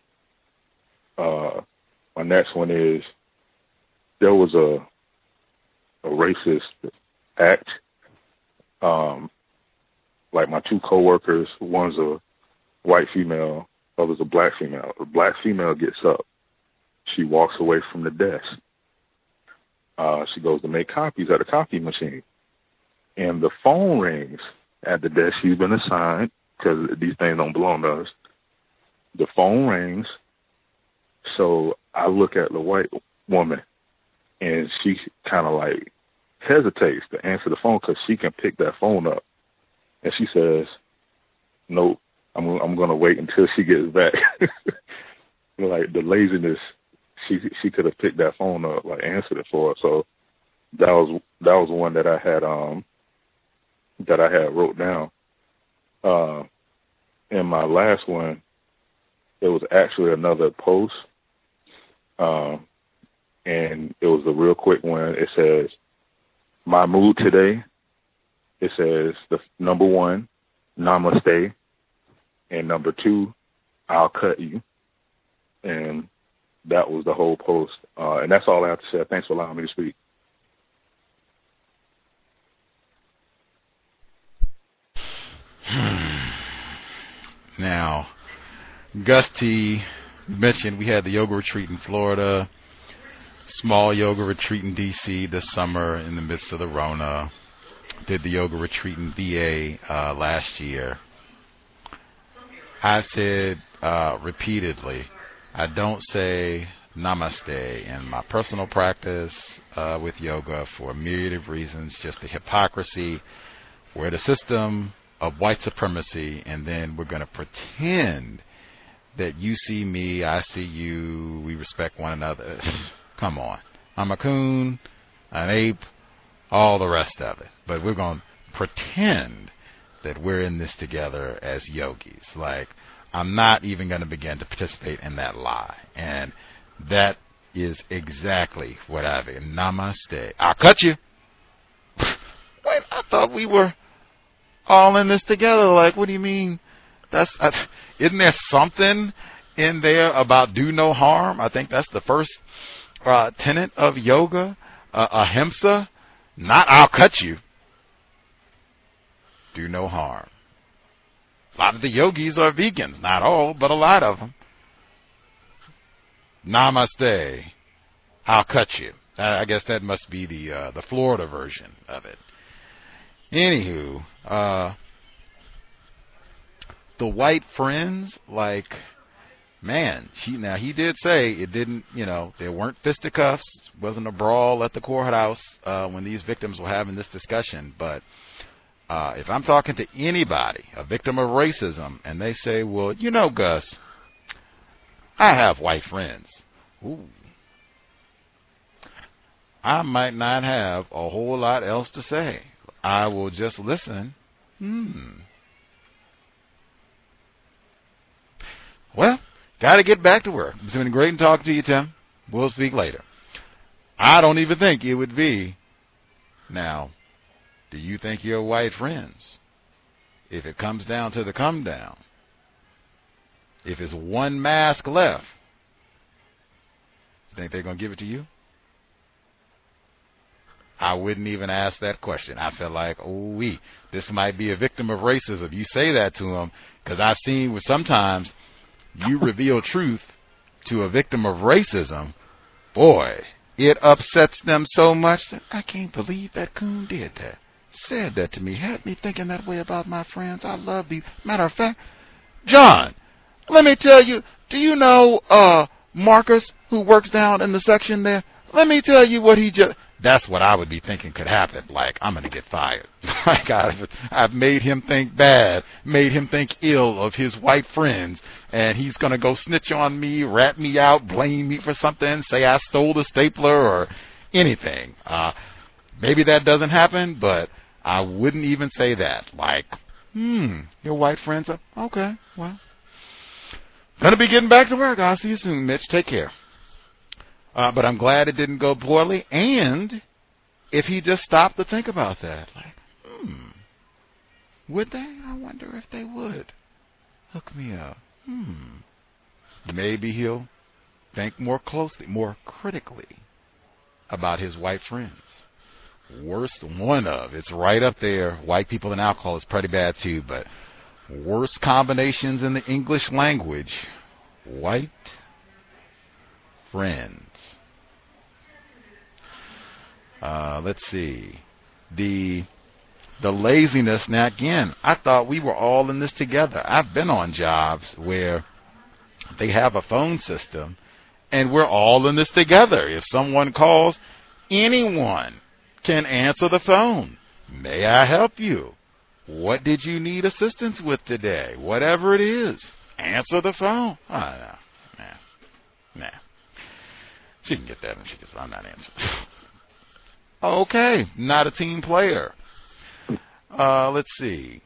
Uh, my next one is there was a a racist act. Um, like my two coworkers, one's a white female, other's a black female. The black female gets up she walks away from the desk. Uh, she goes to make copies at a copy machine. And the phone rings at the desk she's been assigned, because these things don't belong to us. The phone rings. So I look at the white woman, and she kind of like hesitates to answer the phone because she can pick that phone up. And she says, nope, I'm, I'm going to wait until she gets back. Like the laziness, she she could have picked that phone up, like answered it for her. So that was that was one that I had um that I had wrote down. Uh, and my last one, it was actually another post, um, and it was a real quick one. It says, "My mood today." It says the number one, namaste, and number two, I'll cut you. And that was the whole post. Uh, and that's all I have to say. Thanks for allowing me to speak. Now, Gus T mentioned we had the yoga retreat in Florida, small yoga retreat in D C this summer in the midst of the Rona. Did the yoga retreat in V A uh, last year. I said uh, repeatedly, I don't say namaste in my personal practice uh, with yoga for a myriad of reasons, just the hypocrisy. We're the system of white supremacy, and then we're going to pretend that you see me, I see you, we respect one another. Come on. I'm a coon, an ape, all the rest of it. But we're going to pretend that we're in this together as yogis. Like, I'm not even going to begin to participate in that lie. And that is exactly what I've been. Namaste. I'll cut you. Wait, I thought we were all in this together. Like, what do you mean? That's uh, isn't there something in there about do no harm? I think that's the first uh, tenet of yoga, uh, ahimsa. Not I'll cut you. Do no harm. A lot of the yogis are vegans. Not all, but a lot of them. Namaste. I'll cut you. I guess that must be the uh, the Florida version of it. Anywho, uh, the white friends, like, man, she, now he did say it didn't, you know, there weren't fisticuffs, wasn't a brawl at the courthouse uh, when these victims were having this discussion. But uh, if I'm talking to anybody, a victim of racism, and they say, well, you know, Gus, I have white friends. Ooh. I might not have a whole lot else to say. I will just listen. Hmm. Well, got to get back to work. It's been great to talk to you, Tim. We'll speak later. I don't even think it would be. Now, do you think you're white friends? If it comes down to the come down, if it's one mask left, you think they're going to give it to you? I wouldn't even ask that question. I feel like, oh, we, this might be a victim of racism. You say that to them, because I've seen with sometimes you reveal truth to a victim of racism, boy, it upsets them so much that I can't believe that coon did that. Said that to me, had me thinking that way about my friends. I love these. Matter of fact, John, let me tell you, do you know uh, Marcus, who works down in the section there? Let me tell you what he just... That's what I would be thinking could happen. Like, I'm going to get fired. Like, I've, I've made him think bad, made him think ill of his white friends, and he's going to go snitch on me, rat me out, blame me for something, say I stole the stapler or anything. Uh, maybe that doesn't happen, but I wouldn't even say that. Like, hmm, your white friends are, okay, well, going to be getting back to work. I'll see you soon, Mitch. Take care. Uh, but I'm glad it didn't go poorly. And if he just stopped to think about that, like, hmm, would they? I wonder if they would. Hook me up. Hmm. Maybe he'll think more closely, more critically about his white friends. Worst one of, it's right up there. White people and alcohol is pretty bad too, but worst combinations in the English language. White friends. Uh, let's see. The the laziness. Now, again, I thought we were all in this together. I've been on jobs where they have a phone system, and we're all in this together. If someone calls, anyone can answer the phone. May I help you? What did you need assistance with today? Whatever it is, answer the phone. Oh, no. Nah. Nah. She can get that and she gets, I'm not answering. Okay, not a team player. Uh, let's see.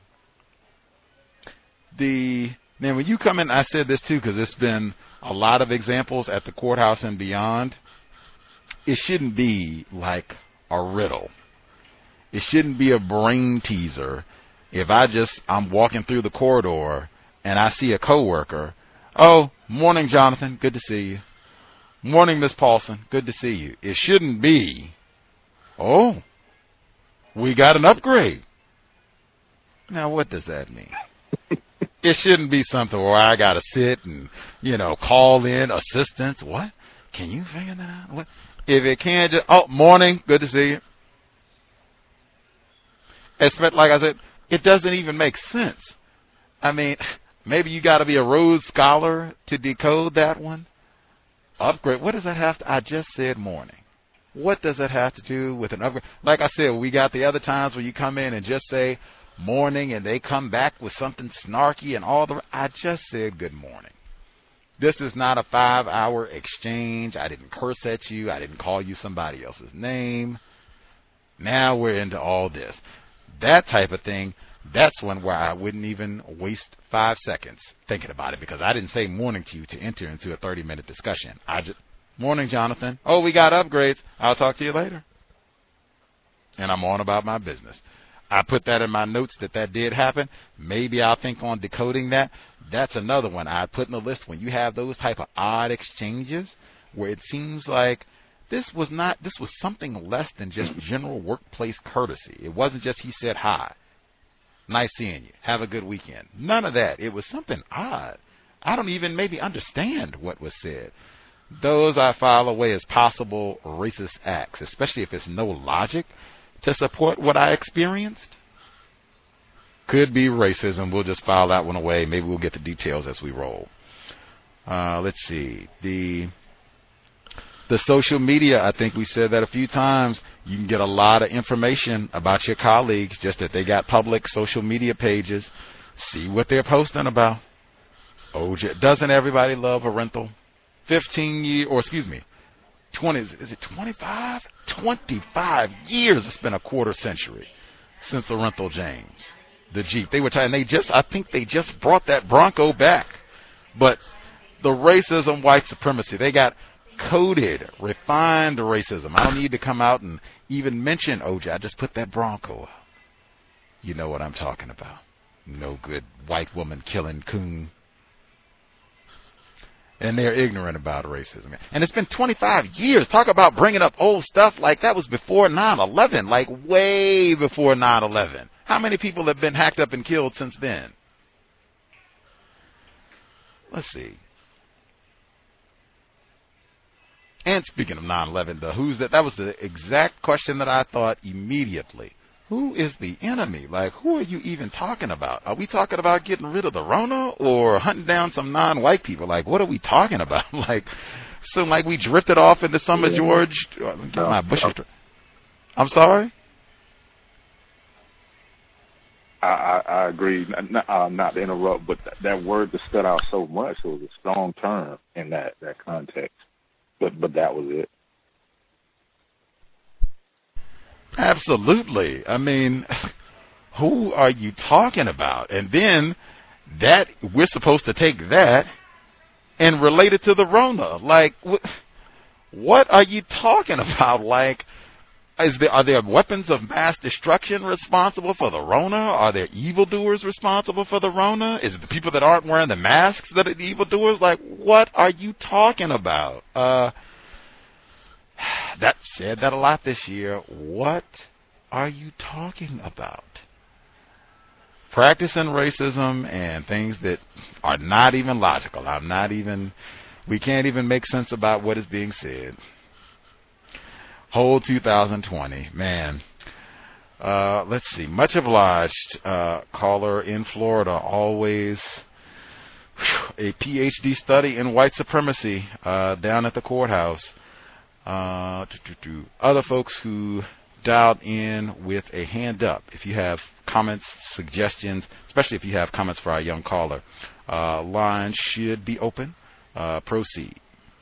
The Now, when you come in, I said this too because it's been a lot of examples at the courthouse and beyond. It shouldn't be like a riddle. It shouldn't be a brain teaser. If I just, I'm walking through the corridor and I see a coworker, oh, morning, Jonathan, good to see you. Morning, Miss Paulson, good to see you. It shouldn't be, oh, we got an upgrade. Now, what does that mean? It shouldn't be something where I got to sit and, you know, call in assistance. What? Can you figure that out? What? If it can just, oh, morning, good to see you. It's like I said, it doesn't even make sense. I mean, maybe you got to be a Rhodes Scholar to decode that one. Upgrade. What does that have to? I just said morning. What does that have to do with an upgrade? Like I said, we got the other times where you come in and just say morning and they come back with something snarky and all the. I just said good morning. This is not a five-hour exchange. I didn't curse at you. I didn't call you somebody else's name. Now we're into all this. That type of thing, that's one where I wouldn't even waste five seconds thinking about it because I didn't say morning to you to enter into a thirty-minute discussion. I just, morning, Jonathan. Oh, we got upgrades. I'll talk to you later. And I'm on about my business. I put that in my notes that that did happen. Maybe I'll think on decoding that. That's another one I'd put in the list when you have those type of odd exchanges where it seems like This was not, this was something less than just general workplace courtesy. It wasn't just he said hi. Nice seeing you. Have a good weekend. None of that. It was something odd. I don't even maybe understand what was said. Those I file away as possible racist acts, especially if there's no logic to support what I experienced. Could be racism. We'll just file that one away. Maybe we'll get the details as we roll. Uh, let's see. The... The social media, I think we said that a few times, you can get a lot of information about your colleagues just that they got public social media pages. See what they're posting about. O J, doesn't everybody love a rental? fifteen years, or excuse me, twenty, is it twenty-five? twenty-five years, it's been a quarter century since the rental James, the Jeep. They were trying, they just, I think they just brought that Bronco back. But the racism, white supremacy, they got coded, refined racism. I don't need to come out and even mention O J. I just put that Bronco up. You know what I'm talking about. No good white woman killing coon. And they're ignorant about racism. And it's been twenty-five years. Talk about bringing up old stuff like that was before nine eleven, like way before nine eleven. How many people have been hacked up and killed since then? Let's see. And speaking of nine eleven, the who's that? That was the exact question that I thought immediately. Who is the enemy? Like, who are you even talking about? Are we talking about getting rid of the Rona or hunting down some non-white people? Like, what are we talking about? Like, so like we drifted off into some of George. Get my Bush. I'm sorry. I, I, I agree. Not, uh, not to interrupt, but th- that word that stood out so much. It was a strong term in that, that context. But but that was it. Absolutely. I mean, who are you talking about? And then that we're supposed to take that and relate it to the Rona. Like, wh- what are you talking about? Like, is there, are there weapons of mass destruction responsible for the Rona? Are there evildoers responsible for the Rona? Is it the people that aren't wearing the masks that are the evildoers? Like, what are you talking about? Uh, that said that a lot this year. What are you talking about? Practicing racism and things that are not even logical. I'm not even We can't even make sense about what is being said. Whole two thousand twenty, man. Uh, let's see. Much obliged, uh, caller in Florida. Always whew, a P H D study in white supremacy uh, down at the courthouse. Uh, doo, doo, doo. Other folks who dialed in with a hand up. If you have comments, suggestions, especially if you have comments for our young caller, uh, line should be open. Uh, proceed.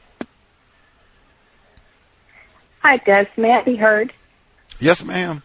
Hi, Gus. May I be heard? Yes, ma'am.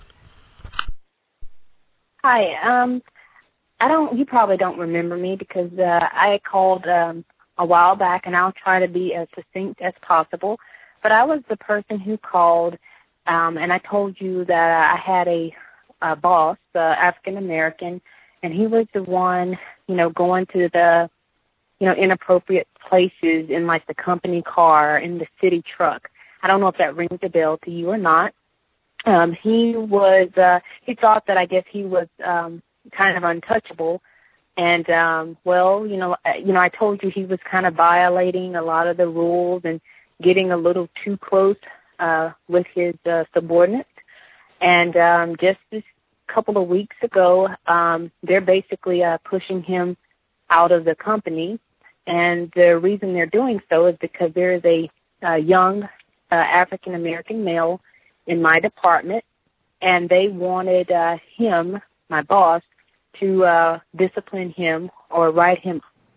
Hi. Um, I don't. You probably don't remember me because uh, I called um, a while back, and I'll try to be as succinct as possible. But I was the person who called, um, and I told you that I had a, a boss, uh, African American, and he was the one, you know, going to the, you know, inappropriate places in like the company car, in the city truck. I don't know if that rings a bell to you or not. Um, he was, uh, he thought that I guess he was, um, kind of untouchable. And, um, well, you know, you know, I told you he was kind of violating a lot of the rules and getting a little too close, uh, with his, uh, subordinates. And, um, just this couple of weeks ago, um, they're basically, uh, pushing him out of the company. And the reason they're doing so is because there is a, a young, uh, African American male in my department, and they wanted uh, him, my boss, to uh, discipline him or write him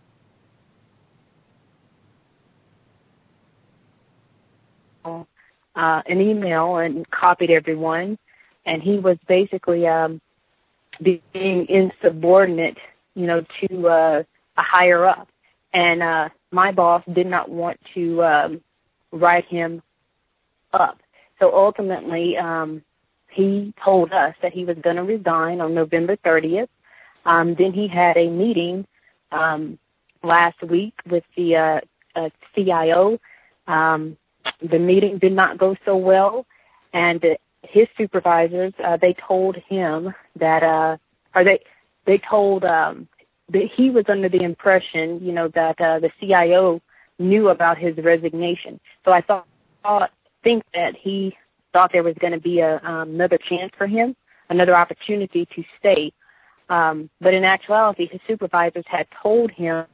uh, an email and copied everyone. And he was basically um, being insubordinate, you know, to uh, a higher up. And uh, my boss did not want to um, write him up. So ultimately, um, he told us that he was going to resign on November thirtieth. Um, then he had a meeting um, last week with the uh, uh, C I O. Um, the meeting did not go so well, and uh, his supervisors, uh, they told him that, uh, or they they told um, that he was under the impression, you know, that uh, the C I O knew about his resignation. So I thought. thought think that he thought there was going to be a, um, another chance for him, another opportunity to stay. Um, but in actuality, his supervisors had told him,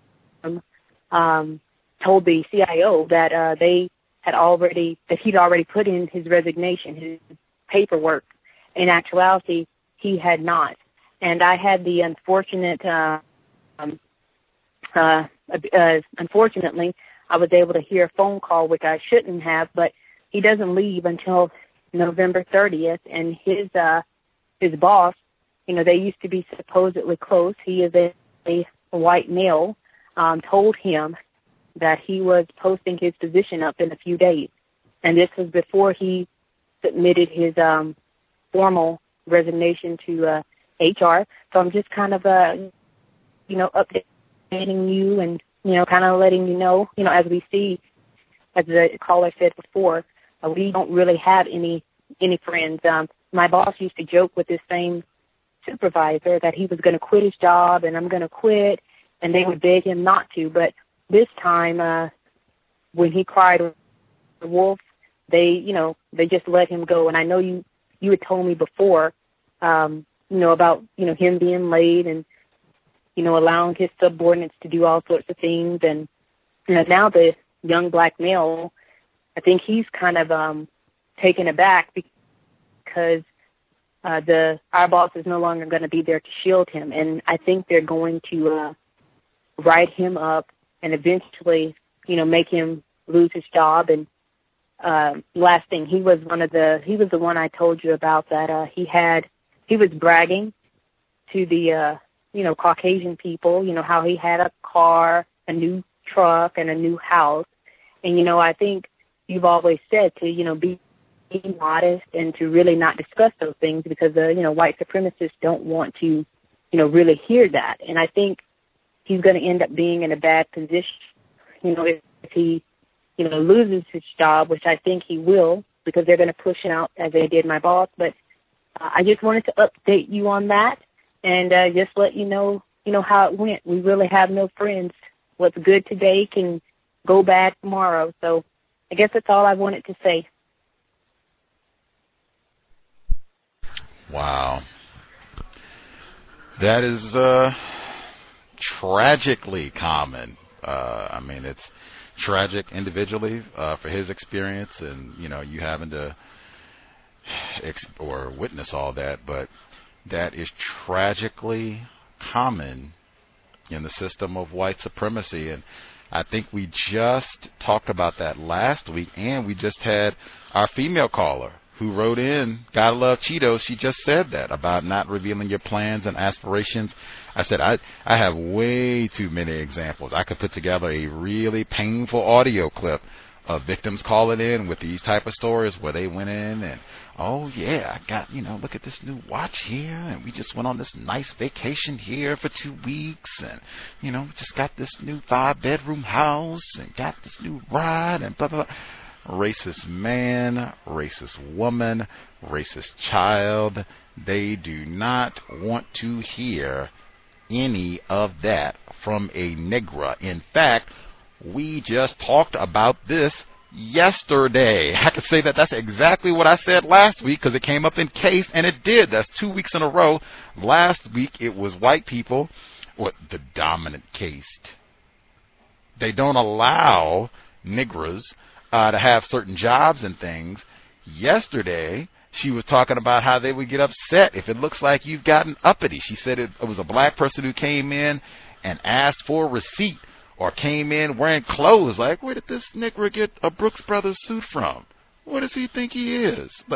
um, told the C I O that uh, they had already, that he'd already put in his resignation, his paperwork. In actuality, he had not. And I had the unfortunate, uh, um, uh, uh, unfortunately, I was able to hear a phone call, which I shouldn't have, but he doesn't leave until November thirtieth, and his uh, his boss, you know, they used to be supposedly close. He is a, a white male, um, told him that he was posting his position up in a few days, and this was before he submitted his um, formal resignation to uh, H R. So I'm just kind of, uh, you know, updating you and, you know, kind of letting you know, you know, as we see, as the caller said before, uh, we don't really have any any friends. Um, my boss used to joke with this same supervisor that he was going to quit his job and I'm going to quit, and they would beg him not to. But this time, uh, when he cried wolf, they, you know, they just let him go. And I know you, you had told me before, um, you know, about, you know, him being late and, you know, allowing his subordinates to do all sorts of things. And, you know, now the young black male, I think he's kind of um, taken aback because uh, the our boss is no longer going to be there to shield him. And I think they're going to uh, write him up and eventually, you know, make him lose his job. And uh, last thing, he was one of the, he was the one I told you about that uh, he had, he was bragging to the, uh, you know, Caucasian people, you know, how he had a car, a new truck, and a new house. And, you know, I think you've always said to, you know, be, be modest and to really not discuss those things because, uh, you know, white supremacists don't want to, you know, really hear that. And I think he's going to end up being in a bad position, you know, if, if he, you know, loses his job, which I think he will because they're going to push him out as they did my boss. But uh, I just wanted to update you on that and uh, just let you know, you know, how it went. We really have no friends. What's good today can go bad tomorrow. So I guess that's all I wanted to say. Wow. That is uh, tragically common. Uh, I mean, it's tragic individually uh, for his experience, and you know, you having to ex- or witness all that, but that is tragically common in the system of white supremacy. And I think we just talked about that last week, and we just had our female caller who wrote in, Gotta Love Cheetos. She just said that about not revealing your plans and aspirations. I said, I, I have way too many examples. I could put together a really painful audio clip of victims calling in with these type of stories where they went in and, oh yeah, I got, you know, look at this new watch here, and we just went on this nice vacation here for two weeks, and, you know, just got this new five bedroom house and got this new ride and blah, blah, blah. Racist man, racist woman, racist child. They do not want to hear any of that from a Negra. In fact, we just talked about this yesterday. I can say that that's exactly what I said last week because it came up in case, and it did. That's two weeks in a row. Last week it was white people, what the dominant caste. They don't allow Negras uh, to have certain jobs and things. Yesterday, she was talking about how they would get upset if it looks like you've gotten uppity. She said it, it was a black person who came in and asked for a receipt or came in wearing clothes. Like, where did this Negro get a Brooks Brothers suit from? What does he think he is? But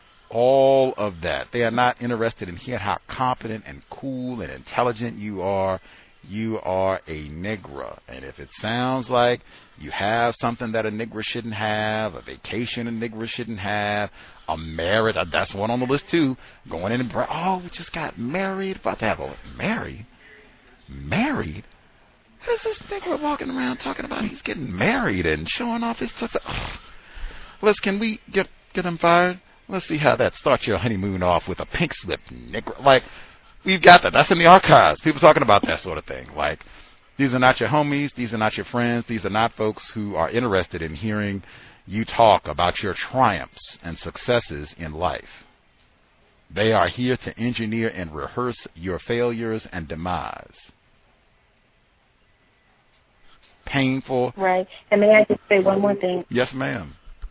all of that. They are not interested in hearing how competent and cool and intelligent you are. You are a Negro. And if it sounds like you have something that a Negro shouldn't have, a vacation a Negro shouldn't have, a marriage, that's one on the list too, going in and, oh, we just got married, about to have a, married? Married? Who's this Negro walking around talking about he's getting married and showing off his stuff? Oh. Let's, can we get, get him fired? Let's see how that starts your honeymoon off with a pink slip, Negro. Like, we've got that. That's in the archives. People talking about that sort of thing. Like, these are not your homies. These are not your friends. These are not folks who are interested in hearing you talk about your triumphs and successes in life. They are here to engineer and rehearse your failures and demise. Painful. Right. And may I just say one more thing? Yes, ma'am.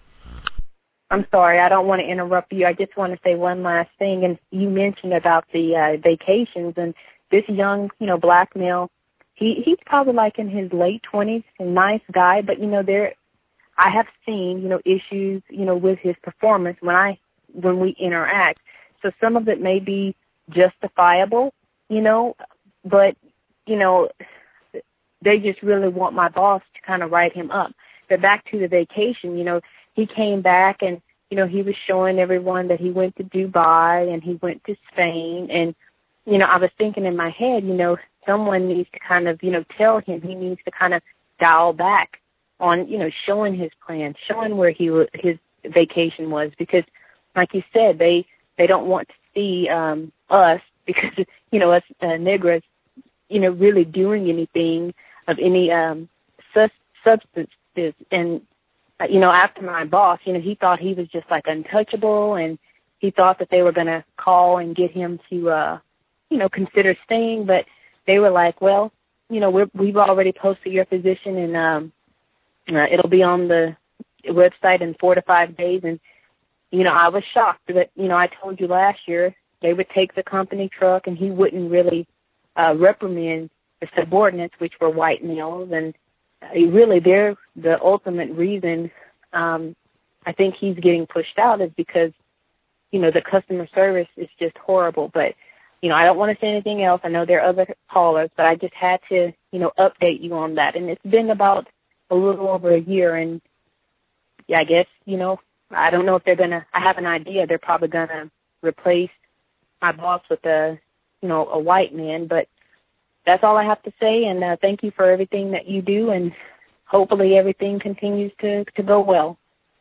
I'm sorry, I don't want to interrupt you. I just want to say one last thing. And you mentioned about the uh, vacations, and this young, you know, black male, he he's probably like in his late twenties, a nice guy, but you know, there, I have seen, you know, issues, you know, with his performance when I when we interact. So some of it may be justifiable, you know, but you know, they just really want my boss to kind of write him up. But back to the vacation, you know. He came back and, you know, he was showing everyone that he went to Dubai and he went to Spain. And, you know, I was thinking in my head, you know, someone needs to kind of, you know, tell him he needs to kind of dial back on, you know, showing his plan, showing where he his vacation was. Because, like you said, they, they don't want to see um, us because, you know, us uh, Negras, you know, really doing anything of any um, sus- substances. And, Uh, you know, after my boss, you know, he thought he was just like untouchable, and he thought that they were going to call and get him to, uh, you know, consider staying. But they were like, well, you know, we're, we've already posted your position, and um, uh, it'll be on the website in four to five days. And, you know, I was shocked. But, you know, I told you last year they would take the company truck, and he wouldn't really uh, reprimand the subordinates, which were white males, and really, they're the ultimate reason um, I think he's getting pushed out is because, you know, the customer service is just horrible. But, you know, I don't want to say anything else. I know there are other callers, but I just had to, you know, update you on that. And it's been about a little over a year. And, yeah, I guess, you know, I don't know if they're going to, I have an idea. They're probably going to replace my boss with a, you know, a white man. But that's all I have to say, and uh, thank you for everything that you do, and hopefully everything continues to, to go well.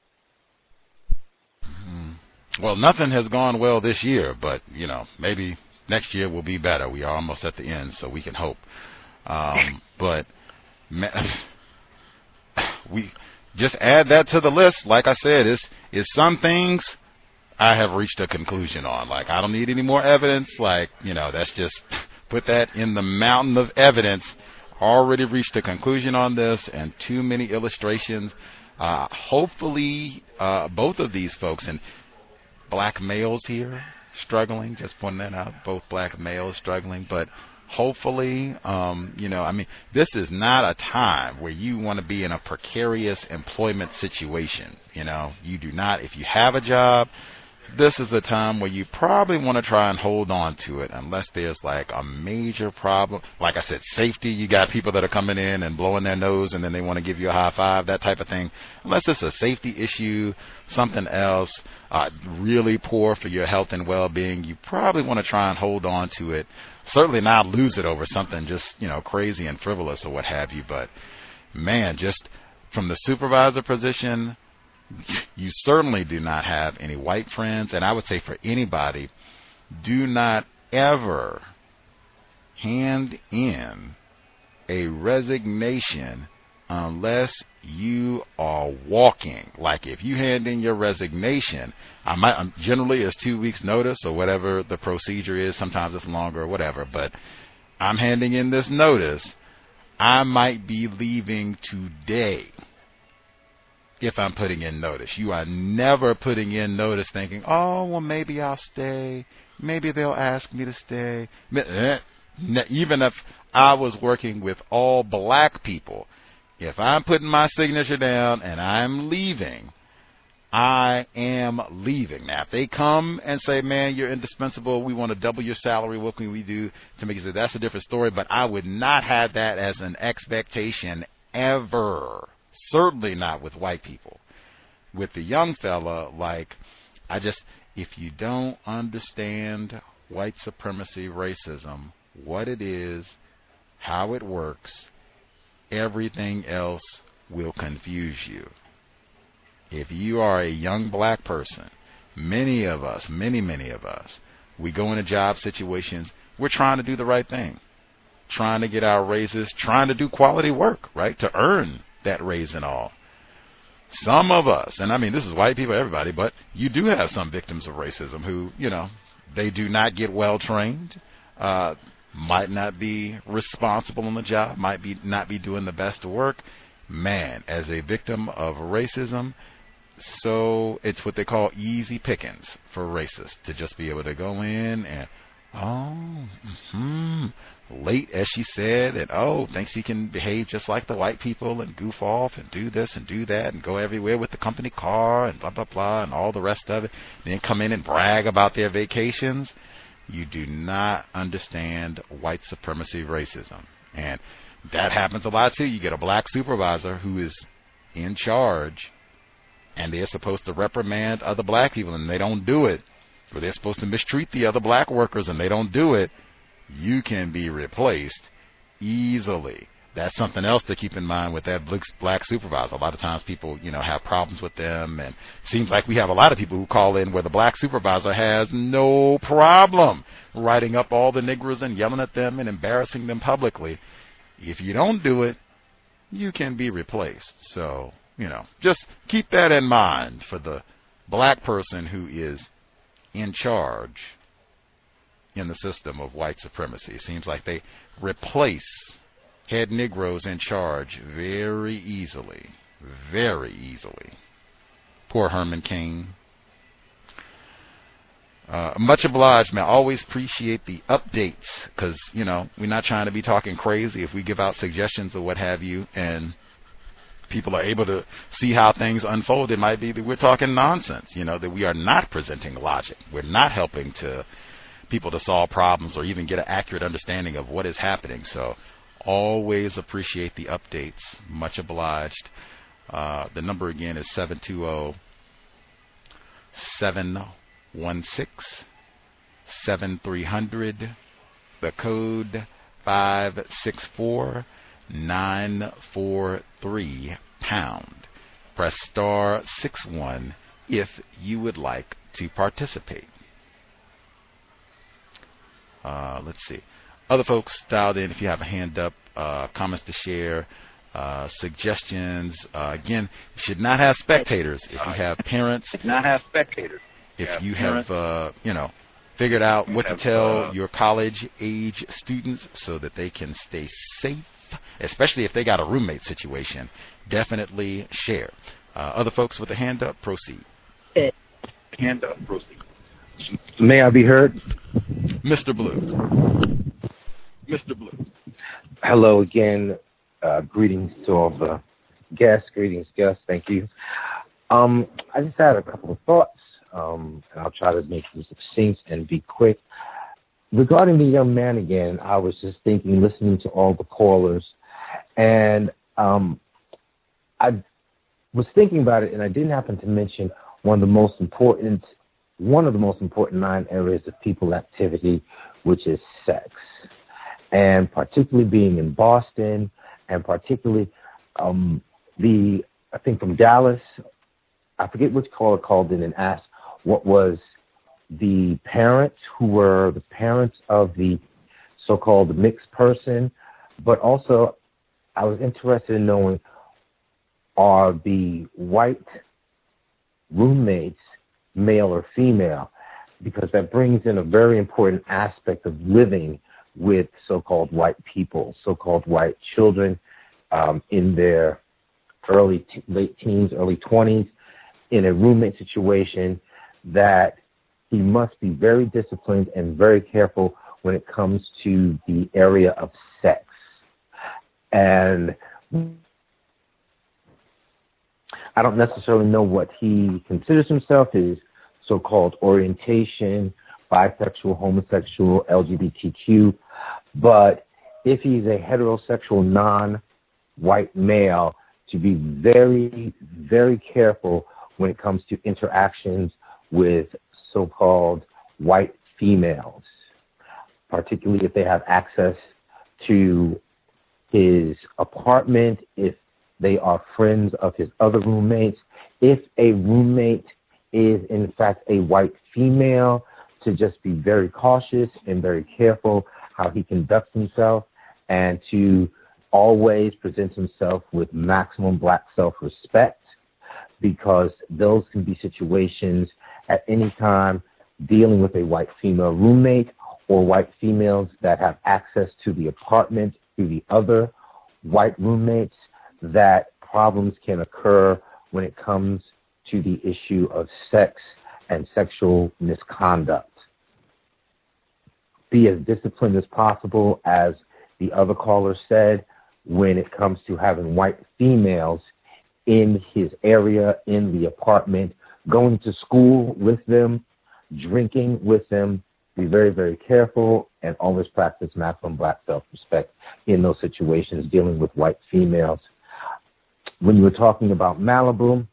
Mm-hmm. Well, nothing has gone well this year, but, you know, maybe next year will be better. We are almost at the end, so we can hope. Um, but we just add that to the list. Like I said, it's, it's some things I have reached a conclusion on. Like, I don't need any more evidence. Like, you know, that's just put that in the mountain of evidence. Already reached a conclusion on this, and too many illustrations. Uh, hopefully, uh, both of these folks, and black males here struggling, just pointing that out, both black males struggling, but hopefully, um, you know, I mean, this is not a time where you want to be in a precarious employment situation. You know, you do not, if you have a job, this is a time where you probably want to try and hold on to it unless there's like a major problem. Like I said, safety, you got people that are coming in and blowing their nose and then they want to give you a high five, that type of thing. Unless it's a safety issue, something else, uh, really poor for your health and well-being, you probably want to try and hold on to it. Certainly not lose it over something just, you know, crazy and frivolous or what have you. But, man, just from the supervisor position, you certainly do not have any white friends. And I would say for anybody, do not ever hand in a resignation unless you are walking. Like, if you hand in your resignation, I might um, generally it's two weeks notice or whatever the procedure is. Sometimes it's longer or whatever, but I'm handing in this notice. I might be leaving today if I'm putting in notice. You are never putting in notice thinking, oh, well, maybe I'll stay. Maybe they'll ask me to stay. Even if I was working with all black people, if I'm putting my signature down and I'm leaving, I am leaving. Now, if they come and say, man, you're indispensable, we want to double your salary, what can we do to make it so, that's a different story. But I would not have that as an expectation ever. Certainly not with white people. With the young fella, like, I just, if you don't understand white supremacy, racism, what it is, how it works, everything else will confuse you. If you are a young black person, many of us, many, many of us, we go into job situations, we're trying to do the right thing, trying to get our raises, trying to do quality work, right, to earn that raise and all. Some of us, and I mean, this is white people, everybody, but you do have some victims of racism who, you know, they do not get well trained, uh, might not be responsible on the job, might be not be doing the best work. Man, as a victim of racism, so it's what they call easy pickings for racists to just be able to go in and, oh, mm-hmm, late, as she said, and oh, thinks he can behave just like the white people and goof off and do this and do that and go everywhere with the company car and blah, blah, blah, and all the rest of it. And then come in and brag about their vacations. You do not understand white supremacy racism. And that happens a lot, too. You get a black supervisor who is in charge, and they're supposed to reprimand other black people, and they don't do it. Or they're supposed to mistreat the other black workers, and they don't do it. You can be replaced easily. That's something else to keep in mind with that black supervisor. A lot of times people, you know, have problems with them, and it seems like we have a lot of people who call in where the black supervisor has no problem writing up all the niggers and yelling at them and embarrassing them publicly. If you don't do it, you can be replaced. So, you know, just keep that in mind for the black person who is in charge in the system of white supremacy. It seems like they replace head Negroes in charge very easily, very easily. Poor Herman Cain. Uh, much obliged, man. Always appreciate the updates because, you know, we're not trying to be talking crazy. If we give out suggestions or what have you and people are able to see how things unfold, it might be that we're talking nonsense, you know, that we are not presenting logic. We're not helping to people to solve problems or even get an accurate understanding of what is happening. So always appreciate the updates. Much obliged. Uh, the number again is seven two zero, seven one six, seven three zero zero. The code five six four, nine four three pound. Press star six one if you would like to participate. Uh, let's see. Other folks dialed in, if you have a hand up, uh, comments to share, uh, suggestions. Uh, again, you should not have spectators. If you have parents, not have spectators. If yeah, you parents. have, uh, you know, figured out You what have, to tell uh, your college-age students so that they can stay safe, especially if they got a roommate situation, definitely share. Uh, other folks with a hand up, proceed. Hand up, proceed. May I be heard? Mister Blue. Mister Blue. Hello again. Uh, greetings to all the guests. Greetings, guests. Thank you. Um, I just had a couple of thoughts, um, and I'll try to make them succinct and be quick. Regarding the young man again, I was just thinking, listening to all the callers, and um, I was thinking about it, and I didn't happen to mention one of the most important, one of the most important nine areas of people activity, which is sex. And particularly being in Boston, and particularly um, the, I think from Dallas, I forget which caller called in and asked what was the parents who were the parents of the so-called mixed person, but also I was interested in knowing, are the white roommates male or female? Because that brings in a very important aspect of living with so-called white people, so-called white children um, in their early, t- late teens, early twenties, in a roommate situation, that he must be very disciplined and very careful when it comes to the area of sex. And I don't necessarily know what he considers himself, his so-called orientation, bisexual, homosexual, L G B T Q, but if he's a heterosexual, non-white male, to be very, very careful when it comes to interactions with so-called white females, particularly if they have access to his apartment, if they are friends of his other roommates. If a roommate is, in fact, a white female, to just be very cautious and very careful how he conducts himself, and to always present himself with maximum black self-respect, because those can be situations at any time dealing with a white female roommate or white females that have access to the apartment through the other white roommates, that problems can occur when it comes to the issue of sex and sexual misconduct. Be as disciplined as possible, as the other caller said, when it comes to having white females in his area, in the apartment, going to school with them, drinking with them. Be very, very careful and always practice maximum black self-respect in those situations dealing with white females. When you were talking about Malibu,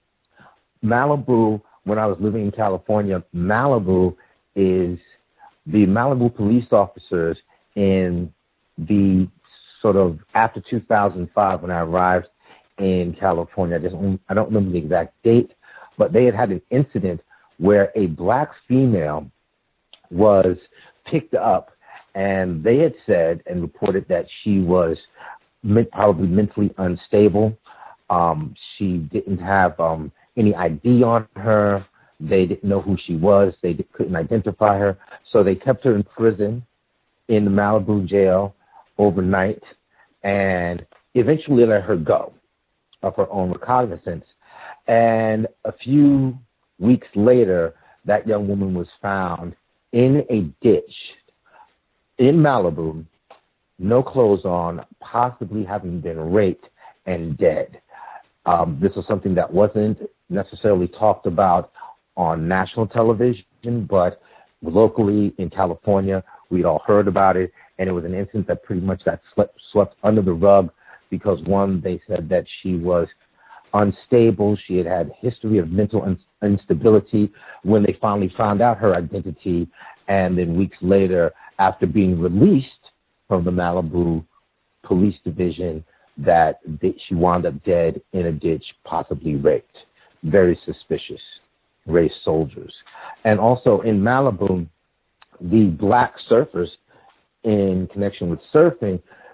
Malibu, when I was living in California, Malibu is the Malibu police officers in the sort of after two thousand five when I arrived in California. I just I don't remember the exact date, but they had had an incident where a black female was picked up, and they had said and reported that she was probably mentally unstable. Um, she didn't have um, any I D on her. They didn't know who she was. They couldn't identify her. So they kept her in prison in the Malibu jail overnight and eventually let her go of her own recognizance. And a few weeks later, that young woman was found in a ditch in Malibu, no clothes on, possibly having been raped and dead. Um, this was something that wasn't necessarily talked about on national television, but locally in California, we'd all heard about it, and it was an incident that pretty much got swept, swept under the rug because, one, they said that she was unstable. She had had a history of mental un- instability when they finally found out her identity, and then weeks later, after being released from the Malibu Police Division, that she wound up dead in a ditch, possibly raped. Very suspicious. Race soldiers. And also in Malibu, the black surfers, in connection with surfing,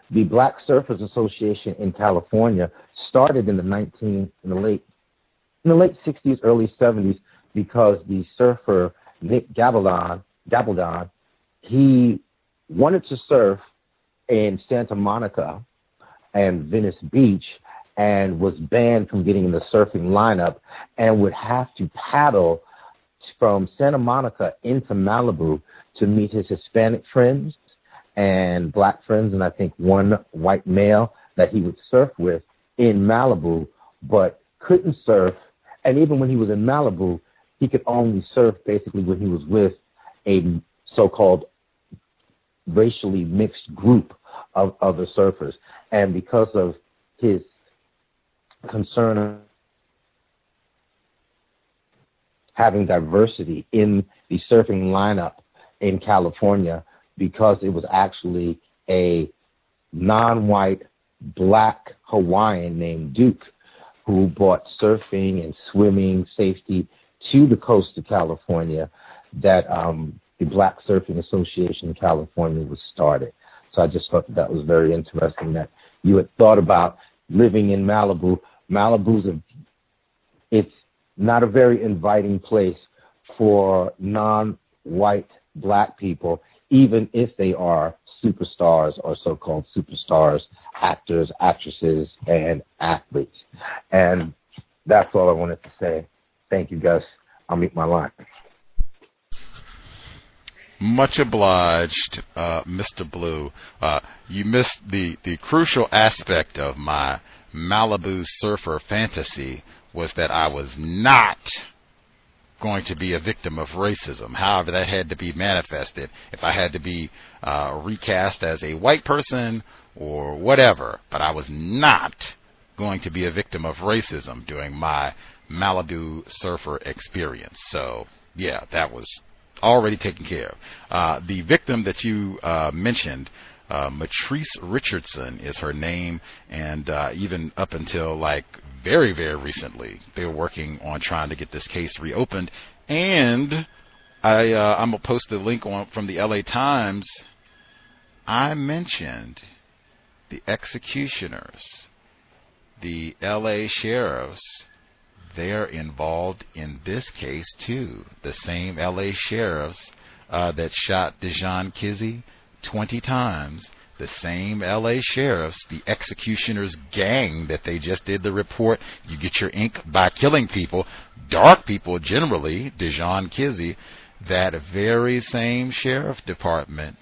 the Black Surfers Association in California started in the nineteen in the late in the late sixties, early seventies, because the surfer Nick Gabaldon, Gabaldon, he wanted to surf in Santa Monica and Venice Beach, and was banned from getting in the surfing lineup, and would have to paddle from Santa Monica into Malibu to meet his Hispanic friends and Black friends, and I think one white male that he would surf with in Malibu, but couldn't surf. And even when he was in Malibu, he could only surf basically when he was with a so-called racially mixed group of other surfers. And because of his concern of having diversity in the surfing lineup in California, because it was actually a non-white Black Hawaiian named Duke who brought surfing and swimming safety to the coast of California, that um, the Black Surfing Association in California was started. So I just thought that, that was very interesting that you had thought about living in Malibu. Malibu's a, it's not a very inviting place for non-white Black people, even if they are superstars or so-called superstars, actors, actresses, and athletes. And that's all I wanted to say. Thank you, Gus. I'll meet my line. Much obliged, uh, Mister Blue. Uh, you missed the, the crucial aspect of my Malibu surfer fantasy, was that I was not going to be a victim of racism. However, that had to be manifested. If I had to be uh, recast as a white person or whatever, but I was not going to be a victim of racism during my Malibu surfer experience. So, yeah, that was already taken care of. Uh, the victim that you uh, mentioned, uh, Matrice Richardson is her name, and uh, even up until like very, very recently, they were working on trying to get this case reopened. And I, uh, I'm going to post the link on from the L A Times. I mentioned the executioners, the L A sheriffs. They're involved in this case too. The same L A sheriffs uh, that shot Dijon Kizzee twenty times. The same L A sheriffs, the executioners gang that they just did the report. You get your ink by killing people, dark people generally. Dijon Kizzee, that very same sheriff department,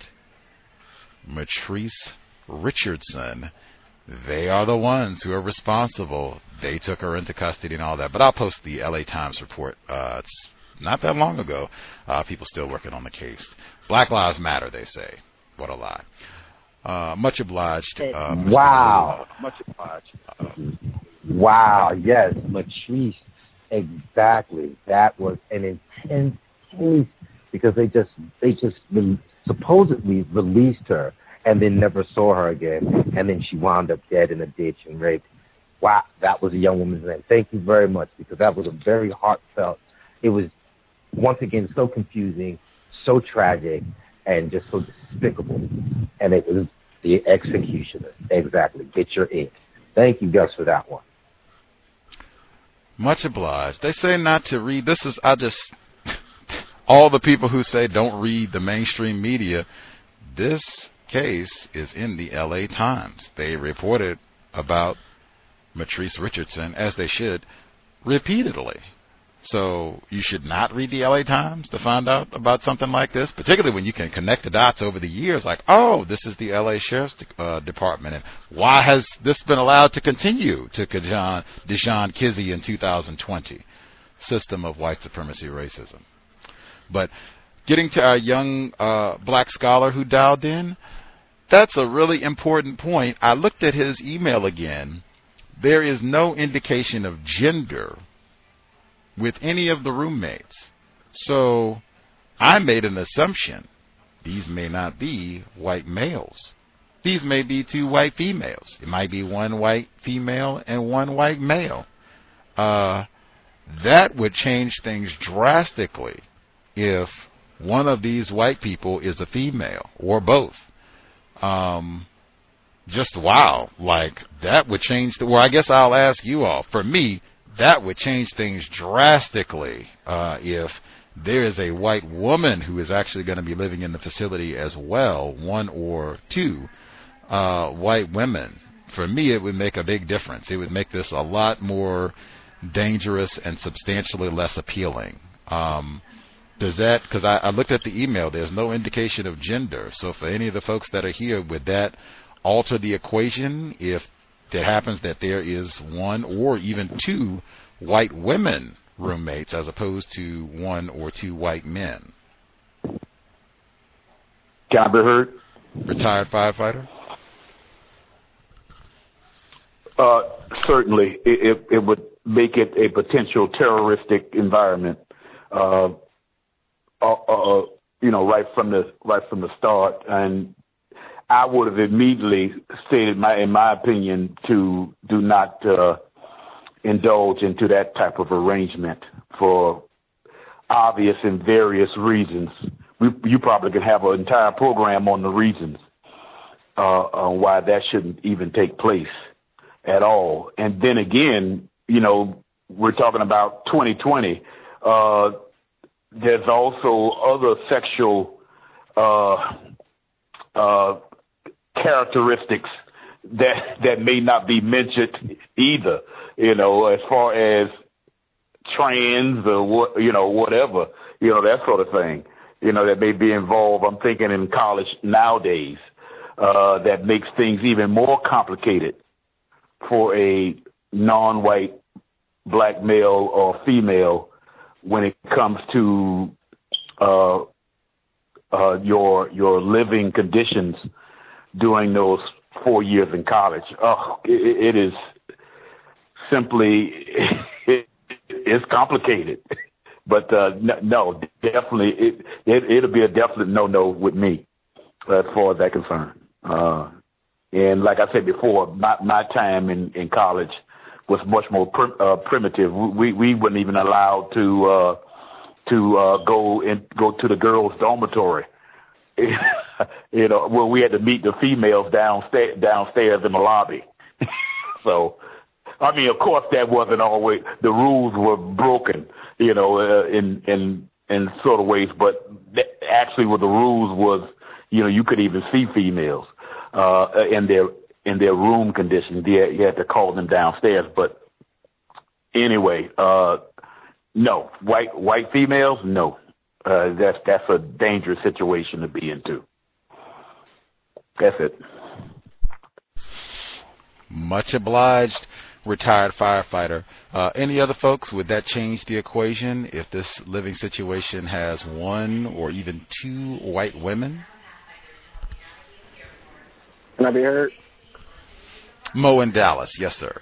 Matrice Richardson. They are the ones who are responsible. They took her into custody and all that. But I'll post the L A Times report. Uh, it's not that long ago. Uh, people still working on the case. Black Lives Matter, they say. What a lie. Uh, much obliged. Uh, wow. Blue. Much obliged. Uh, wow. Yes, Matrice. Exactly. That was an intense case because they just they just re- supposedly released her and then never saw her again, and then she wound up dead in a ditch and raped. Wow, that was a young woman's name. Thank you very much, because that was a very heartfelt. It was, once again, so confusing, so tragic, and just so despicable. And it was the executioner. Exactly. Get your ink. Thank you, Gus, for that one. Much obliged. They say not to read. This is, I just, all the people who say don't read the mainstream media, this case is in the L A Times. They reported about Matrice Richardson, as they should, repeatedly. So you should not read the L A Times to find out about something like this, particularly when you can connect the dots over the years, like, oh, this is the L A Sheriff's uh, Department, and why has this been allowed to continue to Dijon, Dijon Kizzee in two thousand twenty? System of white supremacy racism. But getting to our young uh, black scholar who dialed in, that's a really important point. I looked at his email again. There is no indication of gender with any of the roommates. So I made an assumption. These may not be white males. These may be two white females. It might be one white female and one white male. Uh, that would change things drastically if one of these white people is a female or both. Um, just wow, like that would change the, well, I guess I'll ask you all. For me, that would change things drastically uh, if there is a white woman who is actually going to be living in the facility as well, one or two uh, white women. For me, it would make a big difference. It would make this a lot more dangerous and substantially less appealing. Um, does that, because I, I looked at the email, there's no indication of gender. So for any of the folks that are here, would that alter the equation if it happens that there is one or even two white women roommates as opposed to one or two white men? Can I be heard? Retired firefighter? Uh, certainly, it, it, it would make it a potential terroristic environment. Uh, uh, uh, you know, right from the right from the start, and I would have immediately stated, my, in my opinion, to do not uh, indulge into that type of arrangement for obvious and various reasons. We, you probably could have an entire program on the reasons uh, on why that shouldn't even take place at all. And then again, you know, we're talking about twenty twenty. Uh, there's also other sexual uh, uh, characteristics that that may not be mentioned either. You know, as far as trans or what, you know, whatever, you know, that sort of thing. You know, that may be involved. I'm thinking in college nowadays, uh, that makes things even more complicated for a non-white black male or female when it comes to uh, uh, your your living conditions during those four years in college. Oh, it, it is simply it, it's complicated. But uh, no, definitely it, it it'll be a definite no-no with me as far as that concerned. Uh, and like I said before, my my time in, in college was much more pr- uh, primitive. We we weren't even allowed to uh, to uh, go and go to the girls' dormitory. You know, well, we had to meet the females downstairs downstairs in the lobby. So, I mean, of course, that wasn't always, the rules were broken, you know, uh, in in in sort of ways. But th- actually, what the rules was, you know, you could even see females uh, in their in their room conditions. You had, you had to call them downstairs. But anyway, uh, no, white white females, no. Uh, that's that's a dangerous situation to be into. That's it. Much obliged, retired firefighter. Uh, any other folks, would that change the equation if this living situation has one or even two white women? Can I be heard? Mo in Dallas, yes, sir.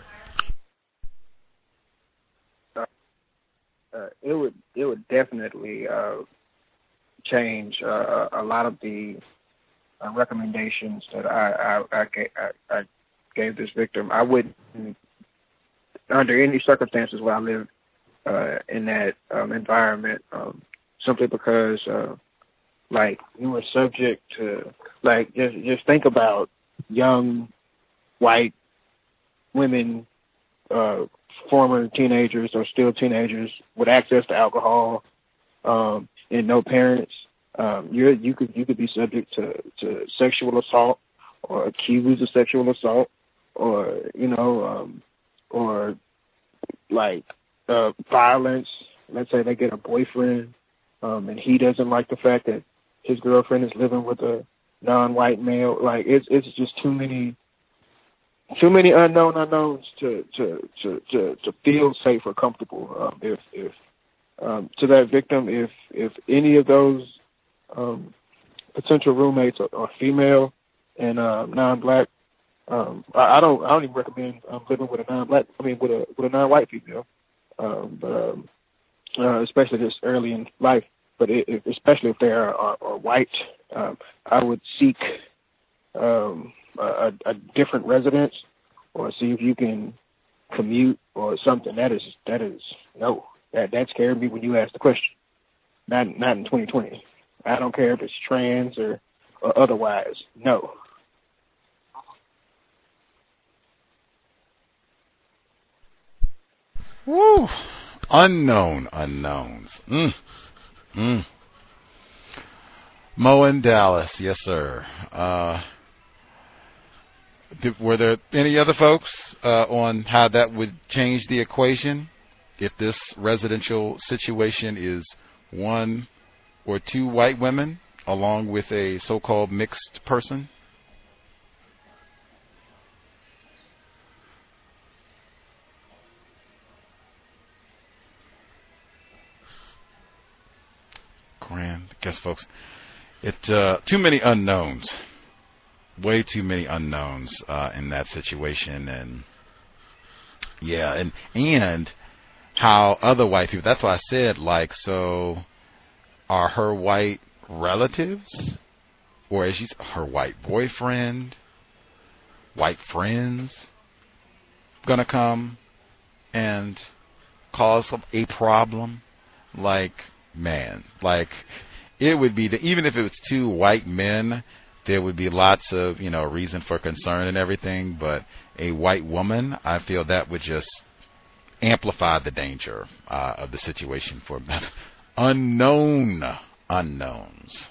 Uh, uh, it would it would definitely uh, change uh, a lot of the uh, recommendations that I I, I, I, I gave this victim. I wouldn't, under any circumstances, where I live uh, in that um, environment, um, simply because, uh, like, you were subject to, like, just just think about young white women, uh, former teenagers or still teenagers with access to alcohol um, and no parents. Um, you you could you could be subject to, to sexual assault or accused of sexual assault, or you know, um, or like uh, violence. Let's say they get a boyfriend, um, and he doesn't like the fact that his girlfriend is living with a non-white male. Like it's it's just too many, too many unknown unknowns to to to to, to feel safe or comfortable. Um, if if um, to that victim, if if any of those um, potential roommates are, are female and uh, non-black, um, I, I don't I don't even recommend um, living with a non-black. I mean, with a with a non-white female, um, but um, uh, especially this early in life. But it, it, especially if they are, are, are white, um, I would seek um, a, a different residence, or see if you can commute or something. That is that is no. That that scared me when you asked the question. Not not in twenty twenty. I don't care if it's trans or, or otherwise. No. Woo! Unknown unknowns. Mm. Mm. Mo in Dallas, yes, sir. Uh, did, were there any other folks uh, on how that would change the equation if this residential situation is one or two white women along with a so-called mixed person? Grand, I guess, folks, it uh, too many unknowns, way too many unknowns uh, in that situation, and yeah, and and how other white people. That's why I said, like, so are her white relatives, or is she her white boyfriend, white friends, gonna come and cause a problem? Like, man, like, it would be, the, even if it was two white men, there would be lots of, you know, reason for concern and everything, but a white woman, I feel that would just amplify the danger uh, of the situation for unknown unknowns.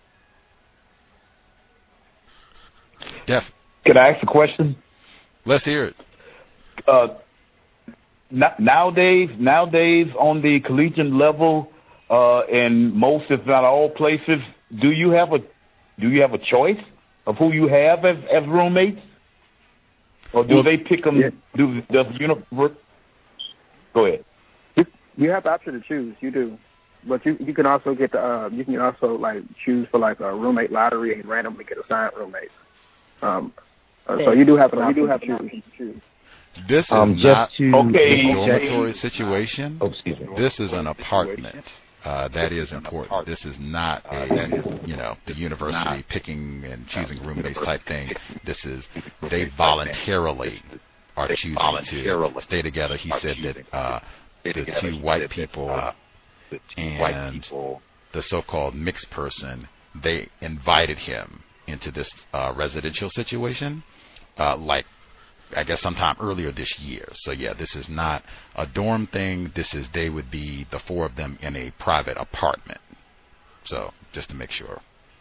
Def. Could I ask a question? Let's hear it. Uh, nowadays, nowadays on the collegiate level, uh, in most, if not all places, do you have a do you have a choice of who you have as, as roommates, or do well, they pick them? Yeah. Do does the universe? Go ahead. You have the option to choose. You do, but you you can also get the uh, you can also like choose for like a roommate lottery and randomly get assigned roommates. Um, uh, so you do have an option. You do have an option to choose. This is um, not to, okay. a dormitory situation. Oh, excuse me. This is an apartment. Uh, that is important. This is not a, you know, the university picking and choosing roommates type thing. This is, they voluntarily are choosing to stay together. He said that uh, the two white people and the so-called mixed person, they invited him into this uh, residential situation, uh, like, I guess sometime earlier this year. So yeah, this is not a dorm thing. This is, they would be the four of them in a private apartment. So just to make sure.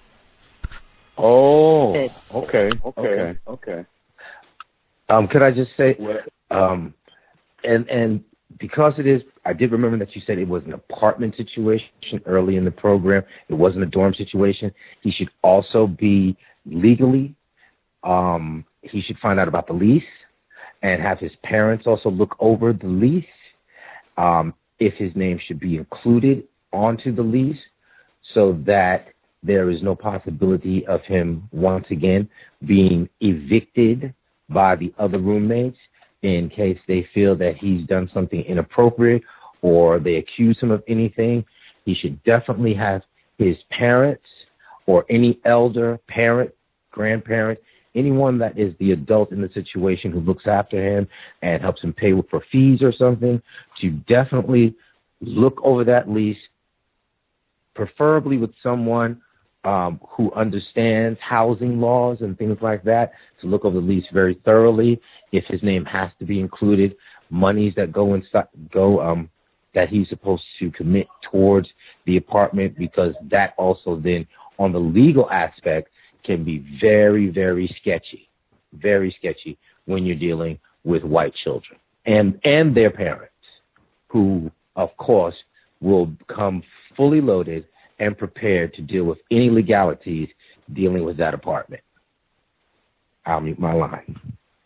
Oh, okay, okay, okay. Um, could I just say, um, and and because it is, I did remember that you said it was an apartment situation early in the program. It wasn't a dorm situation. He should also be legally. Um, he should find out about the lease and have his parents also look over the lease, um, if his name should be included onto the lease, so that there is no possibility of him once again being evicted by the other roommates in case they feel that he's done something inappropriate or they accuse him of anything. He should definitely have his parents or any elder, parent, grandparent, anyone that is the adult in the situation who looks after him and helps him pay for fees or something, to definitely look over that lease, preferably with someone um, who understands housing laws and things like that, to look over the lease very thoroughly. If his name has to be included, monies that go inside, go um, that he's supposed to commit towards the apartment, because that also then, on the legal aspect, can be very, very sketchy, very sketchy when you're dealing with white children and, and their parents, who, of course, will come fully loaded and prepared to deal with any legalities dealing with that apartment. I'll mute my line.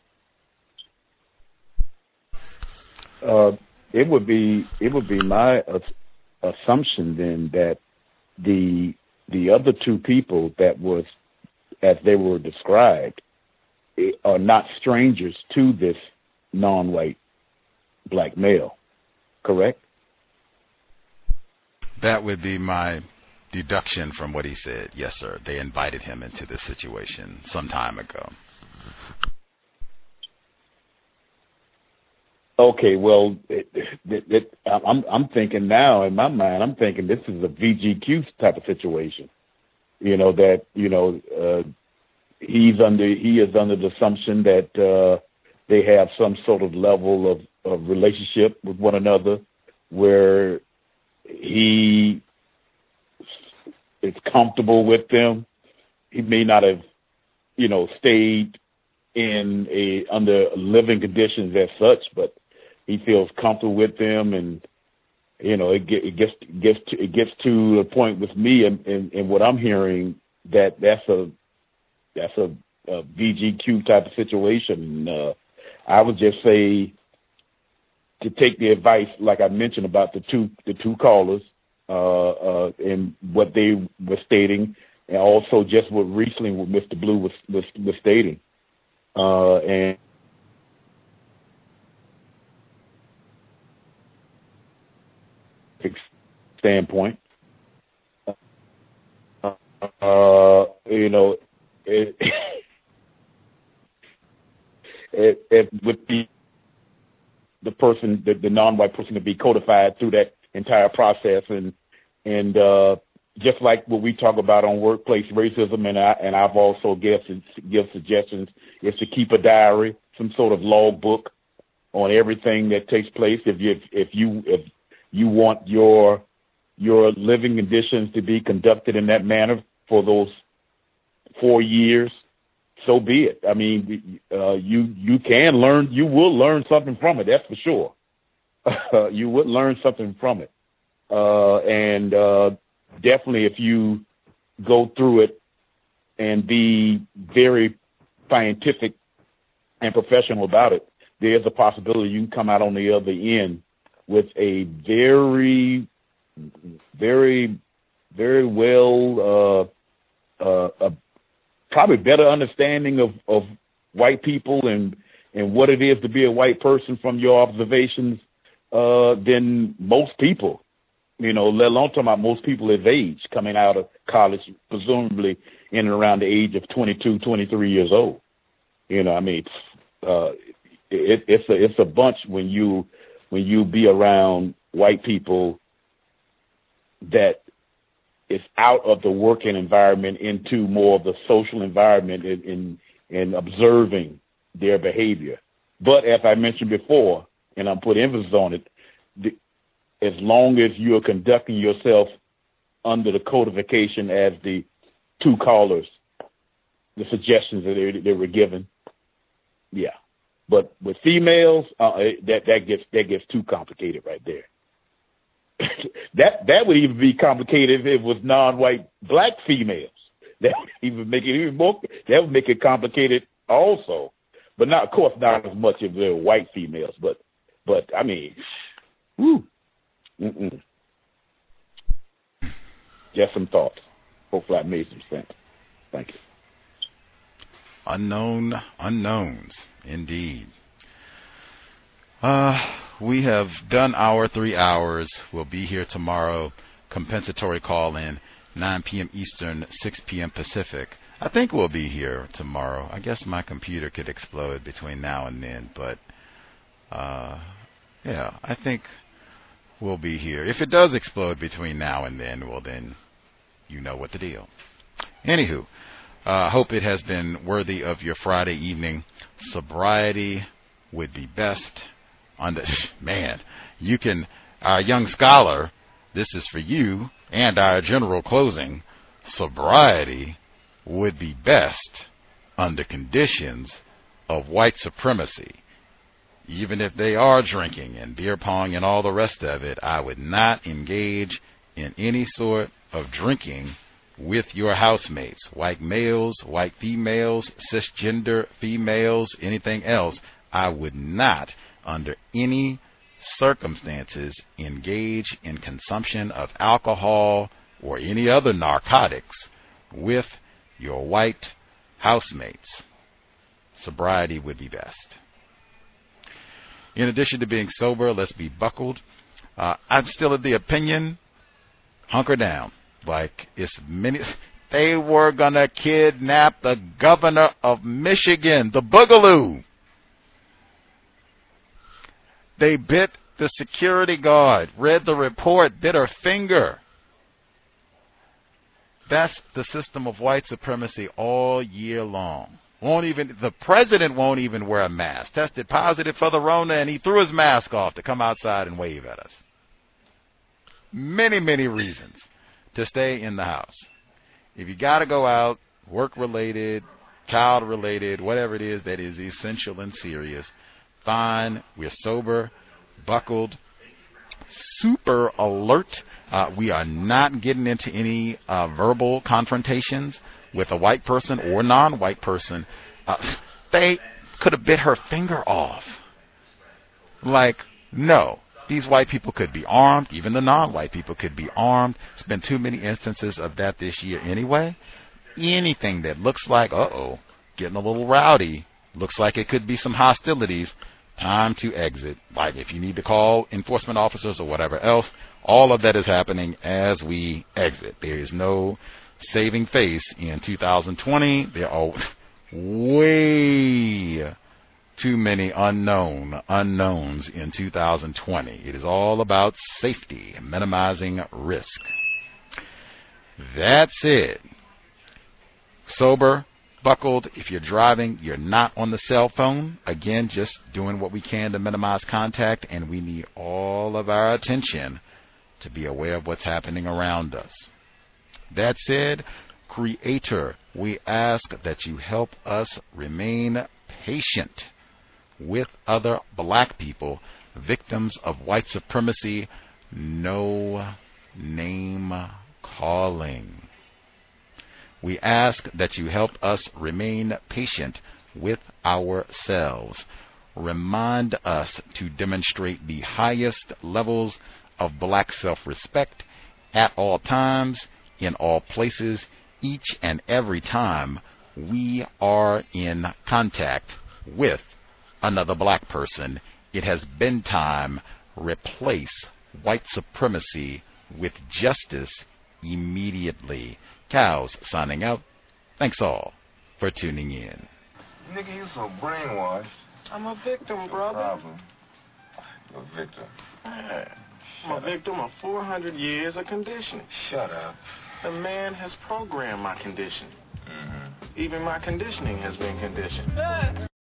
Uh, it would be it would be my uh, assumption then that the the other two people that was, as they were described, are not strangers to this non-white black male, correct? That would be my deduction from what he said. Yes, sir. They invited him into this situation some time ago. Okay, well, it, it, it, I'm I'm thinking now in my mind, I'm thinking this is a V G Q type of situation. You know, that, you know, uh, he's under, he is under the assumption that uh, they have some sort of level of, of relationship with one another where he is comfortable with them. He may not have, you know, stayed in a under living conditions as such, but he feels comfortable with them, and you know, it, get, it gets gets to, it gets to the point with me, and, and, and what I'm hearing that that's a that's a, a V G Q type of situation. Uh, I would just say to take the advice, like I mentioned about the two the two callers uh, uh, and what they were stating, and also just what recently what Mister Blue was was, was stating, uh, and. standpoint, uh, you know, it, it, it would be the person, the, the non-white person, to be codified through that entire process, and and uh, just like what we talk about on workplace racism, and I and I've also give give suggestions is to keep a diary, some sort of log book on everything that takes place. If you if you if you want your your living conditions to be conducted in that manner for those four years, so be it. I mean, uh, you you can learn, you will learn something from it, that's for sure. Uh, you would learn something from it. Uh, and uh, definitely if you go through it and be very scientific and professional about it, there's a possibility you can come out on the other end with a very, very, very well, uh, uh, uh, probably better understanding of, of white people and, and what it is to be a white person from your observations uh, than most people, you know, let alone talking about most people of age coming out of college, presumably in and around the age of twenty-two, twenty-three years old. You know, I mean, uh, it, it's a, it's a bunch when you, when you be around white people that is out of the working environment into more of the social environment in, in, in observing their behavior. But as I mentioned before, and I'm putting emphasis on it, the, as long as you're conducting yourself under the codification as the two callers, the suggestions that they, they were given, yeah. But with females, uh, that that gets that gets too complicated right there. that that would even be complicated if it was non-white black females. That would even make it even more. That would make it complicated also. But not, of course, not as much if they're white females. But but I mean, whew, mm-mm. Just some thoughts. Hopefully, I made some sense. Thank you. Unknown unknowns, indeed. Uh, we have done our three hours. We'll be here tomorrow. Compensatory call in, nine p.m. Eastern, six p.m. Pacific. I think we'll be here tomorrow. I guess my computer could explode between now and then, but uh, yeah, I think we'll be here. If it does explode between now and then, well then, you know what the deal. Anywho, I uh, hope it has been worthy of your Friday evening. Sobriety would be best. Under, man, you can, our young scholar, this is for you, and our general closing. Sobriety would be best under conditions of white supremacy. Even if they are drinking and beer pong and all the rest of it, I would not engage in any sort of drinking with your housemates, white males, white females, cisgender females, anything else. I would not, under any circumstances, engage in consumption of alcohol or any other narcotics with your white housemates. Sobriety would be best. In addition to being sober, let's be buckled. Uh, I'm still of the opinion, hunker down. Like, it's many, they were gonna kidnap the governor of Michigan, the Boogaloo. They bit the security guard, read the report, bit her finger. That's the system of white supremacy all year long. Won't even the president won't even wear a mask. Tested positive for the Rona, and he threw his mask off to come outside and wave at us. Many, many reasons to stay in the house. If you got to go out, work-related, child-related, whatever it is that is essential and serious, fine. We're sober, buckled, super alert. Uh, we are not getting into any uh, verbal confrontations with a white person or non-white person. Uh, they could have bit her finger off. Like, no. These white people could be armed. Even the non-white people could be armed. There's been too many instances of that this year anyway. Anything that looks like, uh-oh, getting a little rowdy, looks like it could be some hostilities, time to exit. Like if you need to call enforcement officers or whatever else, all of that is happening as we exit. There is no saving face in two thousand twenty. There are way too many unknown unknowns in two thousand twenty. It is all about safety and minimizing risk. That's it. Sober, buckled. If you're driving, you're not on the cell phone. Again, just doing what we can to minimize contact, and we need all of our attention to be aware of what's happening around us. That said, Creator, we ask that you help us remain patient with other black people, victims of white supremacy, no name calling. We ask that you help us remain patient with ourselves. Remind us to demonstrate the highest levels of black self-respect at all times, in all places, each and every time we are in contact with another black person. It has been time. Replace white supremacy with justice immediately. Cows signing out. Thanks all for tuning in. Nigga, you so brainwashed. I'm a victim, brother. Problem. You're a victim. Yeah. I'm a victim of four hundred years of conditioning. Shut up. The man has programmed my conditioning. Mm-hmm. Even my conditioning has been conditioned.